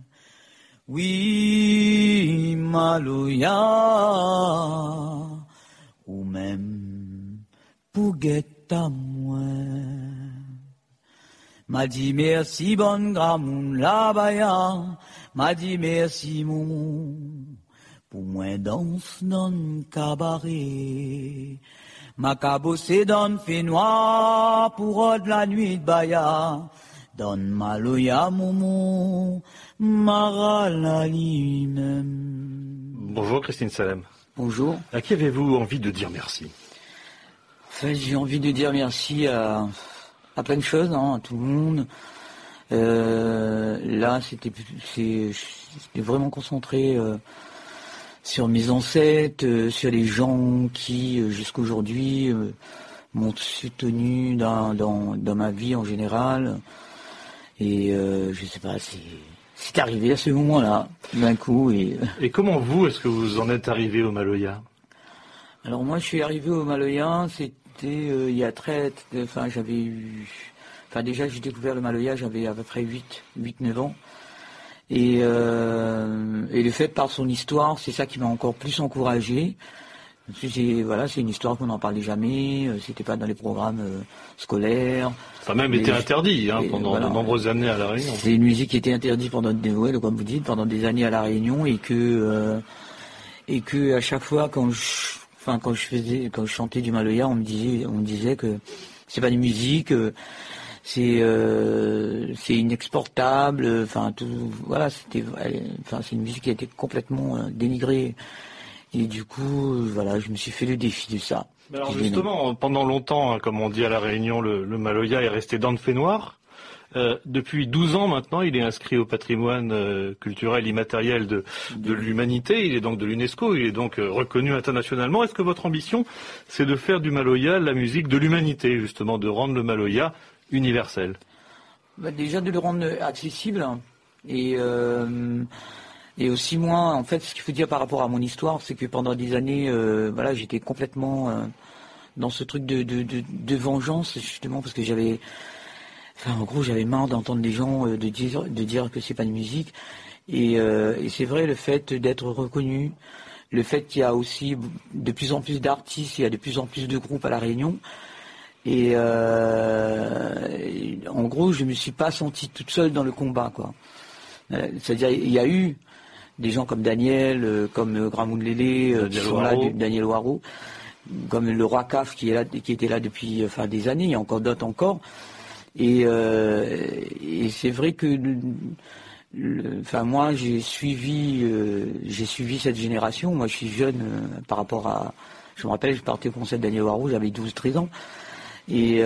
Oui, Maloya, ou même pour guetta moins. M'a dit merci, bonne gramoun la baya, m'a dit merci, mon. Pour moi danse dans le cabaret, ma cabossé dans le fait noir, pour de la nuit de baya, dans maloya moumou, mara la lui-même. Bonjour Christine Salem. Bonjour. À qui avez-vous envie de dire merci? Enfin, j'ai envie de dire merci à plein de choses, hein, à tout le monde. Là, c'était vraiment concentré sur mes ancêtres, sur les gens qui, jusqu'à aujourd'hui, m'ont soutenu dans ma vie en général. Et je sais pas, c'est arrivé à ce moment-là, d'un coup. Et comment vous, est-ce que vous en êtes arrivé au Maloya? Alors moi, je suis arrivé au Maloya, c'était il y a déjà j'ai découvert le Maloya, j'avais à peu près 8-9 ans. Et le fait par son histoire, c'est ça qui m'a encore plus encouragé. C'est une histoire qu'on n'en parlait jamais, c'était pas dans les programmes scolaires. Ça a même été interdit pendant de nombreuses années à La Réunion. C'est une musique qui était interdite pendant des années à La Réunion et que à chaque fois quand je chantais du Maloya, on me disait que c'est pas de musique, c'est inexportable, c'est une musique qui a été complètement dénigrée. Et du coup, je me suis fait le défi de ça. Alors justement, pendant longtemps, comme on dit à La Réunion, le Maloya est resté dans le fait noir. Depuis 12 ans maintenant, il est inscrit au patrimoine culturel immatériel de l'humanité. Il est donc de l'UNESCO, il est donc reconnu internationalement. Est-ce que votre ambition, c'est de faire du Maloya la musique de l'humanité, justement, de rendre le Maloya universel? Déjà de le rendre accessible et aussi moi, en fait, ce qu'il faut dire par rapport à mon histoire, c'est que pendant des années, j'étais complètement dans ce truc de vengeance, justement, parce que j'avais marre d'entendre des gens de dire que c'est pas de musique. Et c'est vrai, le fait d'être reconnu, le fait qu'il y a aussi de plus en plus d'artistes, il y a de plus en plus de groupes à La Réunion. Et en gros, je me suis pas sentie toute seule dans le combat, quoi. C'est-à-dire, il y a eu des gens comme Daniel, comme Gramoun Lélé, qui sont là, Daniel Waro, comme le Roi Caf qui était là depuis des années, il y a encore d'autres encore. Et c'est vrai que moi j'ai suivi cette génération. Moi je suis jeune par rapport à. Je me rappelle, je partais au concert de Daniel Waro, j'avais 12-13 ans. Et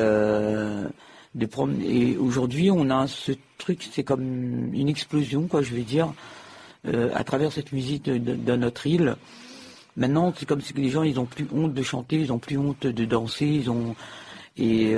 aujourd'hui on a ce truc, c'est comme une explosion, quoi, je veux dire. À travers cette musique de notre île. Maintenant, c'est comme si les gens, ils ont plus honte de chanter, ils ont plus honte de danser, et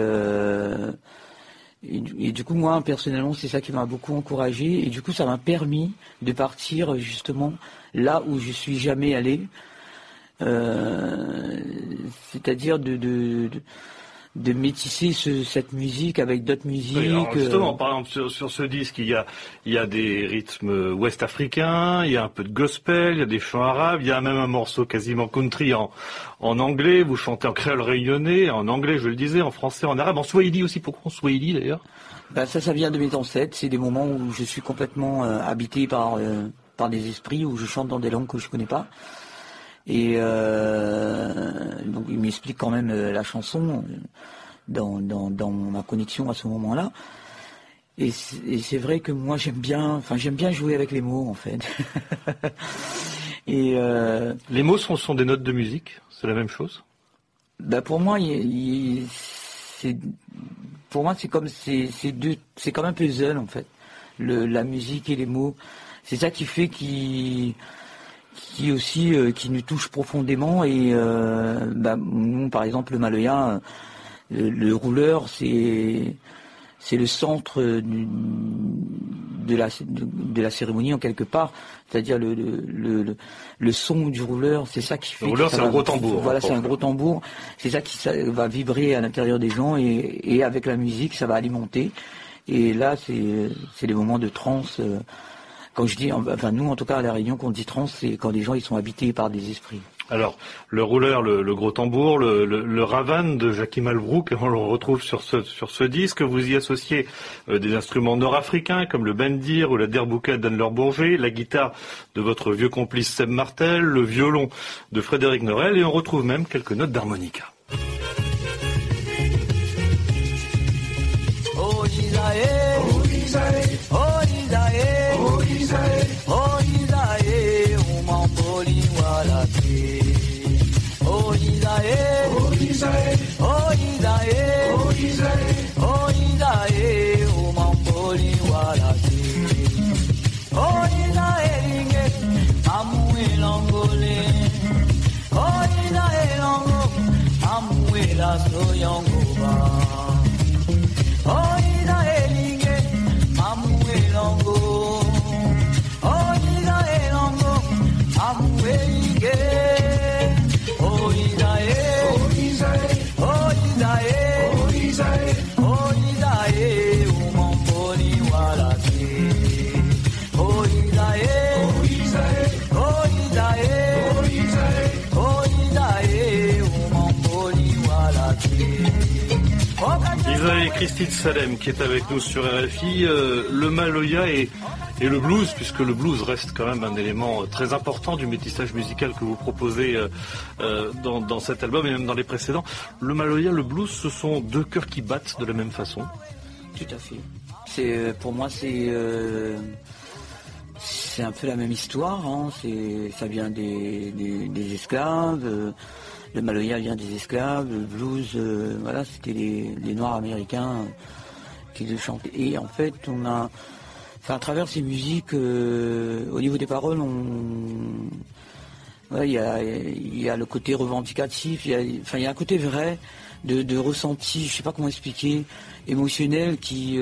du coup, moi, personnellement, c'est ça qui m'a beaucoup encouragé, et du coup, ça m'a permis de partir, justement, là où je suis jamais allé, c'est-à-dire métisser cette musique avec d'autres musiques. Oui, alors justement, par exemple, sur ce disque, il y a des rythmes ouest-africains, il y a un peu de gospel, il y a des chants arabes, il y a même un morceau quasiment country en anglais, vous chantez en créole réunionnais, en anglais, je le disais, en français, en arabe, en swahili aussi. Pourquoi en swahili d'ailleurs? Ça vient de mes ancêtres. C'est des moments où je suis complètement habité par des esprits, où je chante dans des langues que je connais pas. Et donc il m'explique quand même la chanson dans ma connexion à ce moment-là. Et c'est vrai que moi j'aime bien jouer avec les mots en fait. Et les mots sont des notes de musique, c'est la même chose? Pour moi, c'est comme un puzzle en fait. La musique et les mots, c'est ça qui fait qui nous touche profondément. Et nous, par exemple, le Maloya, le rouleur, c'est le centre de la cérémonie en quelque part. C'est-à-dire le son du rouleur, c'est ça qui fait. Le rouleur, c'est un gros tambour. Voilà, c'est un gros tambour. C'est ça qui va vibrer à l'intérieur des gens et avec la musique, ça va alimenter. Et là, c'est des moments de transe. Quand je dis, nous en tout cas à La Réunion, quand on dit trans, c'est quand les gens ils sont habités par des esprits. Alors, le rouleur, le gros tambour, le ravan de Jackie Malbrook, on le retrouve sur ce disque. Vous y associez des instruments nord-africains comme le bendir ou la derbouka d'Anne-Laure Bourget, la guitare de votre vieux complice Seb Martel, le violon de Frédéric Norel, et on retrouve même quelques notes d'harmonica. Oh Isae, oh Isae, oh Isae, oh Isae, oh Isae, oh Mamboli Walate. Oh Isae, oh Isae, oh Isae, oh Isae, oh Isae, oh Mamboli Walate. Oh Isae, Amue Langole. Oh Isae, Lango, Amue la Soyangoba. Oh Isaelinge, Amuelongo. Oh Isaelongo, Amuelinge. Oh Isae, oh Isae, oh Isae, oh Isae, oh Isae, Umamboli Walate. Oh Isae, oh Isae, oh Isae, oh Isae, oh Isae, Umamboli Walate. Isae Christine Salem qui est avec nous sur RFI, le Maloya et le blues, puisque le blues reste quand même un élément très important du métissage musical que vous proposez dans cet album et même dans les précédents. Le Maloya, le blues, ce sont deux cœurs qui battent de la même façon. Tout à fait. Pour moi, c'est un peu la même histoire. Hein. Ça vient des esclaves. Le Maloya vient des esclaves, le blues, c'était les Noirs américains qui le chantaient. Et en fait, à travers ces musiques, au niveau des paroles, il y a le côté revendicatif, il y a un côté vrai de ressenti, je sais pas comment expliquer, émotionnel qui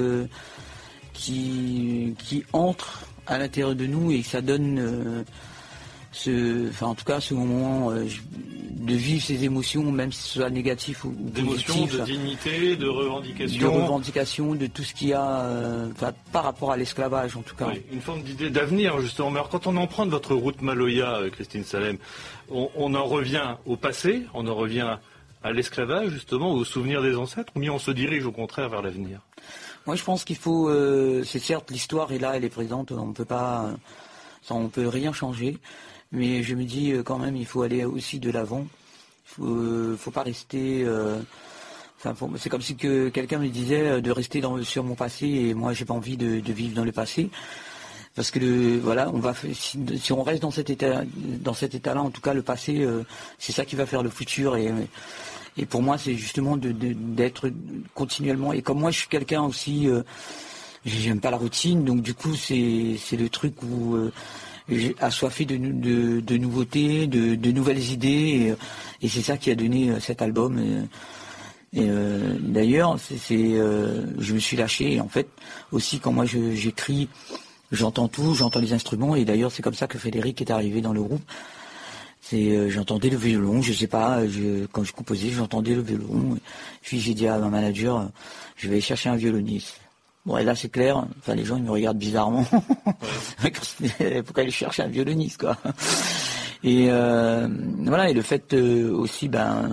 entre à l'intérieur de nous et ça donne en tout cas ce moment de vivre ces émotions, même si ce soit négatif ou positif. De dignité, de revendication. De revendication, de tout ce qu'il y a par rapport à l'esclavage en tout cas. Oui, une forme d'idée d'avenir justement. Mais alors quand on emprunte votre route Maloya, Christine Salem, on en revient au passé, on en revient à l'esclavage justement, aux souvenirs des ancêtres, ou bien on se dirige au contraire vers l'avenir? Moi je pense qu'il faut, c'est certes l'histoire est là, elle est présente, on peut rien changer. Mais je me dis quand même, il faut aller aussi de l'avant. Faut pas rester. C'est comme si quelqu'un me disait de rester sur mon passé et moi j'ai pas envie de vivre dans le passé. Parce que si on reste dans cet état-là, en tout cas le passé, c'est ça qui va faire le futur et pour moi c'est justement d'être continuellement. Et comme moi je suis quelqu'un aussi, j'aime pas la routine, donc du coup c'est le truc où j'ai assoiffé de nouveautés, de nouvelles idées, et c'est ça qui a donné cet album. D'ailleurs, je me suis lâché. En fait, aussi quand moi j'écris, j'entends tout, j'entends les instruments, et d'ailleurs c'est comme ça que Frédéric est arrivé dans le groupe. J'entendais le violon, je sais pas, quand je composais, j'entendais le violon. Puis j'ai dit à ma manager, je vais aller chercher un violoniste. Bon, et là c'est clair, enfin les gens ils me regardent bizarrement. Pourquoi aller chercher un violoniste, quoi. Et voilà, et le fait aussi,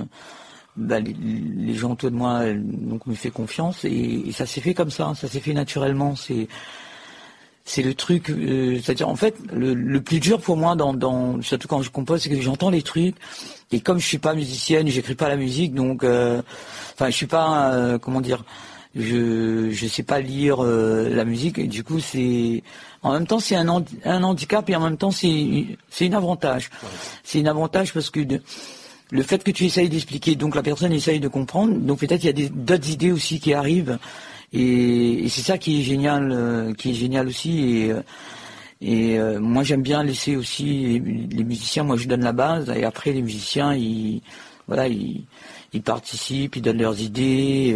les gens autour de moi donc me fait confiance et ça s'est fait comme ça s'est fait naturellement. C'est le truc, c'est-à-dire en fait le plus dur pour moi surtout quand je compose, c'est que j'entends les trucs et comme je suis pas musicienne, j'écris pas la musique, donc je suis pas comment dire, je sais pas lire la musique et du coup c'est en même temps c'est un handicap et en même temps c'est un avantage. Ouais. C'est un avantage parce que le fait que tu essayes d'expliquer, donc la personne essaye de comprendre, donc peut-être il y a d'autres idées aussi qui arrivent. Et c'est ça qui est génial aussi. Et moi j'aime bien laisser aussi les musiciens. Moi je donne la base et après les musiciens ils participent, ils donnent leurs idées.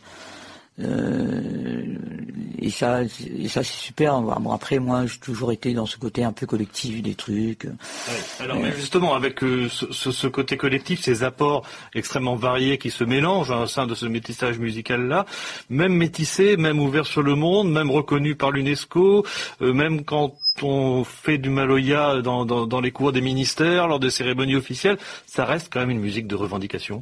Et ça c'est super. Bon, après moi j'ai toujours été dans ce côté un peu collectif des trucs. Ouais. Alors mais justement avec ce côté collectif, ces apports extrêmement variés qui se mélangent au sein de ce métissage musical là, même métissé, même ouvert sur le monde, même reconnu par l'UNESCO, même quand on fait du maloya dans les cours des ministères, lors des cérémonies officielles, ça reste quand même une musique de revendication.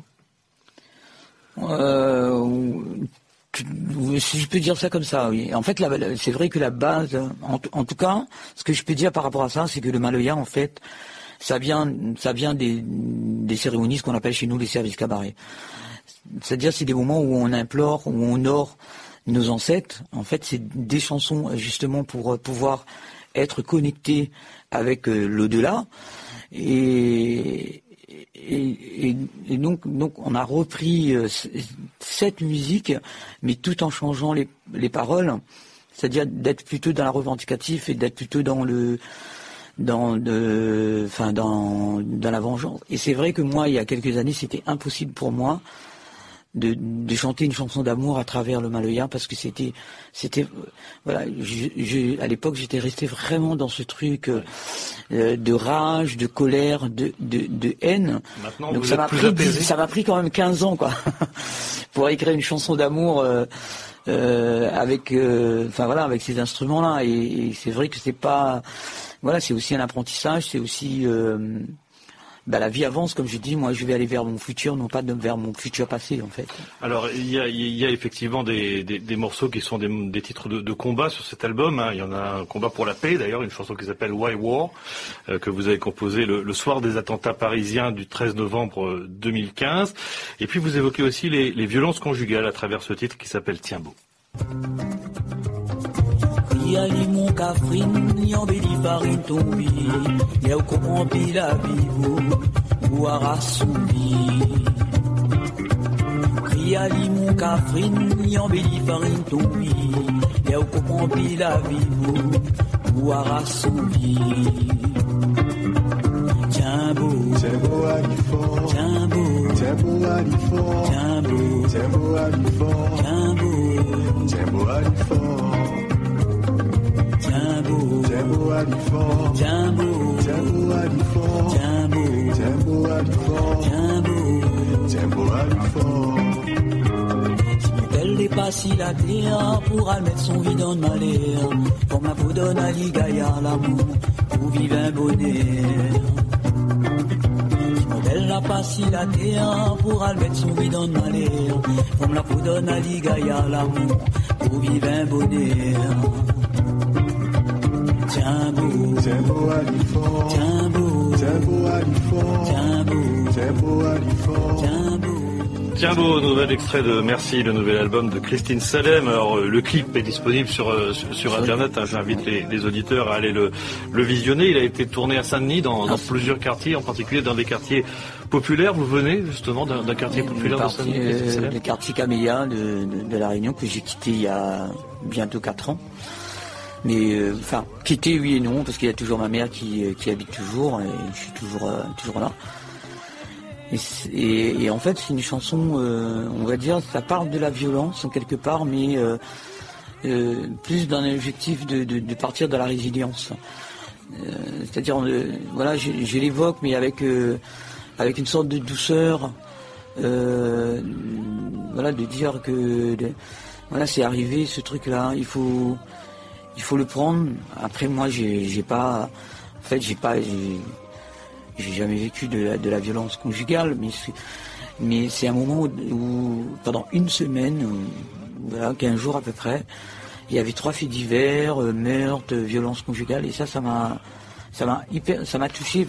Si je peux dire ça comme ça, oui. En fait, c'est vrai que la base, en tout cas, ce que je peux dire par rapport à ça, c'est que le maloya, en fait, ça vient des cérémonies, ce qu'on appelle chez nous les services cabarets. C'est-à-dire, c'est des moments où on implore, où on honore nos ancêtres. En fait, c'est des chansons, justement, pour pouvoir être connecté avec l'au-delà. Et donc on a repris cette musique, mais tout en changeant les paroles, c'est-à-dire d'être plutôt dans la revendicatif et d'être plutôt dans la vengeance. Et c'est vrai que moi, il y a quelques années, c'était impossible pour moi de chanter une chanson d'amour à travers le maloya parce que c'était voilà, à l'époque j'étais resté vraiment dans ce truc de rage, de colère, de haine. Maintenant, donc ça m'a pris quand même 15 ans quoi pour écrire une chanson d'amour avec avec ces instruments là et c'est vrai que c'est pas voilà, c'est aussi un apprentissage, c'est aussi la vie avance, comme je dis, moi je vais aller vers mon futur, non pas vers mon futur passé en fait. Alors il y a effectivement des morceaux qui sont des titres de combat sur cet album, hein. Il y en a un combat pour la paix d'ailleurs, une chanson qui s'appelle Why War, que vous avez composée le soir des attentats parisiens du 13 novembre 2015. Et puis vous évoquez aussi les violences conjugales à travers ce titre qui s'appelle Tiens beau. Yali mon cafrine, yambeli farine tombi, y'a comprend pila vivo, ou arasoubi. Yali mon cafrine, yambeli farine tombi, y'a comprend pila vivo, ou arasoubi. Tiens beau Alifort, tiens beau Alifort, tiens beau Alifort, tiens beau Alifort. Tiens beau Alifort, tiens beau Alifort, tiens beau Alifort. Si elle dépasse la terre pour aller mettre son vie dans le malheur, comme la peau donne à l'Igaïa l'amour pour vivre un bonheur. Si elle n'a pas si la terre pour aller mettre son vie dans le malheur, comme la peau donne à l'Igaïa l'amour pour vivre un bonheur. Tiens beau Alifort, tiens beau Alifort, tiens beau Alifort, tiens beau. Tiens beau, nouvel extrait de Merci, le nouvel album de Christine Salem. Alors le clip est disponible sur internet, hein. J'invite les auditeurs à aller le visionner. Il a été tourné à Saint-Denis dans plusieurs quartiers, en particulier dans des quartiers populaires. Vous venez justement d'un quartier populaire de Saint-Denis, le quartier Camélia de La Réunion que j'ai quitté il y a bientôt 4 ans. Mais quitter oui et non, parce qu'il y a toujours ma mère qui habite toujours, et je suis toujours là. Et en fait, c'est une chanson, on va dire, ça parle de la violence en quelque part, mais plus dans l'objectif de partir de la résilience. c'est-à-dire, voilà, je l'évoque, mais avec une sorte de douceur, voilà, de dire que, voilà, c'est arrivé ce truc-là, il faut le prendre. Après, moi, j'ai jamais vécu de la violence conjugale, mais c'est un moment où pendant une semaine, voilà, 15 jours à peu près, il y avait 3 faits divers, meurtres, violences conjugales, et ça m'a touché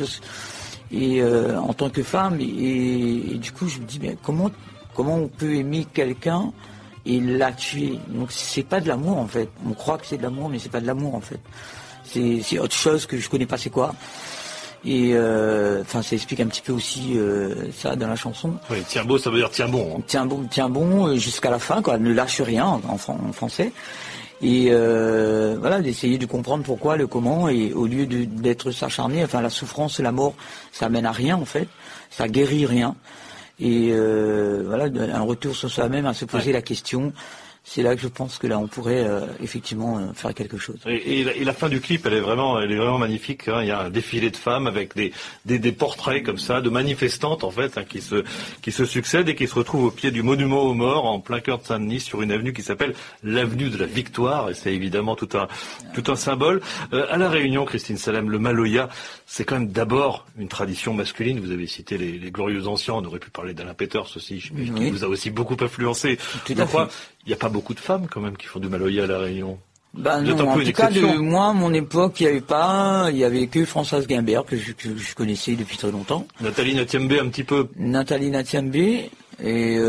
en tant que femme, et du coup je me dis, mais comment on peut aimer quelqu'un et la tuer? Donc c'est pas de l'amour en fait. On croit que c'est de l'amour, mais c'est pas de l'amour en fait. C'est autre chose que je connais pas c'est quoi. Et ça explique un petit peu aussi ça dans la chanson. Oui, tiens beau, ça veut dire tiens bon. Hein. Tiens bon jusqu'à la fin, quoi. Ne lâche rien en français. Et voilà, d'essayer de comprendre pourquoi, le comment, et au lieu d'être s'acharné, enfin la souffrance, la mort, ça mène à rien en fait, ça guérit rien. Et voilà, un retour sur soi-même, à se poser la question. C'est là que je pense que là on pourrait effectivement faire quelque chose. Et la fin du clip, elle est vraiment magnifique. Hein. Il y a un défilé de femmes avec des portraits comme ça, de manifestantes en fait, hein, qui se succèdent et qui se retrouvent au pied du monument aux morts, en plein cœur de Saint-Denis, sur une avenue qui s'appelle l'avenue de la Victoire. Et c'est évidemment tout un symbole. À la Réunion, Christine Salem, le Maloya, c'est quand même d'abord une tradition masculine. Vous avez cité les glorieux anciens. On aurait pu parler d'Alain Peters aussi, qui vous a aussi beaucoup influencé. Tout à fait. Il n'y a pas beaucoup de femmes quand même qui font du Maloya à la Réunion. Non, en tout cas, moi, à mon époque, il y avait que Françoise Guimbert que je connaissais depuis très longtemps. Nathalie Natiembe un petit peu. Nathalie Natiembe, et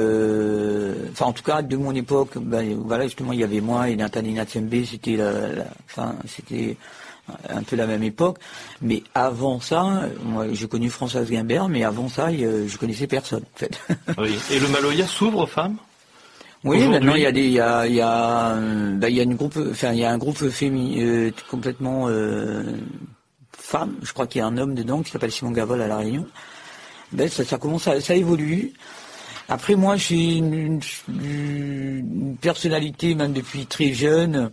en tout cas de mon époque, voilà, justement, il y avait moi et Nathalie Natiembe, c'était c'était un peu la même époque. Mais avant ça, moi, j'ai connu Françoise Guimbert, mais avant ça, je connaissais personne, en fait. Oui. Et le Maloya s'ouvre aux femmes? Oui, maintenant il y a un groupe féminin complètement femme. Je crois qu'il y a un homme dedans qui s'appelle Simon Gavol à La Réunion. Ça commence ça évolue. Après moi, j'ai une personnalité même depuis très jeune.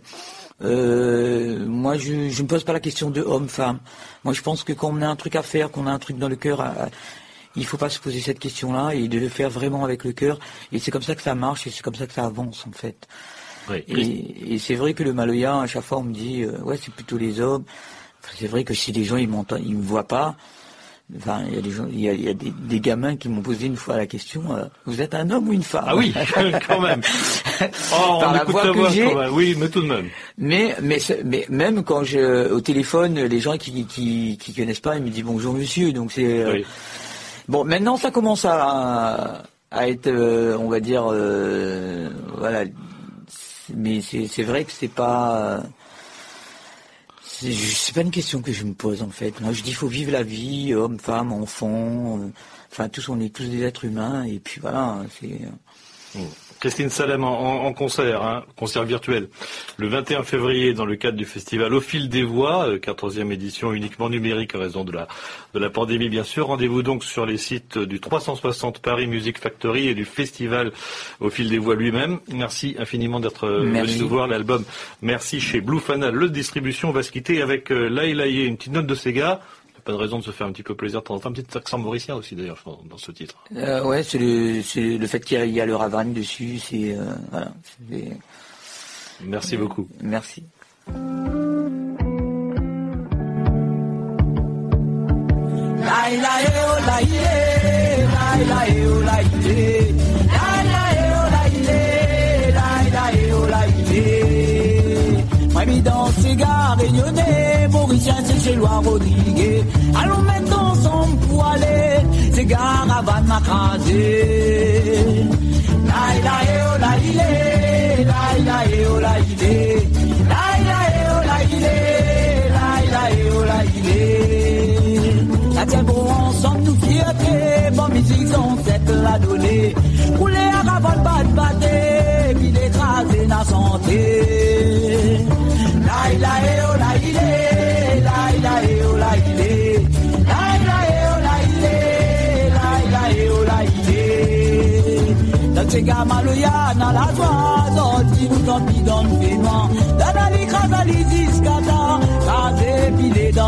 Moi, je me pose pas la question de homme-femme. Moi, je pense que quand on a un truc à faire, qu'on a un truc dans le cœur, il faut pas se poser cette question-là et de le faire vraiment avec le cœur. Et c'est comme ça que ça marche et c'est comme ça que ça avance en fait. Oui. Et c'est vrai que le Maloya, à chaque fois, on me dit ouais, c'est plutôt les hommes. Enfin, c'est vrai que si les gens ils me voient pas. Enfin, il y a des gamins qui m'ont posé une fois la question vous êtes un homme ou une femme? Ah oui, quand même. Oh, on écoute ta voix quand même. Oui, mais tout de même. Mais même quand au téléphone, les gens qui connaissent pas, ils me disent bonjour monsieur. Donc c'est oui. Bon, maintenant ça commence à être, on va dire, voilà. Mais c'est vrai que c'est pas une question que je me pose en fait. Moi, je dis, il faut vivre la vie, homme, femme, enfant. Enfin, on est tous des êtres humains. Et puis voilà, c'est. Christine Salem en concert, concert virtuel, le 21 février dans le cadre du festival Au Fil des Voix, 14e édition uniquement numérique en raison de la pandémie bien sûr. Rendez-vous donc sur les sites du 360 Paris Music Factory et du festival Au Fil des Voix lui-même. Merci infiniment d'être venu nous voir. L'album Merci chez Blue Fanal, le distribution. On va se quitter avec Laïlaïe, une petite note de Sega. Pas de raison de se faire un petit peu plaisir de temps en temps. Un petit accent mauricien aussi d'ailleurs dans ce titre. Ouais, c'est le fait qu'il y a le ravane dessus. C'est voilà. Merci beaucoup. Merci. Moi, mi dans ces gars réunionnais, Mauricien, c'est chez Loire Rodriguez. Allons mettre ensemble pour aller, ces gars avant de m'accraser. Laï, laï, oh, laï, laï, laï, laï, oh, laï, laï, laï, oh, laï, laï, laï, oh, laï, ça tient bon ensemble, nous fierté, bon musique sans cette la donnée. Rouler à cavale, battre, puis d'écraser la santé. Laï, laï, oh, laï, laï, laï, oh, laï, laï, laï, oh, laï, oh, laï, dans ces gars Maloya, dans la joie, dans qui nous donne, qui donne, fait noir. Dans la l'écrase, à l'isiscata, rasé, puis les dents.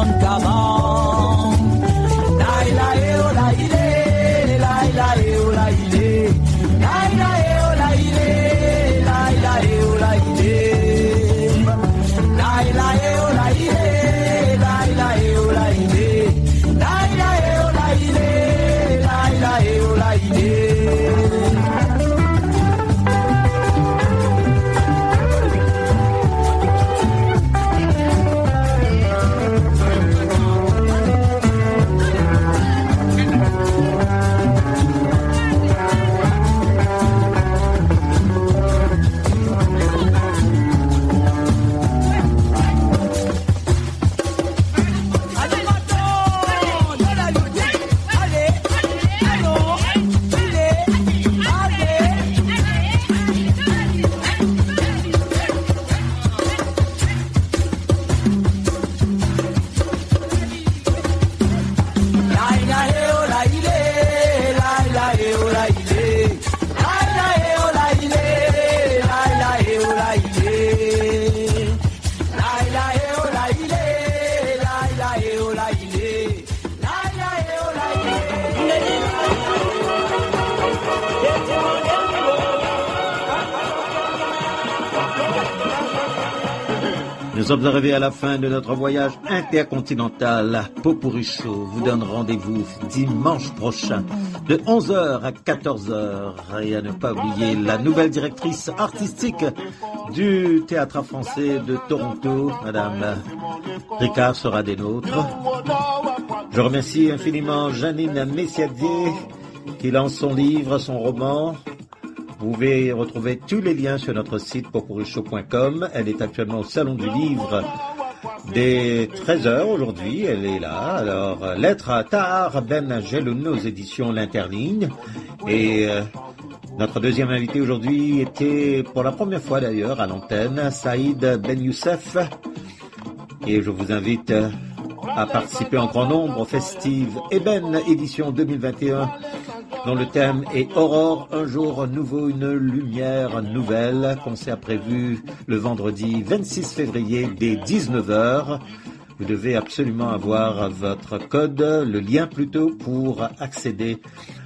Nous sommes arrivés à la fin de notre voyage intercontinental. Popurrí Show vous donne rendez-vous dimanche prochain de 11h à 14h. Et à ne pas oublier la nouvelle directrice artistique du Théâtre français de Toronto, Madame Ricard, sera des nôtres. Je remercie infiniment Janine Messiadier qui lance son livre, son roman. Vous pouvez retrouver tous les liens sur notre site popurríshow.com. Elle est actuellement au Salon du Livre des 13h aujourd'hui. Elle est là. Alors, lettre à Tahar Ben Jeloun aux éditions L'Interligne. Et notre deuxième invité aujourd'hui était pour la première fois d'ailleurs à l'antenne, Saïd Ben Youssef. Et je vous invite à participer en grand nombre au Festive Eben édition 2021 dont le thème est Aurore, un jour nouveau, une lumière nouvelle. Concert prévu le vendredi 26 février dès 19h. Vous devez absolument avoir votre code, le lien plutôt, pour accéder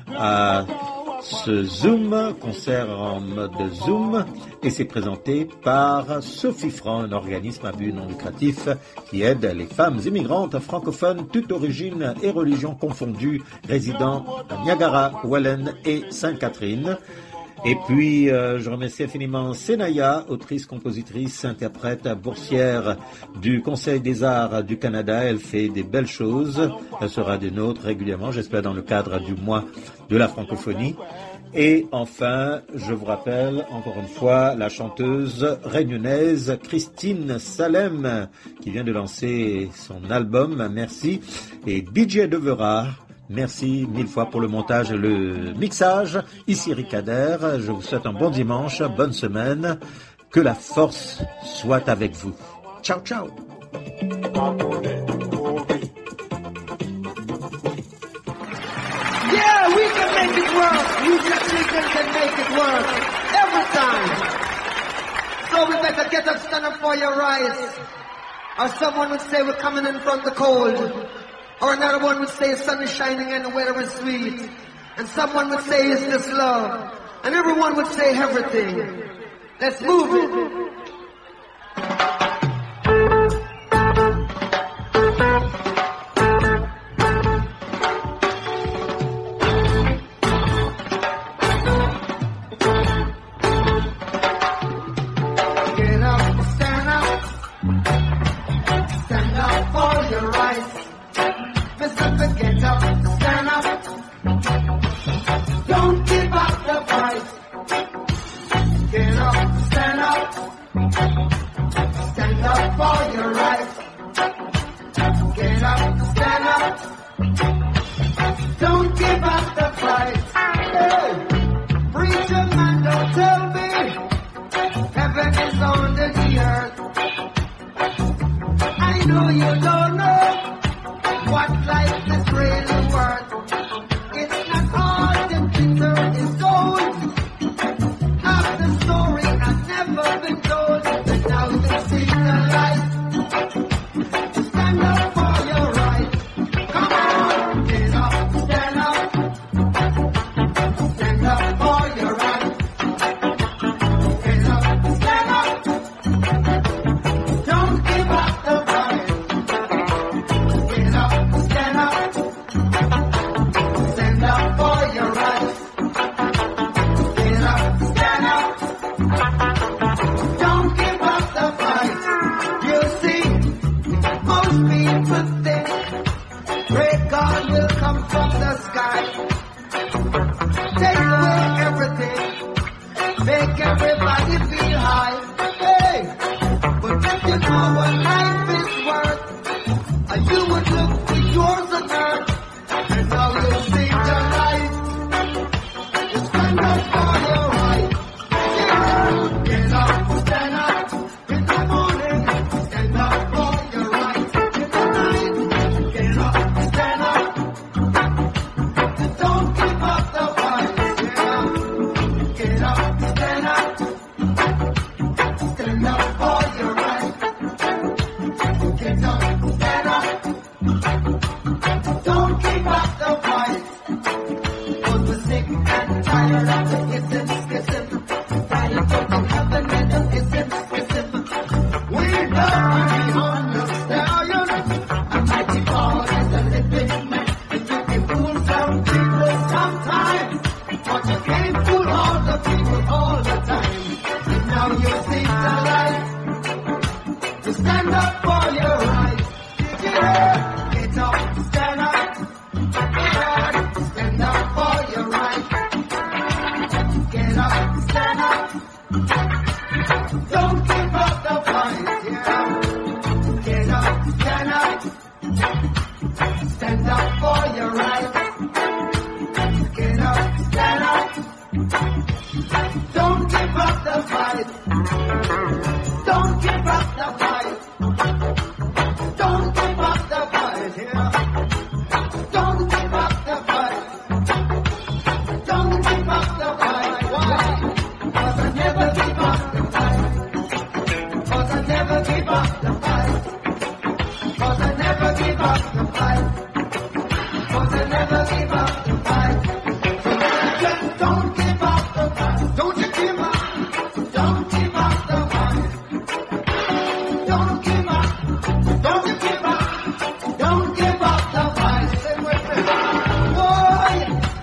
à ce Zoom, concert en mode Zoom, et c'est présenté par Sophie Franc, un organisme à but non lucratif qui aide les femmes immigrantes francophones, toutes origines et religions confondues, résidant à Niagara, Welland et Sainte-Catherine. Et puis, je remercie infiniment Senaya, autrice, compositrice, interprète, boursière du Conseil des Arts du Canada. Elle fait des belles choses. Elle sera des nôtres régulièrement, j'espère dans le cadre du mois de la francophonie. Et enfin, je vous rappelle encore une fois la chanteuse réunionnaise Christine Salem qui vient de lancer son album Merci, et DJ Devera. Merci mille fois pour le montage et le mixage. Ici Ricader, je vous souhaite un bon dimanche, bonne semaine. Que la force soit avec vous. Ciao, ciao. Yeah, we can make it work. You can make it work. Every time. So we better get up, stand up for your rights. Or someone would say we're coming in from the cold. Or another one would say the sun is shining and the weather is sweet. And someone would say it's just love. And everyone would say everything. Let's move it. stand up for your rights. Yeah, get up, stand up. Yeah, stand up for your rights. Get up, stand up. Don't give up the fight. Yeah, get up, stand up. Stand up for your rights. Get up, stand up. Don't give up the fight. Don't give up the fight. Don't give up the fight. Yeah. Don't give up the fight. Don't give up the fight. Why? 'Cause I never give up the fight. 'Cause I never give up the fight. 'Cause I never give up the fight. 'Cause I never give up the fight. Just don't give up the fight. Don't you give up. Don't give up the fight. Don't give up. Don't you give up. Don't give up the fight. Say with me. Why?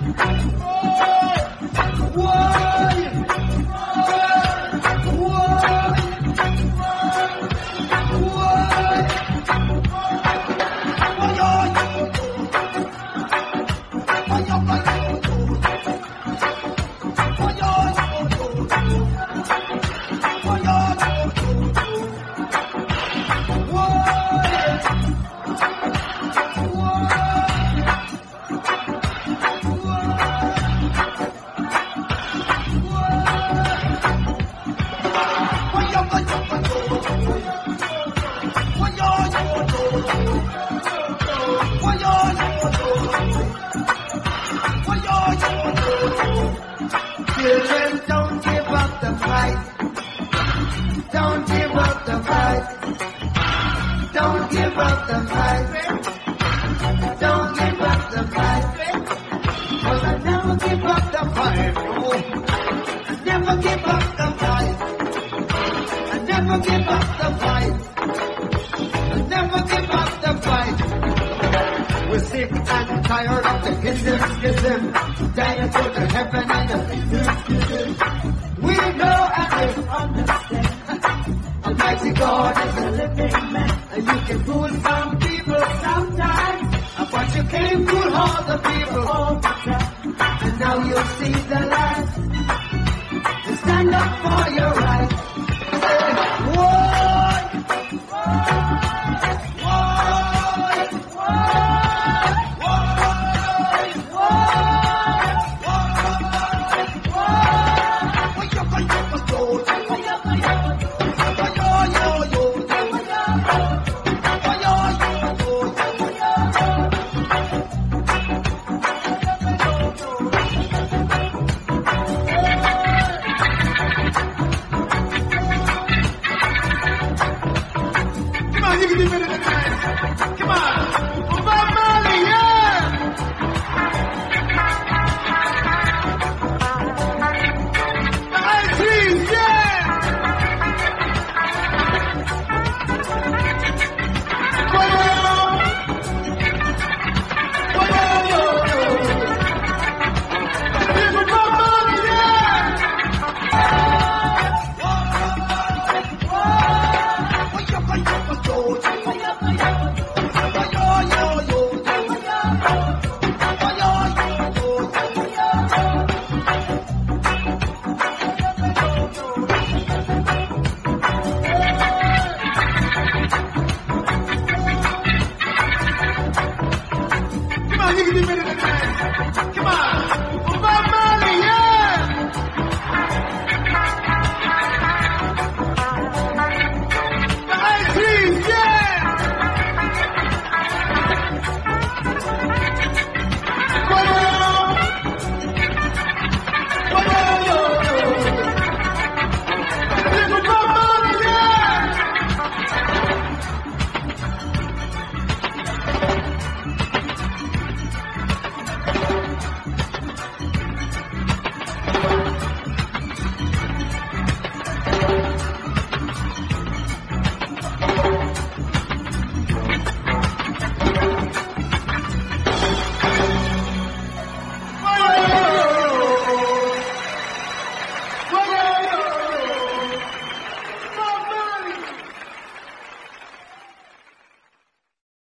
Children, don't give up the fight. Don't give up the fight. Don't give up the fight. Don't give up the fight. 'Cause I never give up the fight. No. I never give up the fight. I never give up the fight. I never give up the fight. We're sick and tired of the schism. Dying to the heaven and the we know and we understand. Almighty God is a living man, and you can fool some people sometimes, but you can't fool all the people all the time. And now you see the light. You stand up for your right. Say, why?